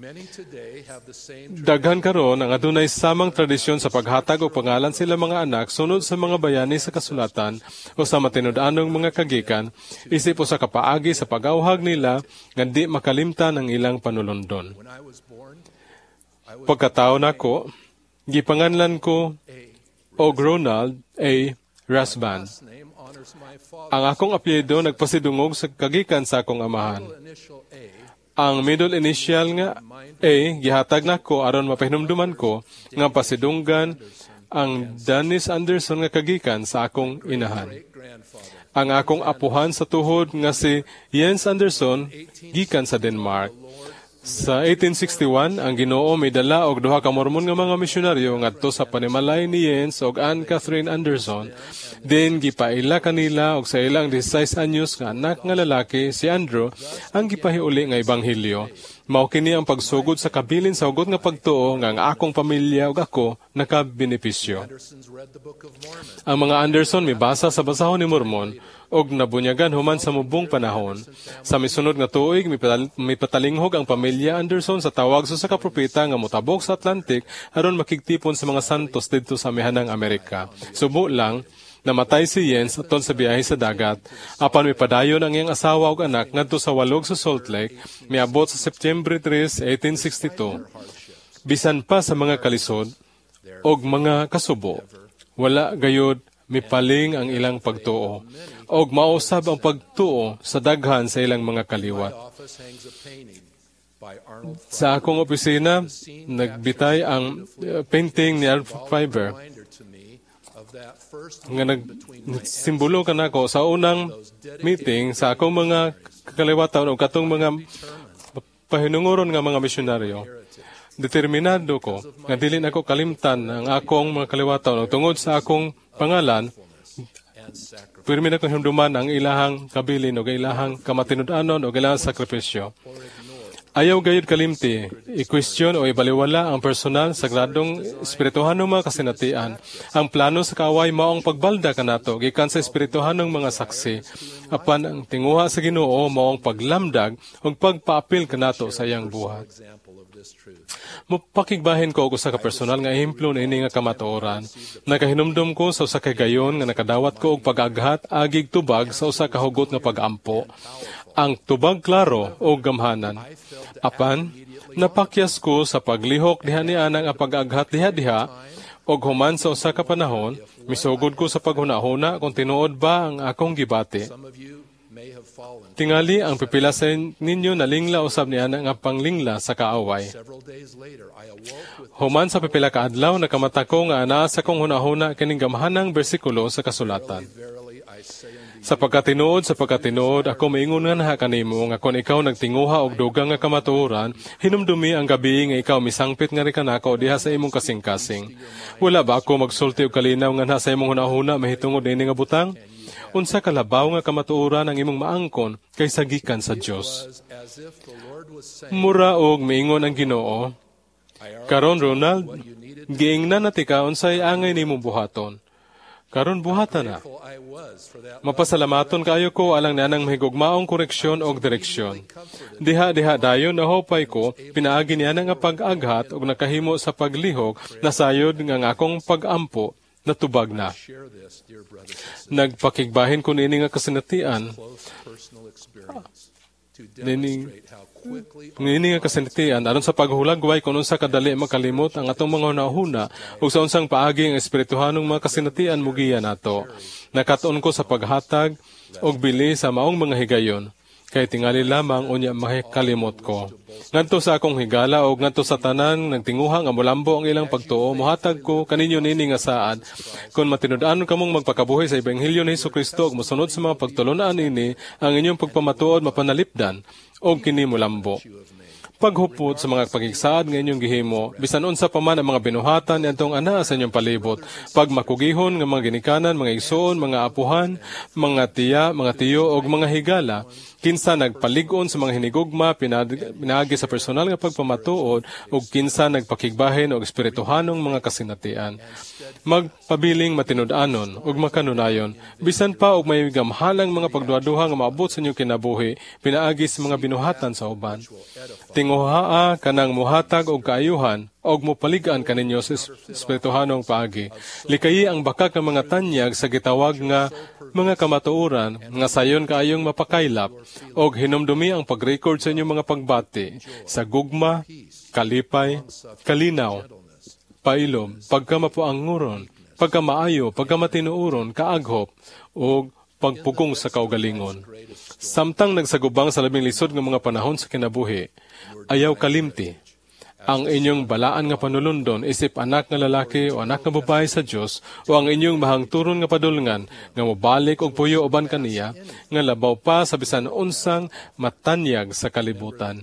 Daghan karon ang adunay samang tradisyon sa paghatag o pangalan sila mga anak sunod sa mga bayani sa kasulatan o sa matinud-anong mga kagikan, isip o sa kapaagi sa pag-awhag nila nga di makalimtan ang ilang panulundon. Pagkatao nako, gipanganlan ko og Ronald A. Rasband. Ang akong apelyido nagpasidungog sa kagikan sa akong amahan. Ang middle initial nga A, gihatag nako aron mapahinumduman ko nga pasidunggan ang Dennis Anderson nga kagikan sa akong inahan. Ang akong apuhan sa tuhod nga si Jens Anderson gikan sa Denmark. Sa eighteen sixty-one, ang Ginoo may dala og duha ka Mormon nga mga misyonaryo ngadto sa panimalay ni Jens ug Anne Catherine Anderson. Then gipaila kanila og sa ilang sixteen anyos nga anak nga lalaki si Andrew ang gipahiuli nga ebanghelyo. Mao kini ang pagsugod sa kabilin sa hugot nga pagtuo nga ang akong pamilya ug ako nakabenepisyo. Ang mga Anderson mibasa sa basahon ni Mormon og nabunyagan human sa mubong panahon. Sa misunod nga tuig mipatalinghog ang pamilya Anderson sa tawag sa ka propeta nga motabok sa Atlantic aron makigtipon sa mga santos didto sa amihanang Amerika. Subo lang namatay si Jens atol sa biyahe sa dagat. Apan mipadayon ang iyang asawa ug anak ngadto sa walog sa Salt Lake, miabot sa September three, eighteen sixty-two. Bisan pa sa mga kalisod og mga kasubo, wala gayud mipaling ang ilang pagtuo og mausab ang pagtuo sa daghan sa ilang mga kaliwat. Sa akong opisina, nagbitay ang uh, painting ni Alf Fiber nga nagsimbolo ka na ako sa unang meeting sa akong mga kaliwatan o katong mga pahinunguron nga mga misyonaryo. Determinado ko nga dili na ako kalimtan ang akong mga kaliwatan o tungod sa akong pangalan, pirmi na kong hinduman ang ilahang kabilin o ilahang kamatinud-anon o ilahang sakripisyo. Ayaw gayud kalimti, i-question o ibaliwala ang personal, sagradong, espirituhanong mga kasinatian. Ang plano sa kaaway maong pagbalda kanato, gikan sa espirituhanong mga saksi. Apan ang tinguha sa Ginoo maong paglamdag o pagpaapil kanato sa iyang buhat. Mupakigbahin ko og usa ka personal nga ehemplo niini nga kamatuoran. Nakahinumdum ko sa usa ka gayon nga nakadawat ko og pag-aghat agig tubag sa usa ka hugot nga pag-ampo. Ang tubag klaro o gamhanan. Apan, napakyas ko sa paglihok diha ni ana nga pag-aghat diha-diha og human sa usa ka panahon, misugod ko sa paghuna-huna kung tinuod ba ang akong gibati. Tingali ang pipila sa ninyo na lingla usab niya nga panglingla sa kaaway. Human sa pipila ka adlaw nakamata ko nga anaa sa kong hunahuna kining gamhanang bersikulo sa kasulatan. Sa pagkatinuod, sa pagkatinuod, ako maingon nga naha kanimo nga kung ikaw nagtinguha og dugang nga kamatuoran, hinumdumi ang gabi nga ikaw misangpit nga ri kanako diha sa imong kasing-kasing. Wala ba ako magsulti og kalinaw nga naha sa imong hunahuna mahitungod ini nga butang? Unsa kalabaw nga kamatuoran ang imong maangkon kaysa gikan sa Dios. Mura og miingon ang Ginoo, karon Ronald, giingnan nati ka unsay angay nimong buhaton. Karon buhatan na. Mapasalamaton kayo ko alang nanang mahigugmaong koreksyon o direksyon. Diha-diha dayon nahopay ko, pinaagi niya nga pag-aghat o nakahimo sa paglihok na sayod nga ngakong pag-ampo na tubag na. Nagpakigbahin ko nini nga kasinatian, nini Ngini nga kasinatian, aron sa paghulagway kung unsa kadali makalimot ang atong mga hunahuna ug sa unsang paagi ang espirituhanong mga kasinatian mugiya nato. Nakatuon ko sa paghatag og bili sa maong mga higayon, kay tingali lamang unya mahikalimot ko. Ngadto sa akong higala og ngadto sa tanan nagtinguha nga molambo ang ilang pagtuo, mohatag ko kaninyo nini nga saad. Kung matinud-anon kamong magpakabuhi sa ebanghelyo ni Hesukristo ug mosunod sa mga pagtulunan ini, ang inyong pagpamatuod mapanalipdan o kini molambo. Paghupot sa mga pagigsaad nga inyong gihimo, bisan unsa pa man ang mga binuhatan niadtong ana sa inyong palibot, pag makugihon nga mga ginikanan, mga igsoon, mga apuhan, mga tiya, mga tiyo og mga higala, kinsa nagpalig-on sa mga hinigugma, pinaagi sa personal nga pagpamatuod, ug kinsa nagpakigbahin og espirituhanong mga kasinatian. Magpabiling matinud-anon ug makanunayon, bisan pa og may gamhalang mga pagduha-duha nga maabot sa inyong kinabuhi, pinaagi sa mga binuhatan sa uban. Tinguhaa kanang muhatag og kaayuhan og mopaligaan kaninyo sa espirituhanong paagi. Likayi ang bakak ng mga tanyag sa gitawag nga mga kamatuoran nga sayon kaayong mapakaylap og hinumdumi ang pag-record sa inyong mga pagbati sa gugma, kalipay, kalinaw, pailom, pagkamapuanguron, pagkamaayo, pagkamatinuuron, kaaghop, o pagpugong sa kaugalingon. Samtang nagsagubang sa labing lisod ng mga panahon sa kinabuhi, ayaw kalimti. Ang inyong balaan nga panulundon isip anak nga lalaki o anak nga babae sa Dios o ang inyong mahangturon nga padulngan nga mobalik og puyo uban kaniya nga labaw pa sa bisan unsang matanyag sa kalibutan.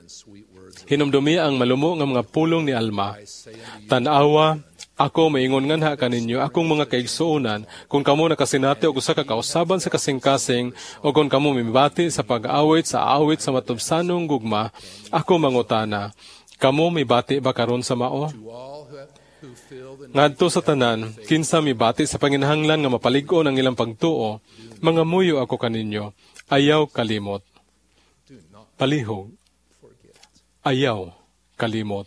Hinumdumi ang malumo nga mga pulong ni Alma. Tanawa, ako maingon nga na kaninyo akong mga kaigsuonan kung kamo nakasinati og usa ka kausaban sa kasing-kasing o kung kamo mibati sa pag-awit sa awit sa matubsanong gugma, ako mangutana, kamo mibati ba karon sa mao? Ngadto sa tanan, kinsa mibati sa panginahanglan nga mapalig-on ang ilang pagtuo, mga muyo ako kaninyo, ayaw kalimot. Palihog, ayaw kalimot.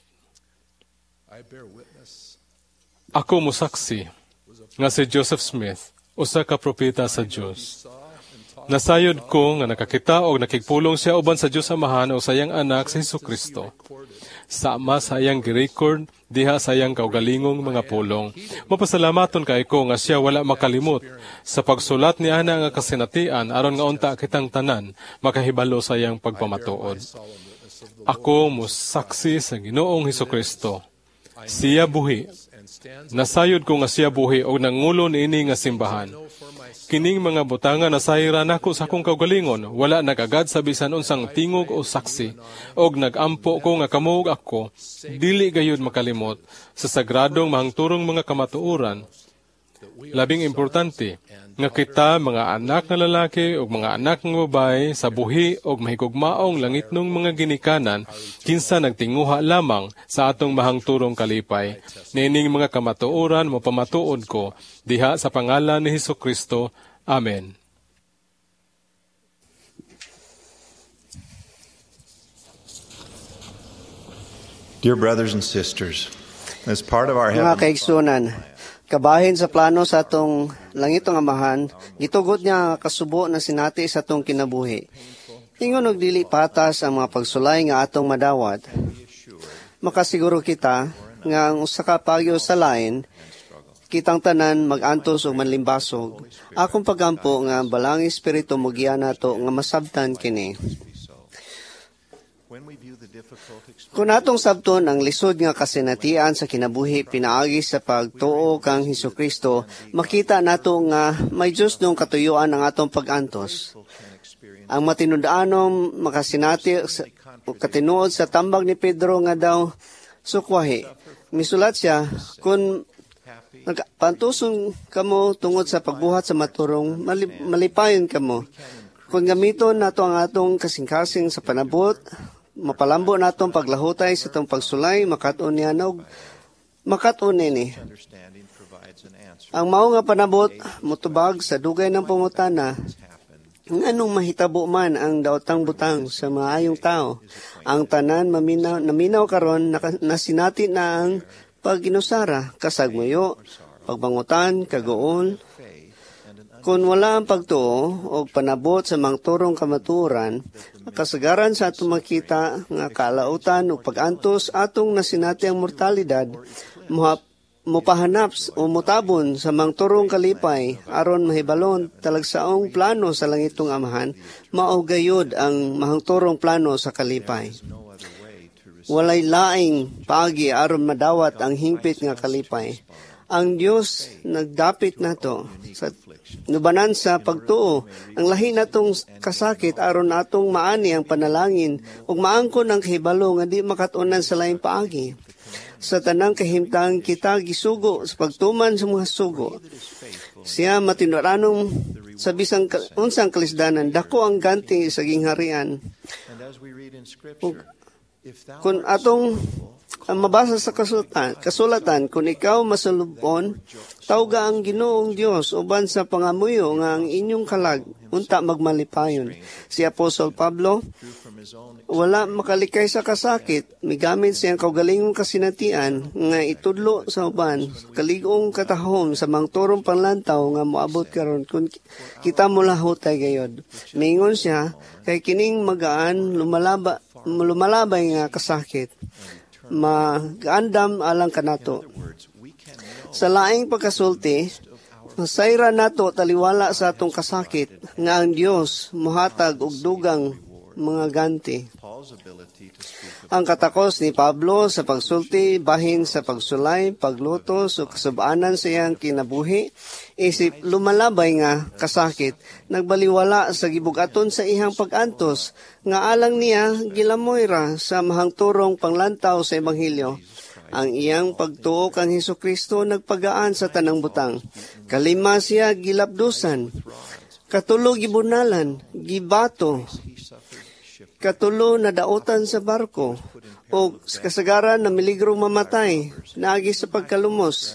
Ako musaksi nga si Joseph Smith, usa ka propeta sa Dios. Nasayod ko nga nakakita og nakigpulong siya uban sa Dios Amahan o sayang anak si Hesukristo. Sa ama sayang gi-record diha sayang kaugalingong mga pulong. Mapasalamaton kay ko nga siya wala makalimot sa pagsulat ni ana nga kasinatian aron nga unta kitang tanan makahibalo sayang pagpamatuod. Ako musaksi sa Ginoong Hesukristo. Siya buhi. Nasayod ko nga siya buhi o nangulo niini nga simbahan. Kining mga butanga nasayra nako sa akong kaugalingon, wala nagagad sa bisan unsang tingog o saksi, og nagampo ko nga kamog ako, dili gayud makalimot sa sagradong mahangturong mga kamatuoran. Labing importante, nga kita mga anak nga lalaki o mga anak nga babae sa buhi o mahigugmaong langitnong mga ginikanan, kinsa nagtinguha lamang sa atong mahangturong kalipay. Nining mga kamatuoran mo pamatuod ko, diha sa pangalan ni Hesukristo. Amen. Dear brothers and sisters, as part of our mga heavenly kaigsunan, kabahin sa plano sa atong langitong amahan, gitugot niya kasubo na sinati sa atong kinabuhi. Ingon og dili patas ang mga pagsulay nga atong madawat. Makasiguro kita nga ang usa ka pagyo sa lain, kitang tanan mag-antos o manlimbasog. Akong pagampo nga balang espiritu mugiya nato nga masabtan kini. Kung atong sabton ang lisod nga kasinatian sa kinabuhi pinaagi sa pagtuo kang Hesukristo, makita nato nga may Diyos nung katuyuan ang atong pag-antos. Ang matinud-anom makasinati o katinuod sa tambag ni Pedro nga daw sukwahi. Misulat siya, kung nagpantuson kamo tungod sa pagbuhat sa maturong, malip, malipayon kamo. Kung gamiton nato ang atong kasing-kasing sa panabot, mapalambo natong paglahutay sa itong pagsulay, makatun niya og makatun nini. Ang mao nga panabot, mutubag sa dugay ng pangutana, nganong mahitabo man ang daotang butang sa maayong tao. Ang tanan maminaw, naminaw karon nasinati na ang pag-inusara, kasagmuyo, pagbangutan, kagoon. Kung wala ang pagtuo o panabot sa mangturong kamaturan, kasagaran sa atong makita nga kalautan o pag-antos atong nasinati ang mortalidad, mupahanap o mutabon sa mangturong kalipay aron mahibalon talagsaong plano sa langitong amahan, maugayod ang mahangturong plano sa kalipay. Walay laing paagi aron madawat ang hingpit nga kalipay. Ang Dios nagdapit nato sa nubanan sa pagtuo. Ang lahi natong kasakit aron natong maani ang panalangin ug maangkon ang kahibalo nga di makatunan sa laing paagi. Sa tanang kahimtang kita gisugo sa pagtuman sa mga sugo. Siya matinuranong sa bisang unsang kalisdanan, dako ang ganti sa gingharian. Ug kung atong ang mabasa sa kasulatan, kasulatan, kung ikaw masalubon, tawga ang Ginoong Dios uban sa pangamuyo nga ang inyong kalag, unta magmalipayon. Si Apostol Pablo, wala makalikay sa kasakit, migamit siyang kaugalingong kasinatian nga itudlo sa uban, kaligong katahom sa mangturong panlantaw nga moabot karon kung kita mulahutay gayod. Mingon siya, kay kining magaan lumalaba, lumalabay nga kasakit. Mag-andam alang kanato. Sa laing pagkasulti, masayra nato taliwala sa atong kasakit nga ang Dios muhatag og dugang mga ganti. Ang katakos ni Pablo sa pagsulti bahin sa pagsulay, paglutos o kasubaanan sa iyang kinabuhi, isip lumalabay nga kasakit, nagbaliwala sa gibugaton sa ihang pag-antos, nga alang niya gilamoyra sa mahangturong panglantaw sa Ebanghelyo. Ang iyang pagtuo kang Hesukristo nagpagaan sa tanang butang. Kalima siya gilabdusan, katulo gibunalan, gibato, katulo na dautan sa barko, o kasagaran na miligrong mamatay, naagi sa pagkalumos.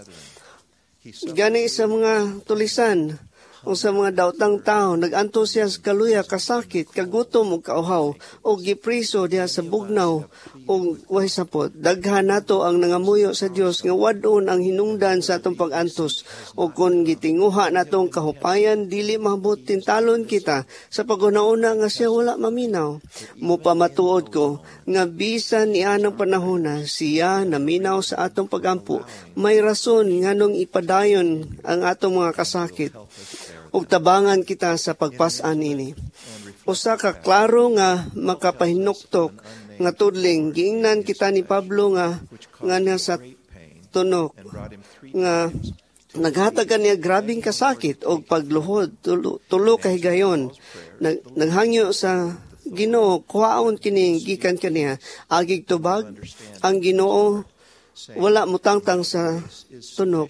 Gani sa mga tulisan, o sa mga daotang tao, nag-anto siya sa kaluya, kasakit, kagutom o kauhaw, o gipriso diha sa bugnaw, o wahi sapot. Daghan nato ang nangamuyo sa Dios nga wadon ang hinungdan sa atong pag-antos, o kung gitinguha natong kahupayan, dili mahabot tintalon kita, sa pag-una-una nga siya wala maminaw. Mupamatuod ko, nga bisan ni anang panahona, siya naminaw sa atong pag-ampo, may rason nganong ipadayon ang atong mga kasakit. Ug tabangan kita sa pagpas-an ini. Usa ka klaro nga makapahinuktok nga tudling giingnan kita ni Pablo nga nga nasa tunok nga naghatag niya grabing kasakit og pagluhod tulo, tulo kahigayon. Nag, naghangyo sa Ginoo kuhaon kini gikan kaniya agig tubag ang Ginoo wala mutangtang sa tunok.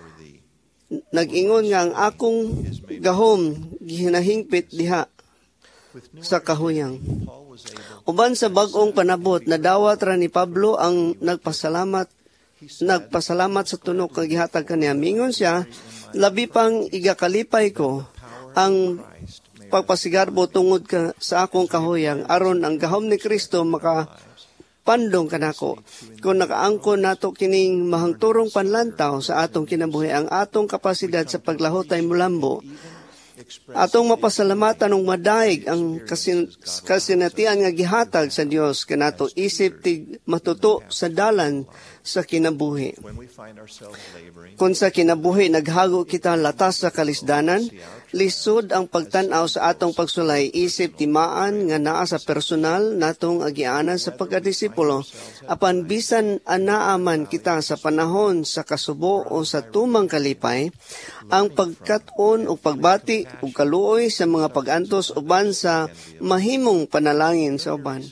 Nag-ingon nga ang akong gahom gihinahingpit diha sa kahuyang. Uban sa bag-ong panabot, nadawat ra ni Pablo ang nagpasalamat nagpasalamat sa tunok nga gihatag kaniya. Mingon siya, labi pang igakalipay ko ang pagpasigarbo tungod ka sa akong kahuyang aron ang gahom ni Kristo maka pandong kanako. Kung nakaangkon nato kining mahangturong panlantaw sa atong kinabuhi, ang atong kapasidad sa paglahot ay mulambo. Atong mapasalamatan ng madaig ang kasin, kasinatian nga gihatag sa Dios kanato isip tig matuto sa dalan sa kinabuhi. Kung sa kinabuhi naghago kita latas sa kalisdanan, lisod ang pagtanaw sa atong pagsulay isip timaan nga naa sa personal natong agianan sa pagkadisipulo. Apan bisan anaaman kita sa panahon sa kasubo o sa tumang kalipay, ang pagkat-on o pagbati o kaluoy sa mga pag-antos uban sa mahimong panalangin sa uban.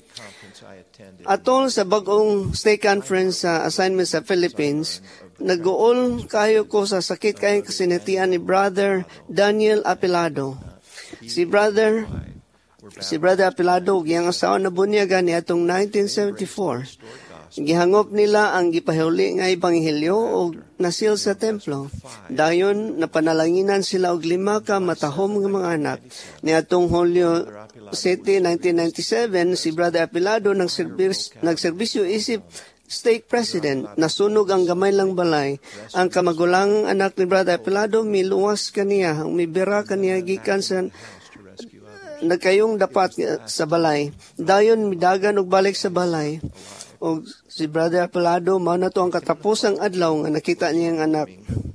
Atol sa bagong stay conference sa assignment sa Philippines, nag-uol kayo ko sa sakit kayong kasinatian ni Brother Daniel Apilado. Si Brother si Brother Apilado, giyang asawa na bunyaga ni atong nineteen seventy-four. Gihangop nila ang gipahuli nga ebanghelyo o nasil sa templo. Dayon napanalanginan sila og lima ka matahom nga mga anak. Niadtong Hulyo City nineteen ninety-seven, si Brother Apilado nang serbis, nagserbisyo isip stake president. Nasunog ang gamay lang balay. Ang kamagulang anak ni Brother Apilado miluwas kaniya, umibira kaniya gikan sa nagkayong dapat sa balay. Dayon midagan og balik sa balay. O si Brother Apilado, mao na to ang katapusang adlaw nga nakita niyang anak.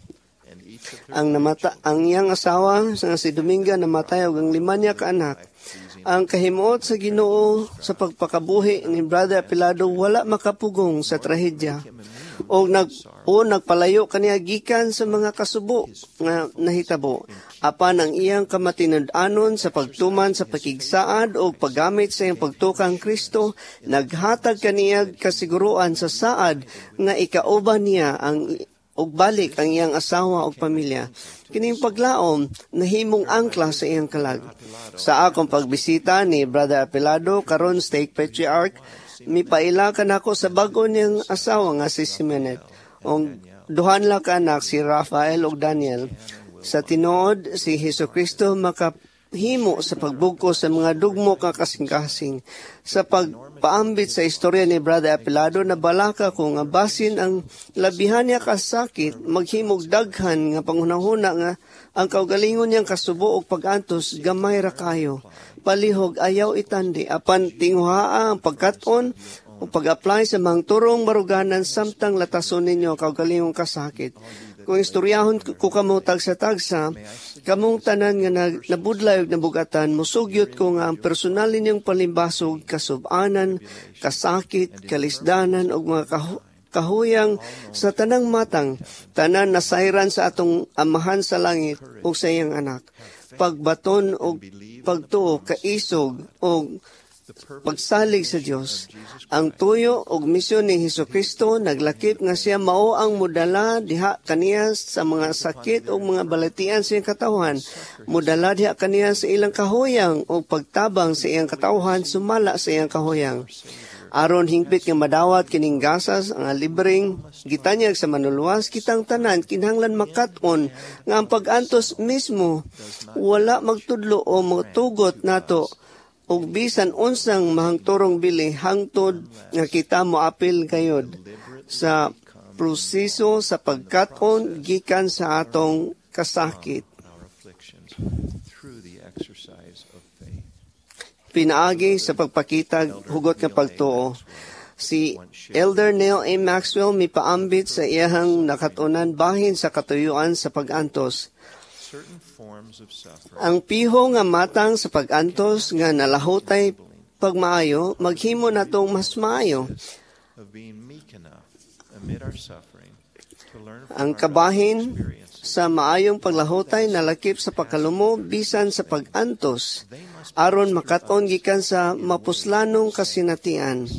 Ang namata, ang iyang asawa sa si Dominga namatay og ang lima niya ka anak. Ang kahimuot sa Ginoo sa pagpakabuhi ni Brother Apilado wala makapugong sa trahedya. O nag o nagpalayo kaniya gikan sa mga kasubo nga nahitabo. Apan ang iyang kamatinud-anon sa pagtuman sa pakigsaad o paggamit sa iyang pagtukang Kristo, naghatag kaniya kasiguruan sa saad nga ikauban niya ang og balik ang iyang asawa o pamilya. Kining paglaom nahimong angkla sa iyang kalag. Sa akong pagbisita ni Brother Apilado karon stake patriarch, mipaila ka nako sa bago niyang asawa nga si Simenet. Og duhan la ka anak si Rafael ug Daniel. Sa tinuod si Hesukristo makahimo sa pagbugko sa mga dugmo ka kasing-kasing. Sa pagpaambit sa istorya ni Brother Apilado, nabalaka ko nga basin ang labihan niya kasakit, maghimog daghan nga panghunahuna nga ang kaugalingon niyang kasubo og pag-antos gamay ra kayo. Palihog ayaw itandi, apan tinguhaa ang pagkat-on o pag-apply sa mga turong maruganan samtang latason ninyo kaugalingong kasakit. Kung istoryahon ko kamo tagsa-tagsa, kamong tanan nga nabudlay og nabugatan, musugyot ko nga ang personal ninyong palimbasog, kasub-anan, kasakit, kalisdanan, og mga kahu- kahuyang sa tanang matang, tanan nasayran sa atong amahan sa langit o sa iyang anak. Pagbaton o pagtuo, kaisog o pagsalig sa Dios. Ang tuyo og misyon ni Hesukristo naglakip nga siya mao ang mudala diha kaniya sa mga sakit o mga balatian sa iyang katawhan. Mudala diha kaniya sa ilang kahuyang o pagtabang sa iyang katawhan sumala sa iyang kahuyang. Aron hingpit nga madawat kining gasas ang libreng gitanyag sa manuluwas, kitang tanan kinahanglan makat-on nga ang pag-antos mismo wala magtudlo o matugot nato ug bisan unsang mahangturong bili hangtod nga kita moapil gayud sa proseso sa pagkat-on gikan sa atong kasakit. Pinaagi sa pagpakitag hugot nga pagtuo. Si Elder Neil A. Maxwell mipaambit sa iyahang nakatunan bahin sa katuyuan sa pag-antos. Ang piho nga matang sa pag-antos nga nalahutay pagmaayo, maghimo natong mas maayo. Ang kabahin sa maayong paglahutay nalakip sa pagkalumo bisan sa pag-antos, aron makat-on gikan sa mapuslanong kasinatian.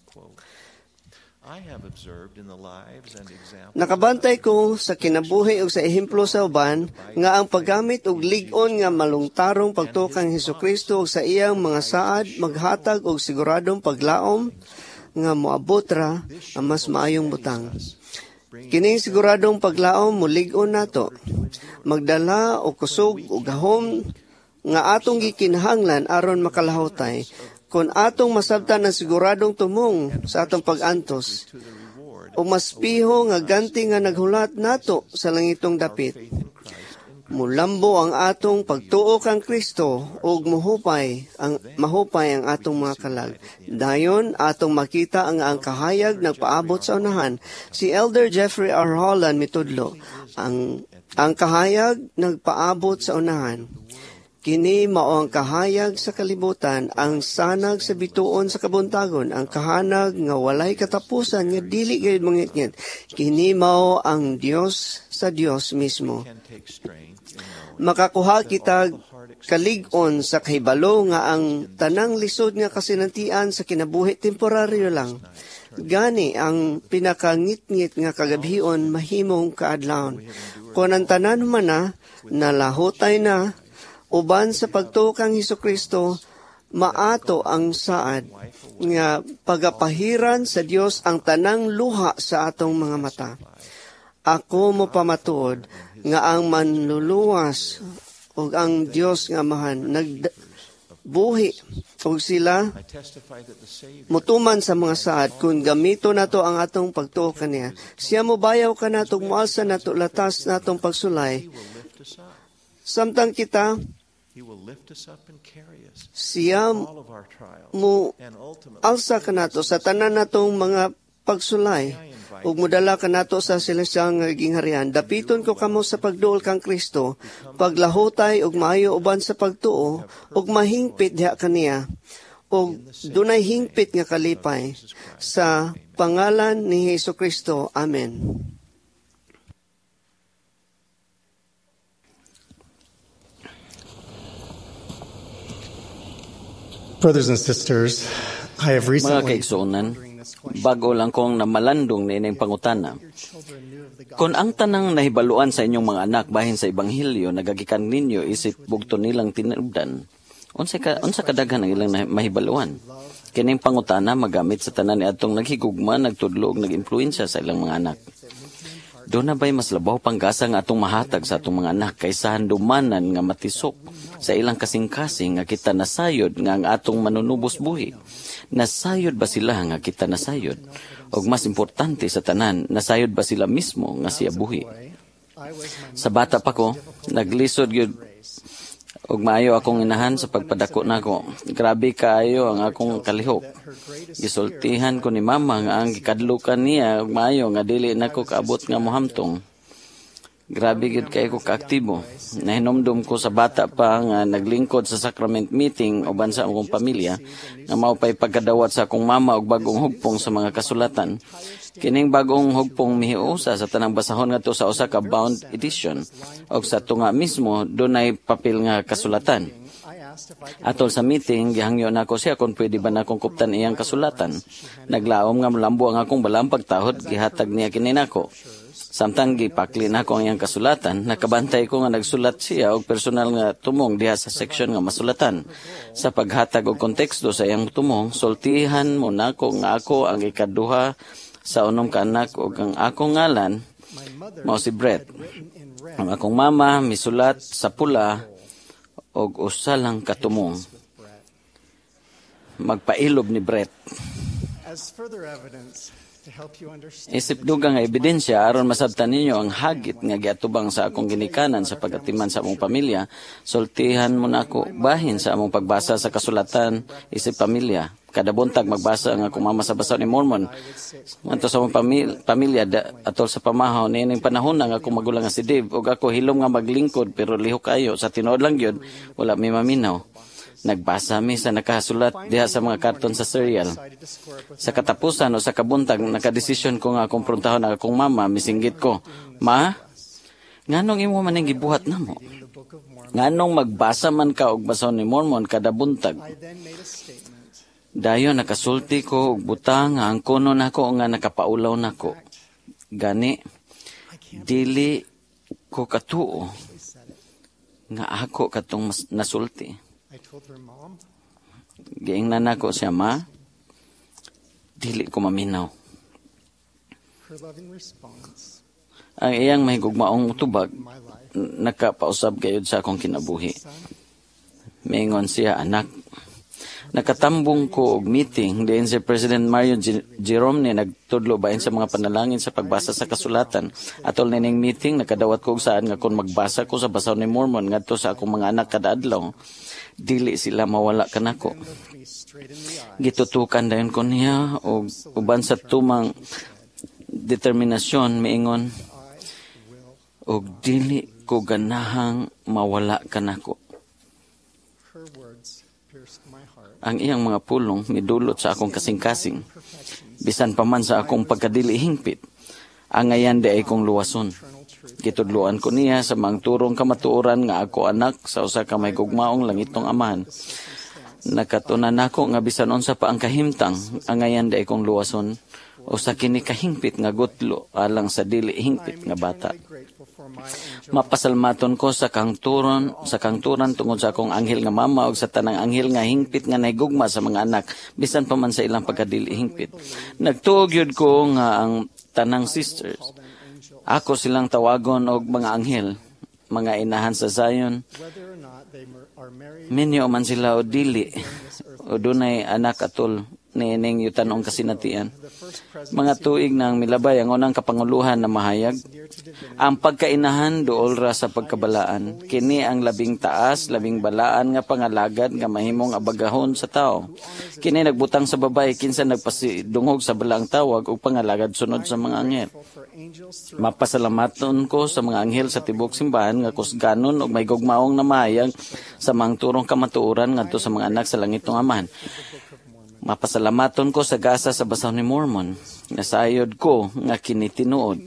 Nakabantay ko sa kinabuhi o sa ehemplo sa uban nga ang paggamit og lig-on nga malungtarong pagtukang Hesukristo og sa iyang mga saad maghatag og siguradong paglaom nga moabot ra ang mas maayong butang. Kining siguradong paglaom mulig-on nato, magdala o kusog o gahom nga atong gikinahanglan aron makalahutay. Kung atong masabtan ang siguradong tumong sa atong pag-antos, o mas piho nga ganti nga naghulat nato sa langitong dapit. mulambo ang atong pagtuo kang Kristo ug mahupay ang mahupay ang atong mga kalag. Dayon atong makita ang ang kahayag nagpaabot sa unahan. Si Elder Jeffrey R. Holland mitudlo, ang ang kahayag nagpaabot sa unahan. Kini mao ang kahayag sa kalibutan, ang sanag sa bituon sa kabuntagon, ang kahanag nga walay katapusan nga dili gayud mangitngit. Kini mao ang Dios sa Dios mismo. Makakuha kita kalig-on sa kahibalo nga ang tanang lisod nga kasinatian sa kinabuhi temporaryo lang. Gani ang pinakangit-ngit nga kagabhion mahimong kaadlawon. Kung ang tanan man na, nalahutay na, uban sa pagtukang Hesukristo, maato ang saad nga pagapahiran sa Dios ang tanang luha sa atong mga mata. Ako mo pamatuod nga ang manluluwas ug ang Dios nga mahan nagbuhi ug sila mutuman sa mga saad kung gamito nato ang atong pagtuo kaniya. Siya mo bayaw ka nato mualsa nato latas natong pagsulay. Samtang kita siya mo alsa ka nato sa tanan natong mga pagsulay ug mudala ka nato sa celestial nga gingharian. Dapiton ko kamo sa pagduol kang Kristo, paglahutay ug maayo uban sa pagtuo ug mahingpit diha kaniya ug dunay hingpit nga kalipay sa pangalan ni Hesukristo. Amen. Brothers and sisters, I have Mga recently... kaigsuonan, bago lang kong namalandong na ining pangutana. Kung ang tanang nahibaluan sa inyong mga anak bahin sa Ebanghelyo, nagagikan ninyo isip bugto nilang tinubdan, unsa ka, unsa kadaghan ang ilang mahibaluan? Kining pangutana magamit sa tanan ni adtong naghigugma, nagtudlo ug nag-impluwensya sa ilang mga anak. Doon na ba'y mas labaw panggasa nga atong mahatag sa atong mga anak kaysa handumanan nga matisok sa ilang kasing-kasing nga kita nasayod nga ang atong manunubos buhi? Nasayod ba sila nga kita nasayod? O mas importante sa tanan, nasayod ba sila mismo nga siya buhi? Sa bata pa ko, naglisod yun ug maayo akong inahan sa pagpadako nako. Grabe kaayo ang akong kalihok. Gisultihan ko ni mama nga ang gikadlukan niya ug maayo nga dili nako kaabot nga mohamtong. Grabe gid kay ko kaaktibo. Nahinomdom ko sa bata pa nga naglingkod sa sacrament meeting uban sa akong pamilya nga mao pay pagkadawat sa akong mama og bagong hugpong sa mga kasulatan. Kining bagong hugpong mihiusa sa tanang basahon ngadto sa usa ka bound edition og sa tunga mismo dunay papel nga kasulatan. Atol sa meeting, gihangyo na ako siya kung pwede ba na akong kuptan iyang kasulatan. Naglaom nga malambo ang akong balang pagtahod, gihatag niya kininako. Samtang gipakli na ako ang iyang kasulatan, nakabantay ko nga nagsulat siya og personal nga tumong diha sa section nga masulatan. Sa paghatag og konteksto sa iyang tumong, sultihan mo na ko nga ako ang ikaduha sa unom ka anak ug ang akong ngalan mao si Brett. Ang akong mama misulat sa pula og usa lang katumong. Magpailob ni Brett. Isip dugang nga ebidensya aron masabtan ninyo ang hagit nga giatubang sa akong ginikanan sa pagatiman sa among pamilya, sultihan mo na ako bahin sa among pagbasa sa kasulatan isip pamilya. Kada buntag magbasa ang akong mama sa Basaw ni Mormon. Nganto sa among pamilya, pamilya da, atol sa pamahaw niining panahon nga akong magulang nga si Dave ug ako hilom nga maglingkod pero lihok kayo sa tinuod lang gyud wala mi maminaw. Nagbasa mi sa nakasulat diha sa mga karton sa cereal. Sa katapusan o sa kabuntag, nakadesisyon ko nga kumpruntahon ang akong mama, misinggit ko, Ma, nganong imo man ang gibuhat namo? Nganong magbasa man ka og Basaw ni Mormon kada buntag? Dayon nakasulti ko og butang nga ang kuno nako nga nakapaulaw nako. Gani, dili ko katuo nga ako katong nasulti. Giingnan nako siya, Ma, dili ko maminaw. Ang iyang mahigugmaong tubag nakapausab gayud sa akong kinabuhi. Mingon siya, anak, Nakatambong ko og meeting diin si President Mario G- Jerome ni nagtudlo bahin sa mga panalangin sa pagbasa sa kasulatan. Atol nining meeting nakadawat ko og saan nga kon magbasa ko sa Basaw ni Mormon ngadto sa akong mga anak kada adlaw, dili sila mawala kanako. Gitutukan dayon ko niya og uban sa tumang determinasyon miingon og dili ko ganahang mawala kanako. Ang iyang mga pulong midulot sa akong kasing-kasing. Bisan pa man sa akong pagkadili hingpit, ang ngayan di ay kong luwason. Gitudluan ko niya sa mga turong kamatuoran nga ako anak sa usa ka may gugmaong langitong amahan. Nakatunan nako nga bisan unsa pa ang kahimtang, ang ngayan di ay kong luwason o sa kini kahingpit nga gutlo alang sa dili hingpit nga bata. Mapasalmaton ko sa kangturon, sa kangturan tungod sa akong anghel nga mama ug sa tanang anghel nga hingpit nga nahigugma sa mga anak bisan pa man sa ilang pagkadili hingpit. Nagtuog yun ko nga ang tanang sisters, ako silang tawagon og mga anghel, mga inahan sa Zion. Minyo man sila o dili o dunay anak atol nining yutanong kasinatian. Mga tuig nang milabay ang unang kapanguluhan na mahayag. Ang pagkainahan duol ra sa pagkabalaan. Kini ang labing taas, labing balaan nga pangalagad nga mahimong abagahon sa tao. Kini nagbutang sa babae kinsa nagpasidungog sa balaang tawag ug pangalagad sunod sa mga anghel. Mapasalamaton ko sa mga anghel sa tibok simbahan nga kusganon ug may gugmaong na mahayag sa mga turong kamatuoran ngadto sa mga anak sa langitong amahan. Mapasalamaton ko sa gasa sa Basaw ni Mormon. Nasayod ko nga kini tinuod.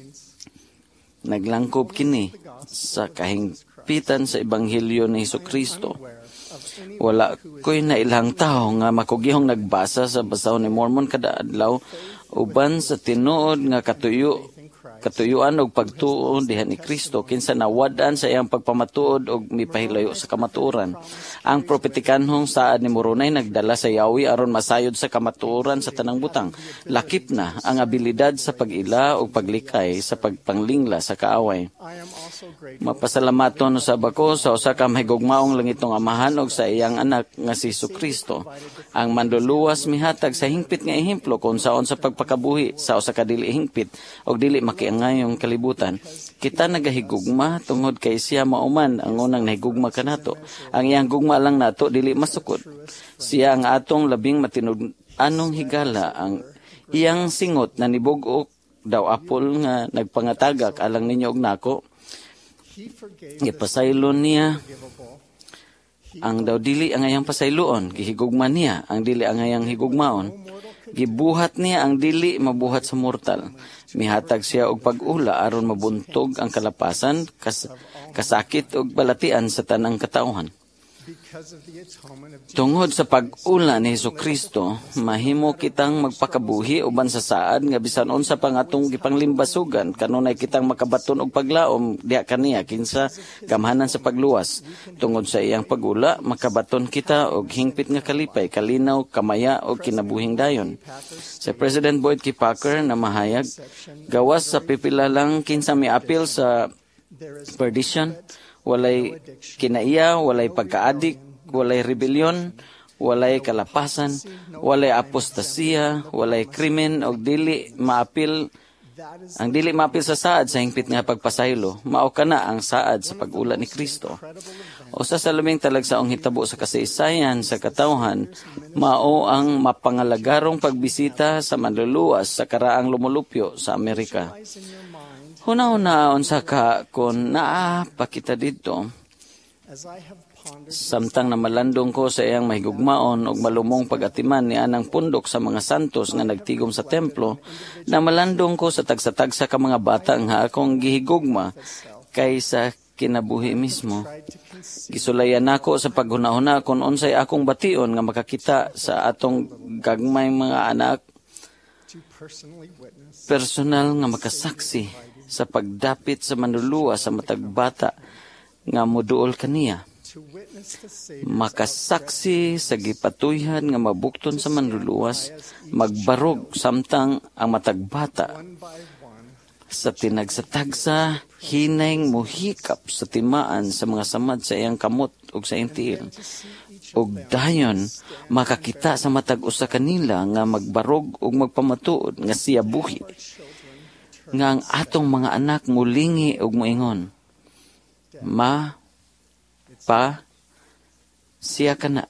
Naglangkob kini sa kahingpitan sa Ebanghelyo ni Hesukristo. Wala ko'y nailang tao nga makugihong nagbasa sa Basaw ni Mormon kada adlaw uban sa tinuod nga katuyo katuyuan og pagtuo diha ni Kristo kinsa nawad-an sa iyang pagpamatuod og mipahilayo sa kamatuoran. Ang propetikanhong saad ni Moroni nagdala sa yawi aron masayod sa kamatuoran sa tanang butang. Lakip na ang abilidad sa pag-ila og paglikay sa pagpanglingla sa kaaway. Mapasalamaton usab ako sa usa ka mahigugmaong langitong amahan og sa iyang anak nga si Jesucristo. Ang manluluwas mihatag sa hingpit nga ehemplo kung saon sa pagpakabuhi sa usa ka dili hingpit og dili makiangayong kalibutan. Kita nagahigugma tungod kay siya mauman ang unang nahigugma kanato. Ang iyang gugma lang nato dili masukod. Siya ang atong labing matinud-anong higala. Ang iyang singot na nibug-ok daw apol nga nagpangatagak alang ninyo og nako. Ipasaylon niya ang daw dili ang ayang pasayloon, gihigugma niya ang dili ang ayang higugmaon. Gibuhat niya ang dili mabuhat sa mortal. Mihatag siya og pag-ula aron mabuntog ang kalapasan, kas, kasakit og balatian sa tanang katawhan. Tungod sa pag-ula ni Hesukristo, mahimo kitang magpakabuhi uban sa saad nga bisan unsa pang atong gipanglimbasugan kanunay kitang makabaton og paglaom diha kaniya kinsa gamhanan sa pagluwas. Tungod sa iyang pag-ula, makabaton kita og hingpit nga kalipay, kalinaw, kamaya og kinabuhing dayon. Si President Boyd K. Packer na mahayag, gawas sa pipila lang kinsa miapil sa perdition, walay kinaiya, walay pagkaadik, walay rebellion, walay kalapasan, walay apostasiya, walay krimen, og dili maapil, ang dili maapil sa saad sa hingpit nga pagpasaylo, mao kana ang saad sa pag-ula ni Kristo. O sa saluming talagsaong hitabo sa kasaysayan sa katawhan, mao ang mapangalagarong pagbisita sa manluluwas sa karaang lumulupyo sa Amerika. Huna-hunaon sa ka kung naa pa kita dito, samtang na malandong ko sa iyang mahigugmaon og malumong pag-atiman ni anang pundok sa mga santos nga nagtigom sa templo, na malandong ko sa tagsa-tagsa ka mga bata nga akong gihigugma kaysa kinabuhi mismo. Gisulayan nako sa paghunahuna kung unsay akong bation nga makakita sa atong gagmay mga anak, personal nga makasaksi sa pagdapit sa manluluwa sa matag bata nga moduol kaniya. Makasaksi sa gipatuyhan nga mabukton sa manluluwas, magbarog samtang ang matag bata sa tinagsatagsa, hinayng muhikap sa timaan sa mga samad sa iyang kamot ug sa intiil. Ug dayon makakita sa matag usa kanila nga magbarog ug magpamatuod nga siya buhi. Nga ang atong mga anak mulingi ug moingon, Ma, Pa, siya kana.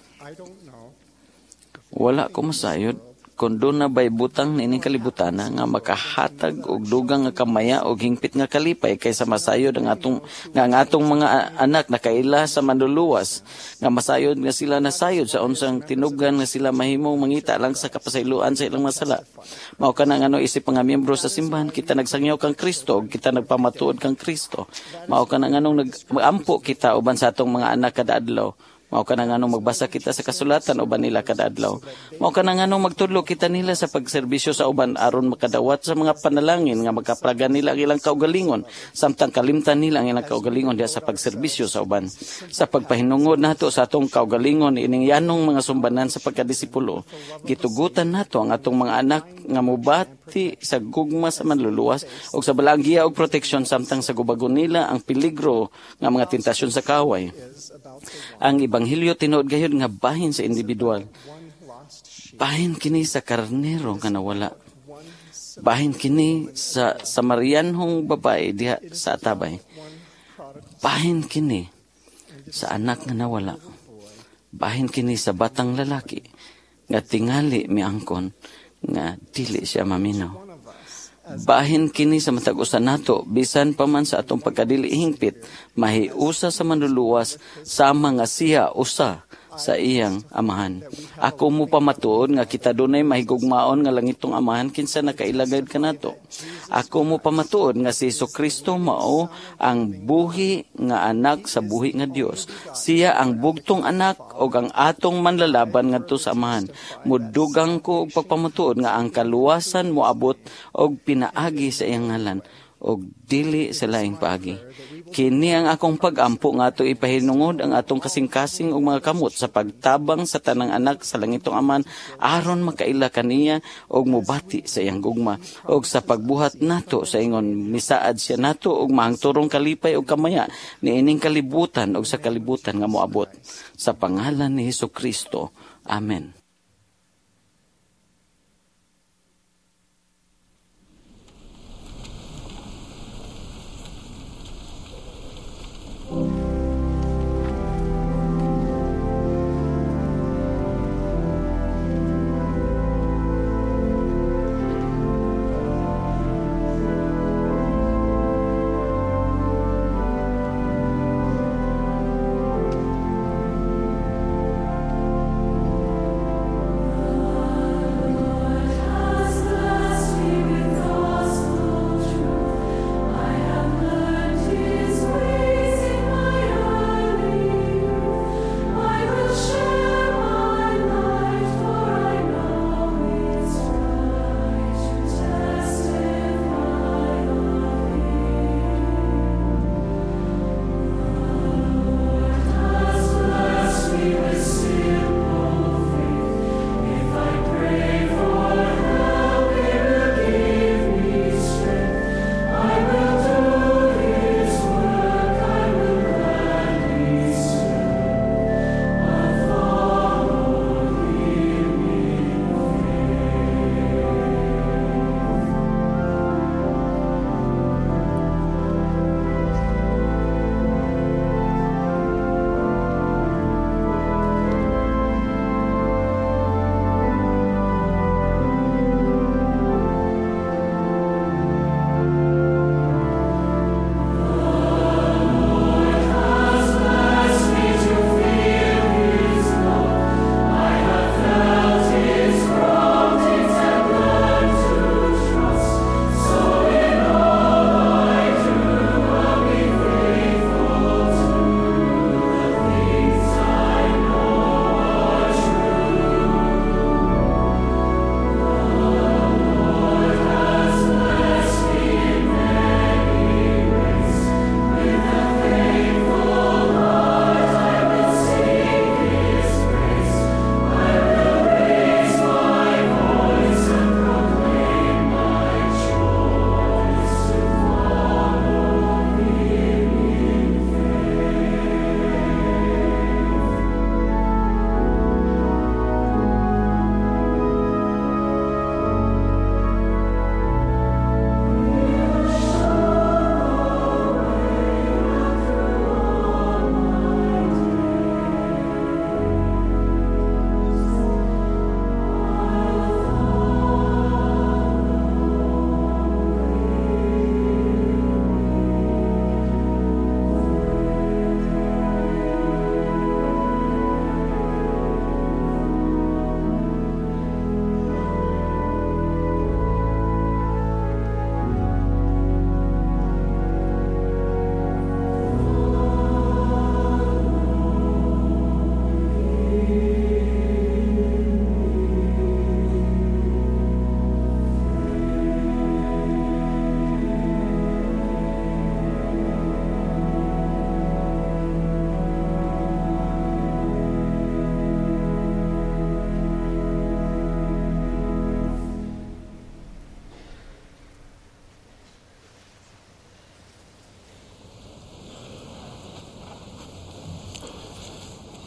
Wala ko masayod kung doon na ba'y butang nining kalibutana nga makahatag og dugang nga kamaya og hingpit nga kalipay kaysa masayod ang atong nga ang atong mga anak nakaila sa manluluwas nga masayod nga sila nasayod sa unsang tinugan nga sila mahimong mangita lang sa kapasayloan sa ilang masala. Mao kana ngano isip nga miyembro sa simbahan kita nagsangyaw kang Kristo ug kita nagpamatuod kang Kristo. Mao kana nganong nag-ampo kita uban sa atong mga anak kada adlaw. Mao ka na nga nung magbasa kita sa kasulatan uban nila kada adlaw. Mao ka na nga nung magtudlo kita nila sa pagserbisyo sa uban aron makadawat sa mga panalangin nga magkapragan nila ang ilang kaugalingon samtang kalimtan nila ang ilang kaugalingon diha sa pagserbisyo sa uban. Sa pagpahinungod nato sa atong kaugalingon ining yanong mga sumbanan sa pagkadisipulo, gitugutan nato ang atong mga anak nga mobati sa gugma sa manluluwas ug sa balanggiya og proteksyon samtang sa gubagon nila ang peligro nga mga tentasyon sa kaway. Ang Ebanghelyo tinuod gayud nga bahin sa individual. Bahin kini sa karnero nga nawala. Bahin kini sa Samarianhong babae diha sa Atabay. Bahin kini sa anak nga nawala. Bahin kini sa batang lalaki nga tingali miangkon nga dili siya maminaw. Bahin kini sa matag usa nato bisan pa man sa atong pagkadili hingpit mahiusa sa manluluwas sama nga siya usa sa iyang amahan. Ako mo pamatuod nga kita dunay mahigugmaon nga langitong amahan kinsa nakailagay kanato. Ako mo pamatuod nga si Jesucristo mao ang buhi nga anak sa buhi nga Dios. Siya ang bugtong anak ug ang atong manlalaban ngadto sa amahan. Mudugang ko og pagpamatuod nga ang kaluwasan moabot og pinaagi sa iyang ngalan og dili sa laing paagi. Kini ang akong pag-ampo nga ato ipahinungod ang atong kasing-kasing og mga kamot sa pagtabang sa tanang anak sa langitong aman aron makaila kaniya og mubati sa iyang gugma og sa pagbuhat nato sa ingon misaad siya nato og mahangturong kalipay og kamaya niining kalibutan og sa kalibutan nga moabot sa pangalan ni Hesukristo. Amen.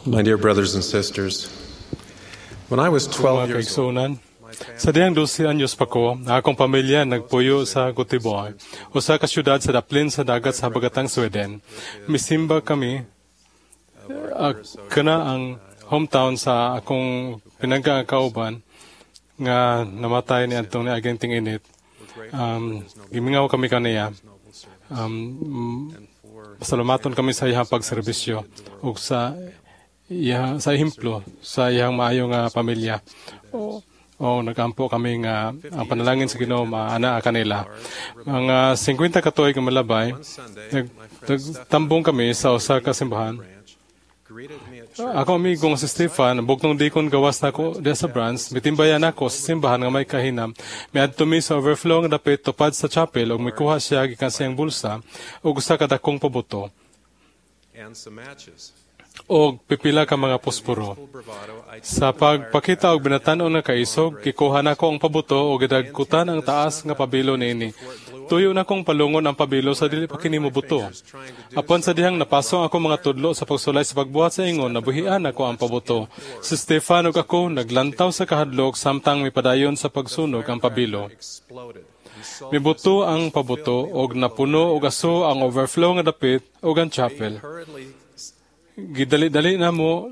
My dear brothers and sisters, when I was twelve Mga years old, kaigsunan, sa diyang dose anyos pa ko, na akong pamilya nagpuyo sa Göteborg, usa ka syudad sa daplin sa dagat sa habagatang Sweden. Misimba kami, uh, kana ang hometown sa akong pinagkakauban nga namatay ni Antong ni Agenting Init. Um, gimingaw kami kaniya. Um, Pasalomaton kami sa iyang pagserbisyo ug sa iya sa himplo sa iyang maayo nga pamilya. O, o nagampo kami nga ang panalangin sa Ginoo maana kanila. Mga fifty ka tuig nga malabay, nagtambong kami sa usa ka simbahan. Ako amigo nga si Stefan, bugtong dikon gawas na ko diya sa branch, mitimbayan ako sa simbahan nga may kahinam. Miadto mi sa overflow nga dapit tupad sa chapel ug mikuha siya gikan sa iyang bulsa ug usa ka dakong pabuto. O pipila ka mga posporo. Sa pagpakita og binatan-on nga kaisog, kikuha na ko ang pabuto o gidagkutan ang taas nga pabilo niini. Tuyo na kong palungon ang pabilo sa dili pa kini mobuto. Apon sa dihang napasong ako mga tudlo sa pagsulay sa pagbuhat sa ingon, nabuhian ako ang pabuto. Si Stefan ug ako naglantaw sa kahadlok samtang mipadayon sa pagsunog ang pabilo. Mibuto ang pabuto og napuno og aso ang overflow nga dapit ug ang chapel. Gidali-dali na mo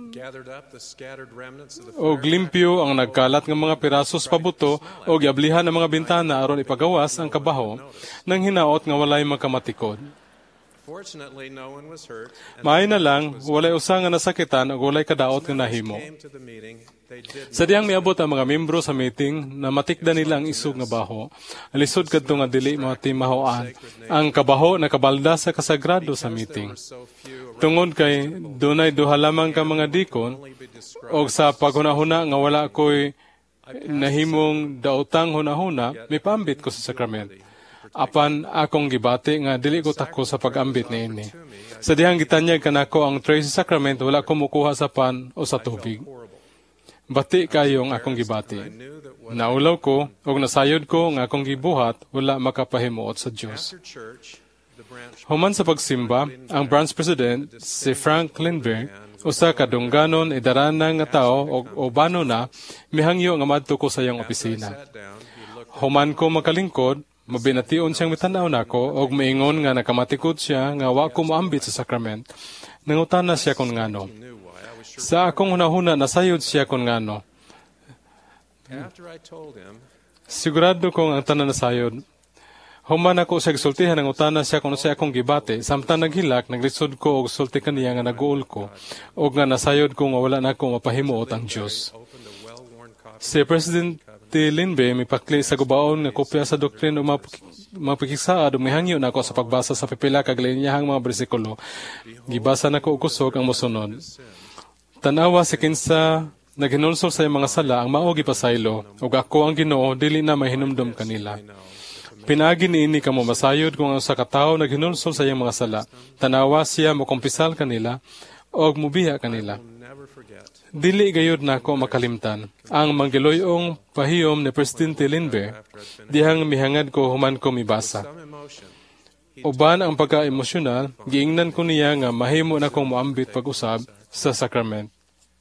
o limpyo ang nagkalat ng mga pirasos pabuto o giablihan ng mga bintana aron ipagawas ang kabaho nang hinaot nga walay magkamatikod. Maay na lang, walay usa nga nasakitan o walay kadaot nga nahimo. Sa diyang miabot ang mga membro sa meeting na matikda nila ang isog nga baho, alisod kadto nga dili matimahoan ang kabaho na kabalda sa kasagrado sa meeting. Tungod kay dunay duha lamang ka mga dikon o sa paghunahuna nga wala ko'y nahimong daotang hunahuna, may paambit ko sa sakrament. Apan akong gibati nga dili ko tako sa pag-ambit niini. Sa dihang gitanyag kanako ang tray sa sakrament, wala ko mukuha sa pan o sa tubig. Bati kayo ang akong gibati. Naulaw ko o nasayod ko nga akong gibuhat, wala makapahimuot sa Diyos. Human sa pagsimba, ang branch president, si Frank Lindbergh, usa ka dungganon idarana nga tao o ubano na, mihangyo nga madto ko sa iyang opisina. Human ko makalingkod, mabination siyang mitanaw nako og maingon nga nakamatikod siya nga wa ko moambit sa sakrament. Nangutana siya kon ngano. Sa akong hunahuna nasayod siya kon ngano. Sigurado kong ang tanan nasayod. Human ako siya gisultihan ng utana siya kung siya akong gibate, samtang naghilak, naglisod ko og sulti kaniya nga naguol ko, o nga nasayod ko nga wala na ako mapahimuot ang Diyos. Si President Lindbergh mipakli sa gubaon nga kopya sa doktrin o mapikisaad o mihangyo na ako sa pagbasa sa pipila kag linyahang mga bersikulo. Gibasa na ko kusog ang musunod. Tanawa si kinsa naghinulsol sa mga sala ang mao gipasaylo, ug ako ang Ginoo dili na mahinumdom kanila. Pinagi niini kamo masayod kung ang sa katao naghinulsol sa iyang mga sala. Tanawa siya mo kumpisal kanila o mubiha kanila. Dili gayud na ako makalimtan. Ang manggiloyong pahiyom ni Presidente Lindbergh, dihang mihangad ko human ko mibasa. Uban ang pagka-emosyonal, giingnan ko niya nga mahimo na kong moambit pag-usab sa sakrament.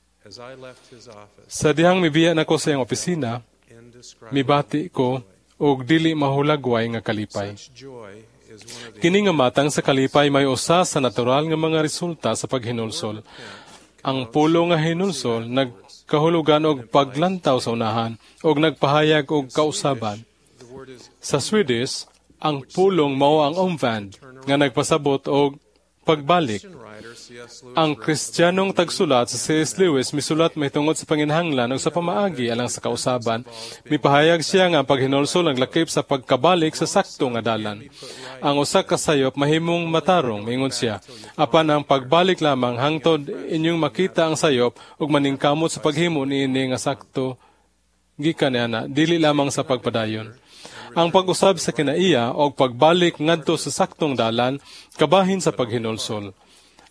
Sa dihang mibiya na ko sa iyang opisina, mibati ko og dili mahulagway nga kalipay. Kini nga matang sa kalipay may usa sa natural nga mga resulta sa paghinulsol. Ang pulo nga hinulsol nagkahulugan og paglantaw sa unahan og nagpahayag og kausaban. Sa Swedish, ang pulong mao ang omvänd nga nagpasabot og pagbalik. Ang Kristiyanong tagsulat sa C S Lewis misulat mahitungod sa panginhanglan o sa pamaagi alang sa kausaban. Mipahayag siya nga paghinulsol ang lakip sa pagkabalik sa sakto nga dalan. Ang usa ka sayop mahimong matarong, mingon siya. Apan ang pagbalik lamang hangtod inyong makita ang sayop ug maningkamot sa paghimo niini nga sakto gikan niana, dili lamang sa pagpadayon. Ang pag-usab sa kinaiya o pagbalik ngadto sa saktong dalan kabahin sa paghinulsol.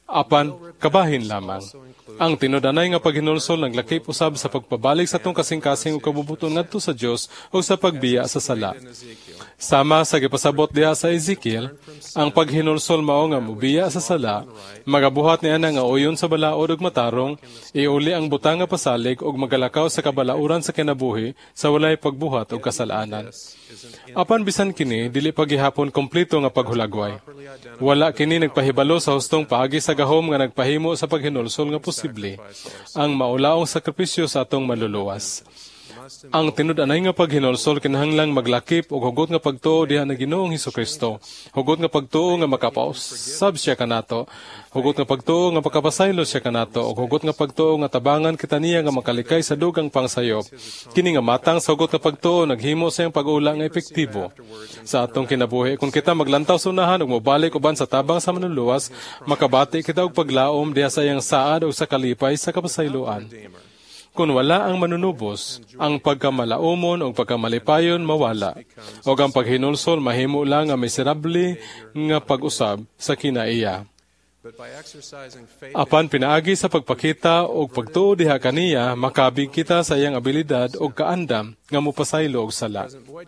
apan kabahin lamang. Ang tinudanay nga paghinulsol naglakip usab sa pagpabalik sa tong kasing-kasing ug kabubuton ngadto sa Dios o sa pagbiya sa sala. Sama sa gipasabot diha sa Ezekiel, ang paghinulsol mao nga mobiya sa sala, magabuhat niya na nga uyon sa balaod ug matarong, iuli ang butang nga pasalig ug magalakaw sa kabalauran sa kinabuhi sa walay pagbuhat ug kasalanan. Apan bisan kini dili pa gihapon kompleto nga paghulagway. Wala kini nagpahibalo sa hustong paagi sa gahom nga nagpahimo sa paghinulsol nga posible ang maulaong sakripisyo sa atong maluluwas. Ang tinud-anay nga paghinulsol kinahanglang maglakip og hugot nga pagtuo diha na Ginoong Hesukristo. Hugot nga pagtuo nga makapausab siya kanato, hugot nga pagtuo nga makapasaylo siya kanato, ug hugot nga pagtuo nga tabangan kita niya nga makalikay sa dugang pangsayop. Kini nga matang sa hugot nga pagtuo naghimo sa iyang pag-ula nga epektibo sa atong kinabuhi. Kung kita maglantaw sa unahan ug mobalik uban sa tabang sa manluluwas, makabati kita og paglaom diha sa iyang saad ug sa kalipay sa kapasayloan. Kung wala ang manunubos, ang pagkamalaumon o pagkamalipayon mawala, o ang paghinulsol mahimo lang nga miserable nga pag-usab sa kinaiya. Apan pinaagi sa pagpakita o pagtuo diha kaniya, makabig kita sa iyang abilidad o kaandam nga mupasaylo og sala.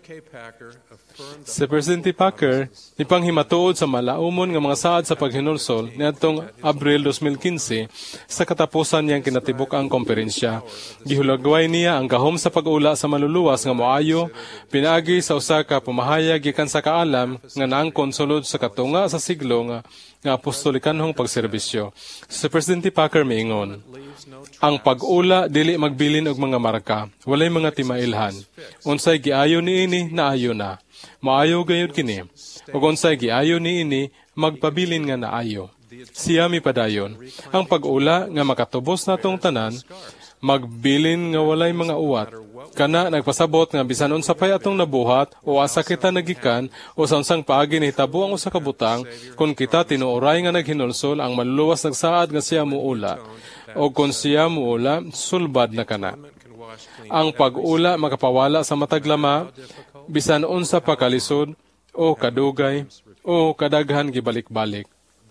Si Presidente Packer, ipanghimatuod sa malaumon nga mga saad sa paghinulsol niadtong Abril twenty fifteen sa katapusan niyang kinatibuk-ang komperensya. Gihulagway niya ang gahom sa pag-ula sa maluluwas nga moayo, pinaagi sa usa ka pamahayag gikan sa kaalam nga naangkon sulod sa katunga sa siglo nga nga apostolikanhong pagserbisyo. Si Presidente Packer miingon, ang pag-ula dili magbilin og mga marka, walay mga timailhan. Unsay giayo niini naayo na. Maayo gayud kini. Ug unsay giayo niini magpabilin nga naayo. Siya mi padayon, ang pag-ula nga makatubos natong tanan, magbilin nga walay mga uwat. Kana nagpasabot nga bisan unsa pay atong nabuhat o asa kita nagikan o sa unsang paagi nahitabo ang usa ka butang, kung kita tinuoray nga naghinulsol ang maluluwas nagsaad nga siya muula. O kung siya muula, sulbad na kana. Ang pag-ula makapawala sa mataglama, bisan unsa pa kalisod o kadugay o kadaghan gibalik-balik.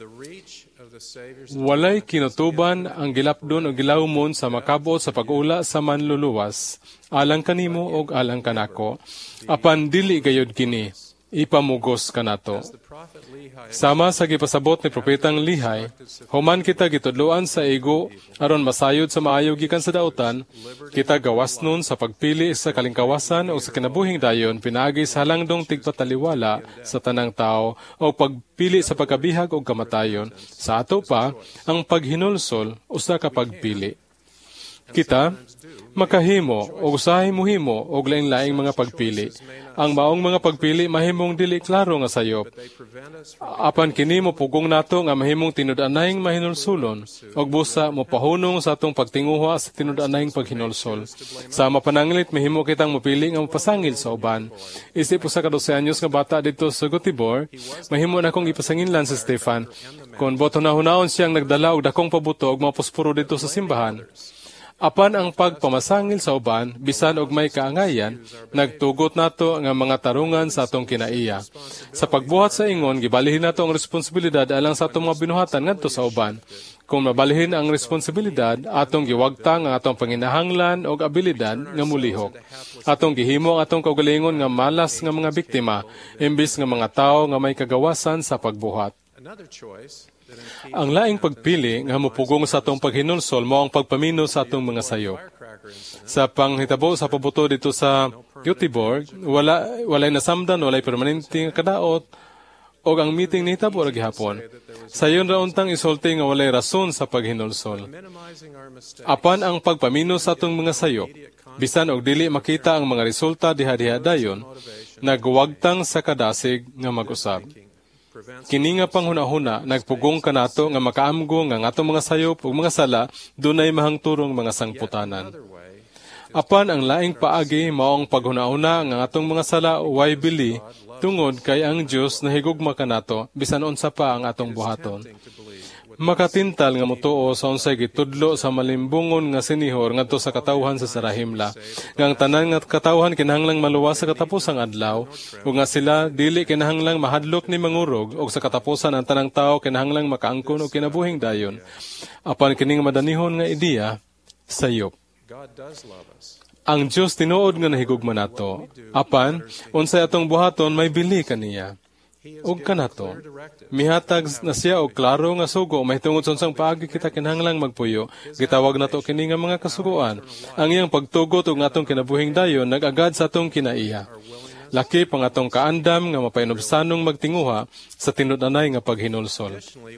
Walay kinutuban ang gilapdon o gilawmon sa makabot sa pag-ula sa manluluwas, alang kanimo og alang kanako, apan dili gayud kini, ipamugos kanato. Sama sa gipasabot ni Propetang Lihay, human kita gitudloan sa igo aron masayod sa maayo gikan sa dautan, kita gawasnon sa pagpili sa kalingkawasan o sa kinabuhing dayon pinaagi sa halangdong tigpataliwala sa tanang tao o pagpili sa pagkabihag o kamatayon. Sa ato pa, ang paghinulsol usa ka pagpili. Kita makahimo o usahay muhimo og lain-laing mga pagpili. Ang maong mga pagpili mahimong dili klaro nga sayop. Apan kini mo pugong nato nga mahimong tinud-anayng mahinulsulon og busa mo pahunong sa atong pagtinguha sa tinud-anayng paghinulsol. Sa mapanangilit mahimo kitang mopili nga mapasangil sa uban. Isip usa ka dose anyos nga bata dito sa Gotibor, mahimo na kong ipasanginlan si Stefan. Kon boto na hunaon siyang nagdala og dakong pabuto og mga posporo dito sa simbahan. Apan ang pagpamasangil sa uban, bisan og may kaangayan, nagtugot nato nga mga tarungan sa atong kinaiya. Sa pagbuhat sa ingon, gibalihin nato ang responsibilidad alang sa atong mga binuhatan ngadto sa uban. Kung mabalihin ang responsibilidad, atong giwagtang ang atong panginahanglan og abilidad nga mulihok. Atong gihimo ang atong kaugalingon nga malas nga mga biktima, imbis nga mga tawo nga may kagawasan sa pagbuhat. Ang laing pagpili nga mupugong sa atong paghinulsol mo ang pagpamino sa atong mga sayo. Sa panghitabo sa pabuto dito sa Gotibor, wala walay nasamdan, walay permanente nga kadaot, o ang meeting ni hitabo ra gihapon. Sayon ra untang isulti nga walay rason sa paghinulsol. Apan ang pagpamino sa atong mga sayo, bisan og dili makita ang mga resulta diha-diha dayon, nagwagtang sa kadasig nga mag-usab. Kini nga panghuna-huna, nagpugong kanato nga makaamgo nga atong mga sayop ug mga sala dunay mahangturong mga sangputanan. Apan ang laing paagi mao ang paghuna-una nga atong mga sala way bili tungod kay ang Dios nahigugma kanato bisan unsa pa ang atong buhaton. makatintal nga motuo sa unsay gitudlo sa malimbungon nga sinihor ngadto sa katawhan sa Sarahimla. Nga ang tanan nga katawhan kinahanglang maluwas sa katapusang adlaw, ug nga sila dili kinahanglang mahadlok ni mangurog, ug sa katapusan ang tanang tawo kinahanglang makaangkon og kinabuhing dayon. Apan kining madanihon nga ideya sayop. Ang Dios tinuod nga nahigugma nato. Apan unsay atong buhaton may bili kaniya. Og kanato, mihatag na siya og klaro nga sugo mahitungod sa unsang paagi kita kinahanglang magpuyo. Gitawag nato kini nga mga kasugoan. Ang iyang pagtugot og atong kinabuhing dayon nag-agad sa atong kinaiya. Laki pang atong kaandam nga mapainobsanong magtinguha sa tinud-anay nga paghinulsol.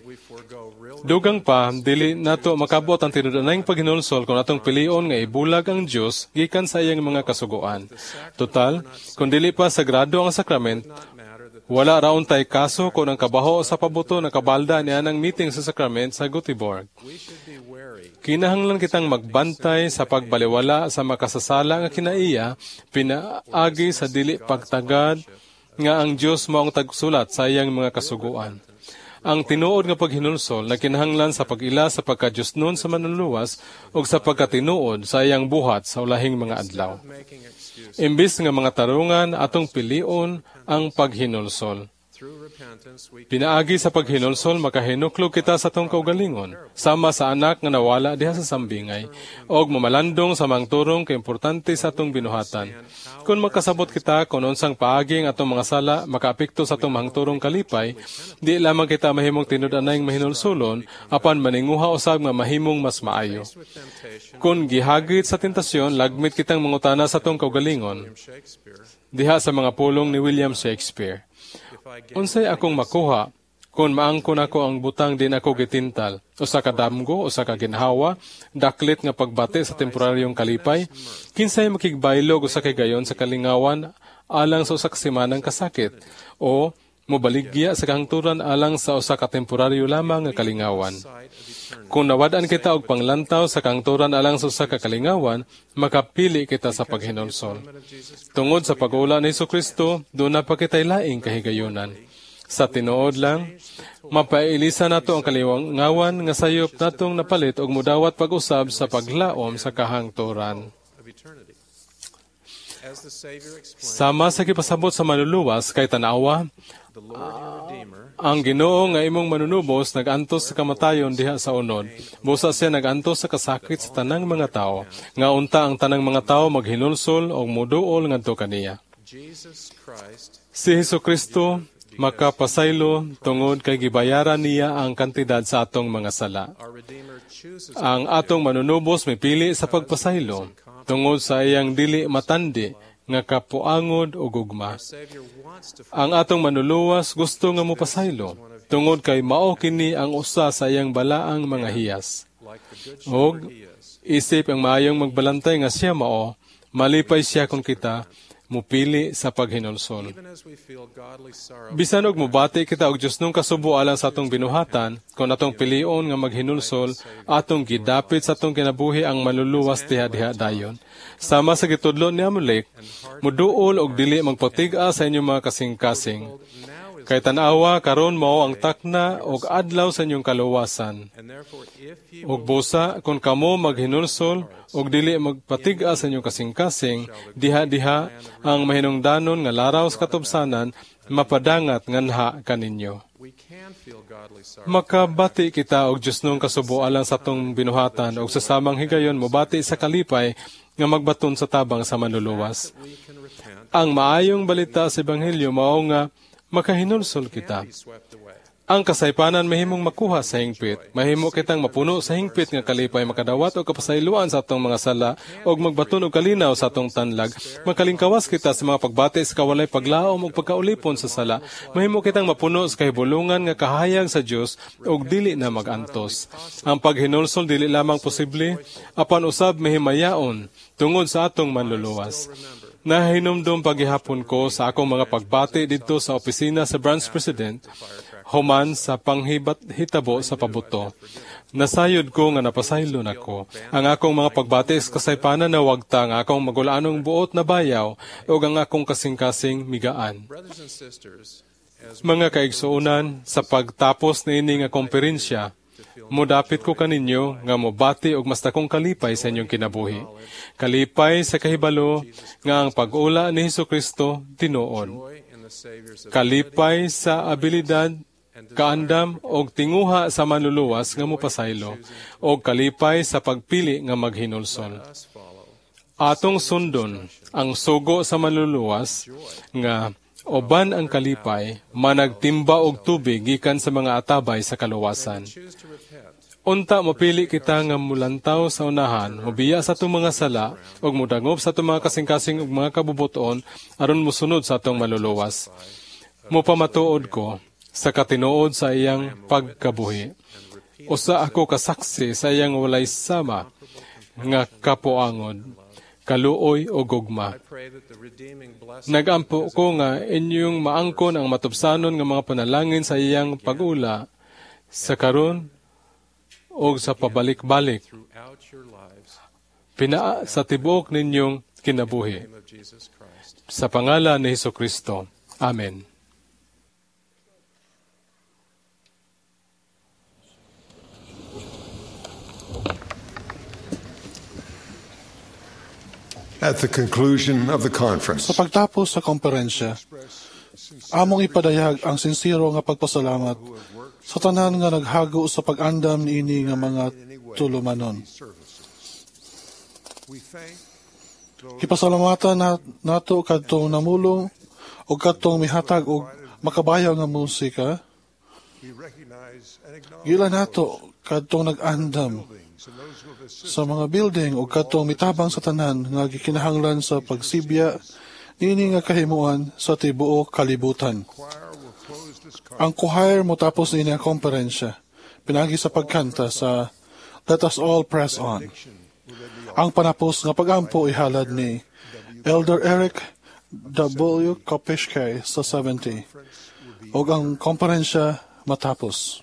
Dugang pa, dili nato makabot ang tinud-anay nga paghinulsol kung atong pilion nga ibulag ang Dios gikan sa iyang mga kasugoan. Total, kung dili pa sagrado ang sakrament, wala raon tay kaso kung ang kabaho sa pabuto na kabalda niya ng meeting sa sakrament sa Göteborg. Kinahanglan kitang magbantay sa pagbaliwala sa makasasala nga kinaiya, pinaagi sa dili pagtagad nga ang Dios mao ang tagsulat sa iyang mga kasuguan. Ang tinuod nga paghinulsol na kinahanglan sa pag-ila sa pagka-Diosnon sa manluluwas ug sa pagkatinuod sa iyang buhat sa ulahing mga adlaw. Imbis nga mga tarungan, atong pilion ang paghinulsol. Pinaagi sa paghinulsol, makahinuklog kita sa atong kaugalingon, sama sa anak nga nawala diha sa sambingay, og mamalandong sa mangturong kaimportante sa atong binuhatan. Kung makasabot kita kung unsang paagi ang atong mga sala makaapekto sa atong mahangturong kalipay, di lamang kita mahimong tinud-anay nga mahinulsolon, apan maninguha usab nga mahimong mas maayo. Kung gihagit sa tentasyon, lagmit kitang mangutana sa atong kaugalingon, diha sa mga pulong ni William Shakespeare. Unsay akong makuha kung maangkon ako ang butang din ako gitintal, o sa kadamgo, o sa kaginhawa, daklit nga pagbati sa temporaryong kalipay, kinsay makigbaylog o sa kagayon sa kalingawan alang sa usa ka semanang kasakit, o mobaligya sa kahangturan alang sa usa ka temporaryo lamang nga kalingawan. Kung nawad-an kita og panglantaw sa kahangturan alang sa usa ka kalingawan, makapili kita sa paghinulsol. Tungod sa pag-ula ni Jesucristo, doon na pa kita'y laing kahigayonan. Sa tinuod lang, mapailisan nato ang kalingawan nga sayop natong napalit og mudawat pag-usab sa paglaom sa kahangturan. Sama sa gipasabot sa manluluwas kay tanawa, uh, ang Ginoo nga imong manunubos nag-antos sa kamatayon diha sa unod. Busa siya nag-antos sa kasakit sa tanang mga tao, nga unta ang tanang mga tao maghinulsol o muduol ngadto kaniya. Si Jesucristo makapasaylo tungod kay gibayaran niya ang kantidad sa atong mga sala. Ang atong manunubos mipili sa pagpasaylo tungod sa iyang dili matandi nga kapuangod o gugma. Ang atong manluluwas gusto nga mopasaylo tungod kay mao kini ang usa sa iyang balaang mga hiyas. Og isip ang maayong magbalantay nga siya mao, malipay siya kung kita mupili sa paghinulsol. Bisan og mubati kita og Dios nung kasubo alang sa atong binuhatan, kung atong pilion nga maghinulsol, atong gidapit sa atong kinabuhi ang manluluwas diha-diha dayon. Sama sa gitudlo ni Amalek, muduol og dili magpatig-a sa inyong mga kasing-kasing. Kay tanawa karon mao ang takna og adlaw sa inyong kaluwasan. Ug busa kung kamo maghinulsol og dili magpatig-a sa inyong kasing-kasing, diha-diha ang mahinungdanon nga laraw sa katubsanan mapadangat nganha kaninyo. Makabati kita og Dios nung kasubo alang sa atong binuhatan og sa samang higayon mobati sa kalipay nga magbaton sa tabang sa manluluwas. Ang maayong balita sa Ebanghelyo mao nga makahinulsol kita. Ang kasaypanan mahimong makuha sa hingpit. Mahimo kitang mapuno sa hingpit nga kalipay makadawat o kapasayloan sa atong mga sala o magbaton og kalinaw sa atong tanlag. Makalingkawas kita sa mga pagbati sa kawalay paglaom o pagkaulipon sa sala. Mahimo kitang mapuno sa kahibulungan nga kahayag sa Dios og dili na magantos. Ang paghinulsol dili lamang posible, apan usab mahimayaon tungod sa atong manluluwas. Nahinumdum paghihapon ko sa akong mga pagbati dito sa opisina sa branch president, human sa panghitabo sa pabuto. Nasayod ko nga napasaylo nako. Ang akong mga pagbati sa kasaypanan na wagta nga akong magulanong buot na bayaw o ang akong kasing-kasing migaan. Mga kaigsuunan, sa pagtapos na ini nga komperensya, Mudapit ko kaninyo nga mobati og mas dakong kalipay sa inyong kinabuhi. Kalipay sa kahibalo nga ang pag-ula ni Hesukristo tinuod. Kalipay sa abilidad, kaandam og tinguha sa manluluwas nga mopasaylo og kalipay sa pagpili nga maghinulsol. Atong sundon ang sugo sa manluluwas nga oban ang kalipay, managtimba og tubig gikan sa mga atabay sa kaluwasan. Unta mapili kita nga mulantaw sa unahan, mubiya sa atong mga sala, og mudangop sa atong mga kasing-kasing ug mga kabubuton aron musunod sa atong maluluwas. Mupamatuod ko sa katinuod sa iyang pagkabuhi. Usa ako kasaksi sa iyang walay sama nga kapuangod, kaluoy o gugma. Nagampo ko nga inyong maangkon ang matubsanon nga mga panalangin sa iyang pag-ula sa karon o sa pabalik-balik pinaa sa tibuok ninyong kinabuhi. Sa pangalan ni Hesukristo. Amen. At the conclusion of the conference, Sa pagtapos sa konferensya, among ipadayag ang sincero nga pagpasalamat sa tanan nga naghago sa pag-andam niini nga mga tulumanon. Ipasalamatan na, nato kadtong namulong o kadtong mihatag og makabayaw nga musika. Gila nato kadtong nag-andam sa mga building o kadtong mitabang sa tanan nga gikinahanglan sa pagsibya niini nga kahimuan sa tibuok kalibutan. Ang choir mo tapos niini ang konferensya pinagi sa pagkanta sa Let Us All Press On. Ang panapos nga pagampo ihalad ni Elder Eric W. Kopishke sa seventy o ang konferensya matapos.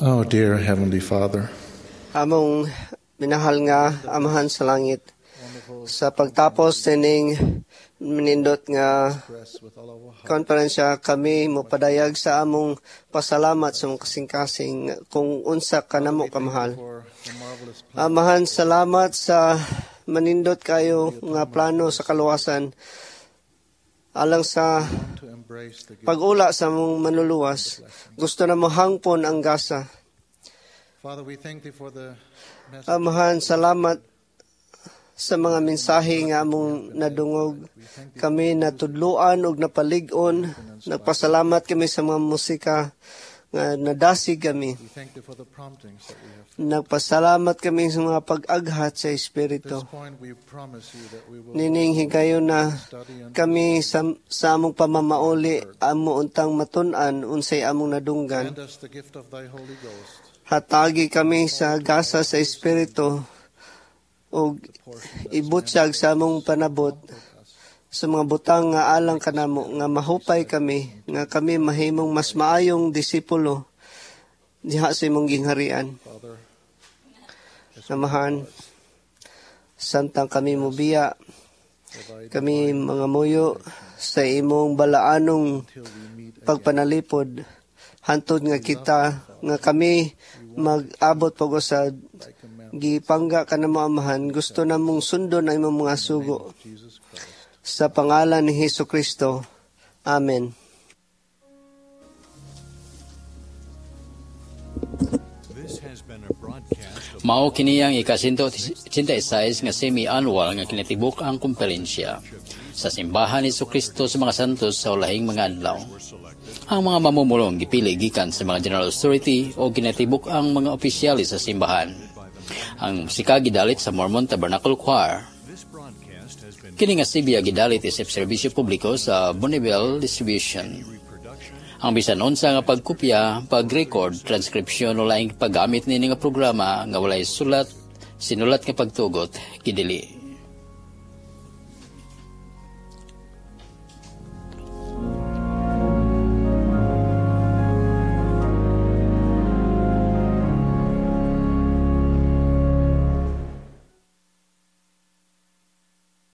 Oh, dear Heavenly Father, Among minahal nga Amahan sa langit, sa pagtapos tining minindot nga konferensya, kami mopadayag sa among pasalamat sa mong kasing-kasing kung unsa ka namo kamahal. Amahan, salamat sa manindot kayo nga plano sa kaluwasan alang sa pag-ula sa mong manluluwas. Gusto na mo hangpon ang gasa. Amahan, salamat sa mga mensahe nga among nadungog. Kami natudluan og napalig-on. Nagpasalamat kami sa mga musika nga nadasig kami. Nagpasalamat kami sa mga pag-aghat sa Espiritu. Nining higayon na kami sa, sa among pamamauli, amo untang matun-an unsay among nadunggan. Hatagi kami sa gasa sa Espiritu o ibutyag sa among panabot sa mga butang nga alang kanamo, nga mahupay kami, nga kami mahimong mas maayong disipulo diha sa imong gingharian. Amahan, santang kami mubiya, kami mga muyo sa imong balaanong pagpanalipod, hantod nga kita, nga kami mag-abot pag-usad, gipangga ka na mo, Amahan, gusto na mong sundon ang imong mga sugo. Sa pangalan ni Hesus Kristo. Amen. Mao kiniyang ikasinto eighty-six nga semi-annual nga kinatibuk ang komperensya sa simbahan ni Hesus Kristo sa mga santos sa ulahing mga adlaw. Ang mga mamumulong gipili gikan sa mga general authority o kinatibuk ang mga opisyales sa simbahan. Ang musika gidalit sa Mormon Tabernacle Choir. Kini nga C B A gidalit isip serbisyo publiko sa Bonneville Distribution. Ang bisan unsa nga pagkopya, pag-record, transcription o laing paggamit nini nga programa nga walay sulat, sinulat nga pagtugot, gidili.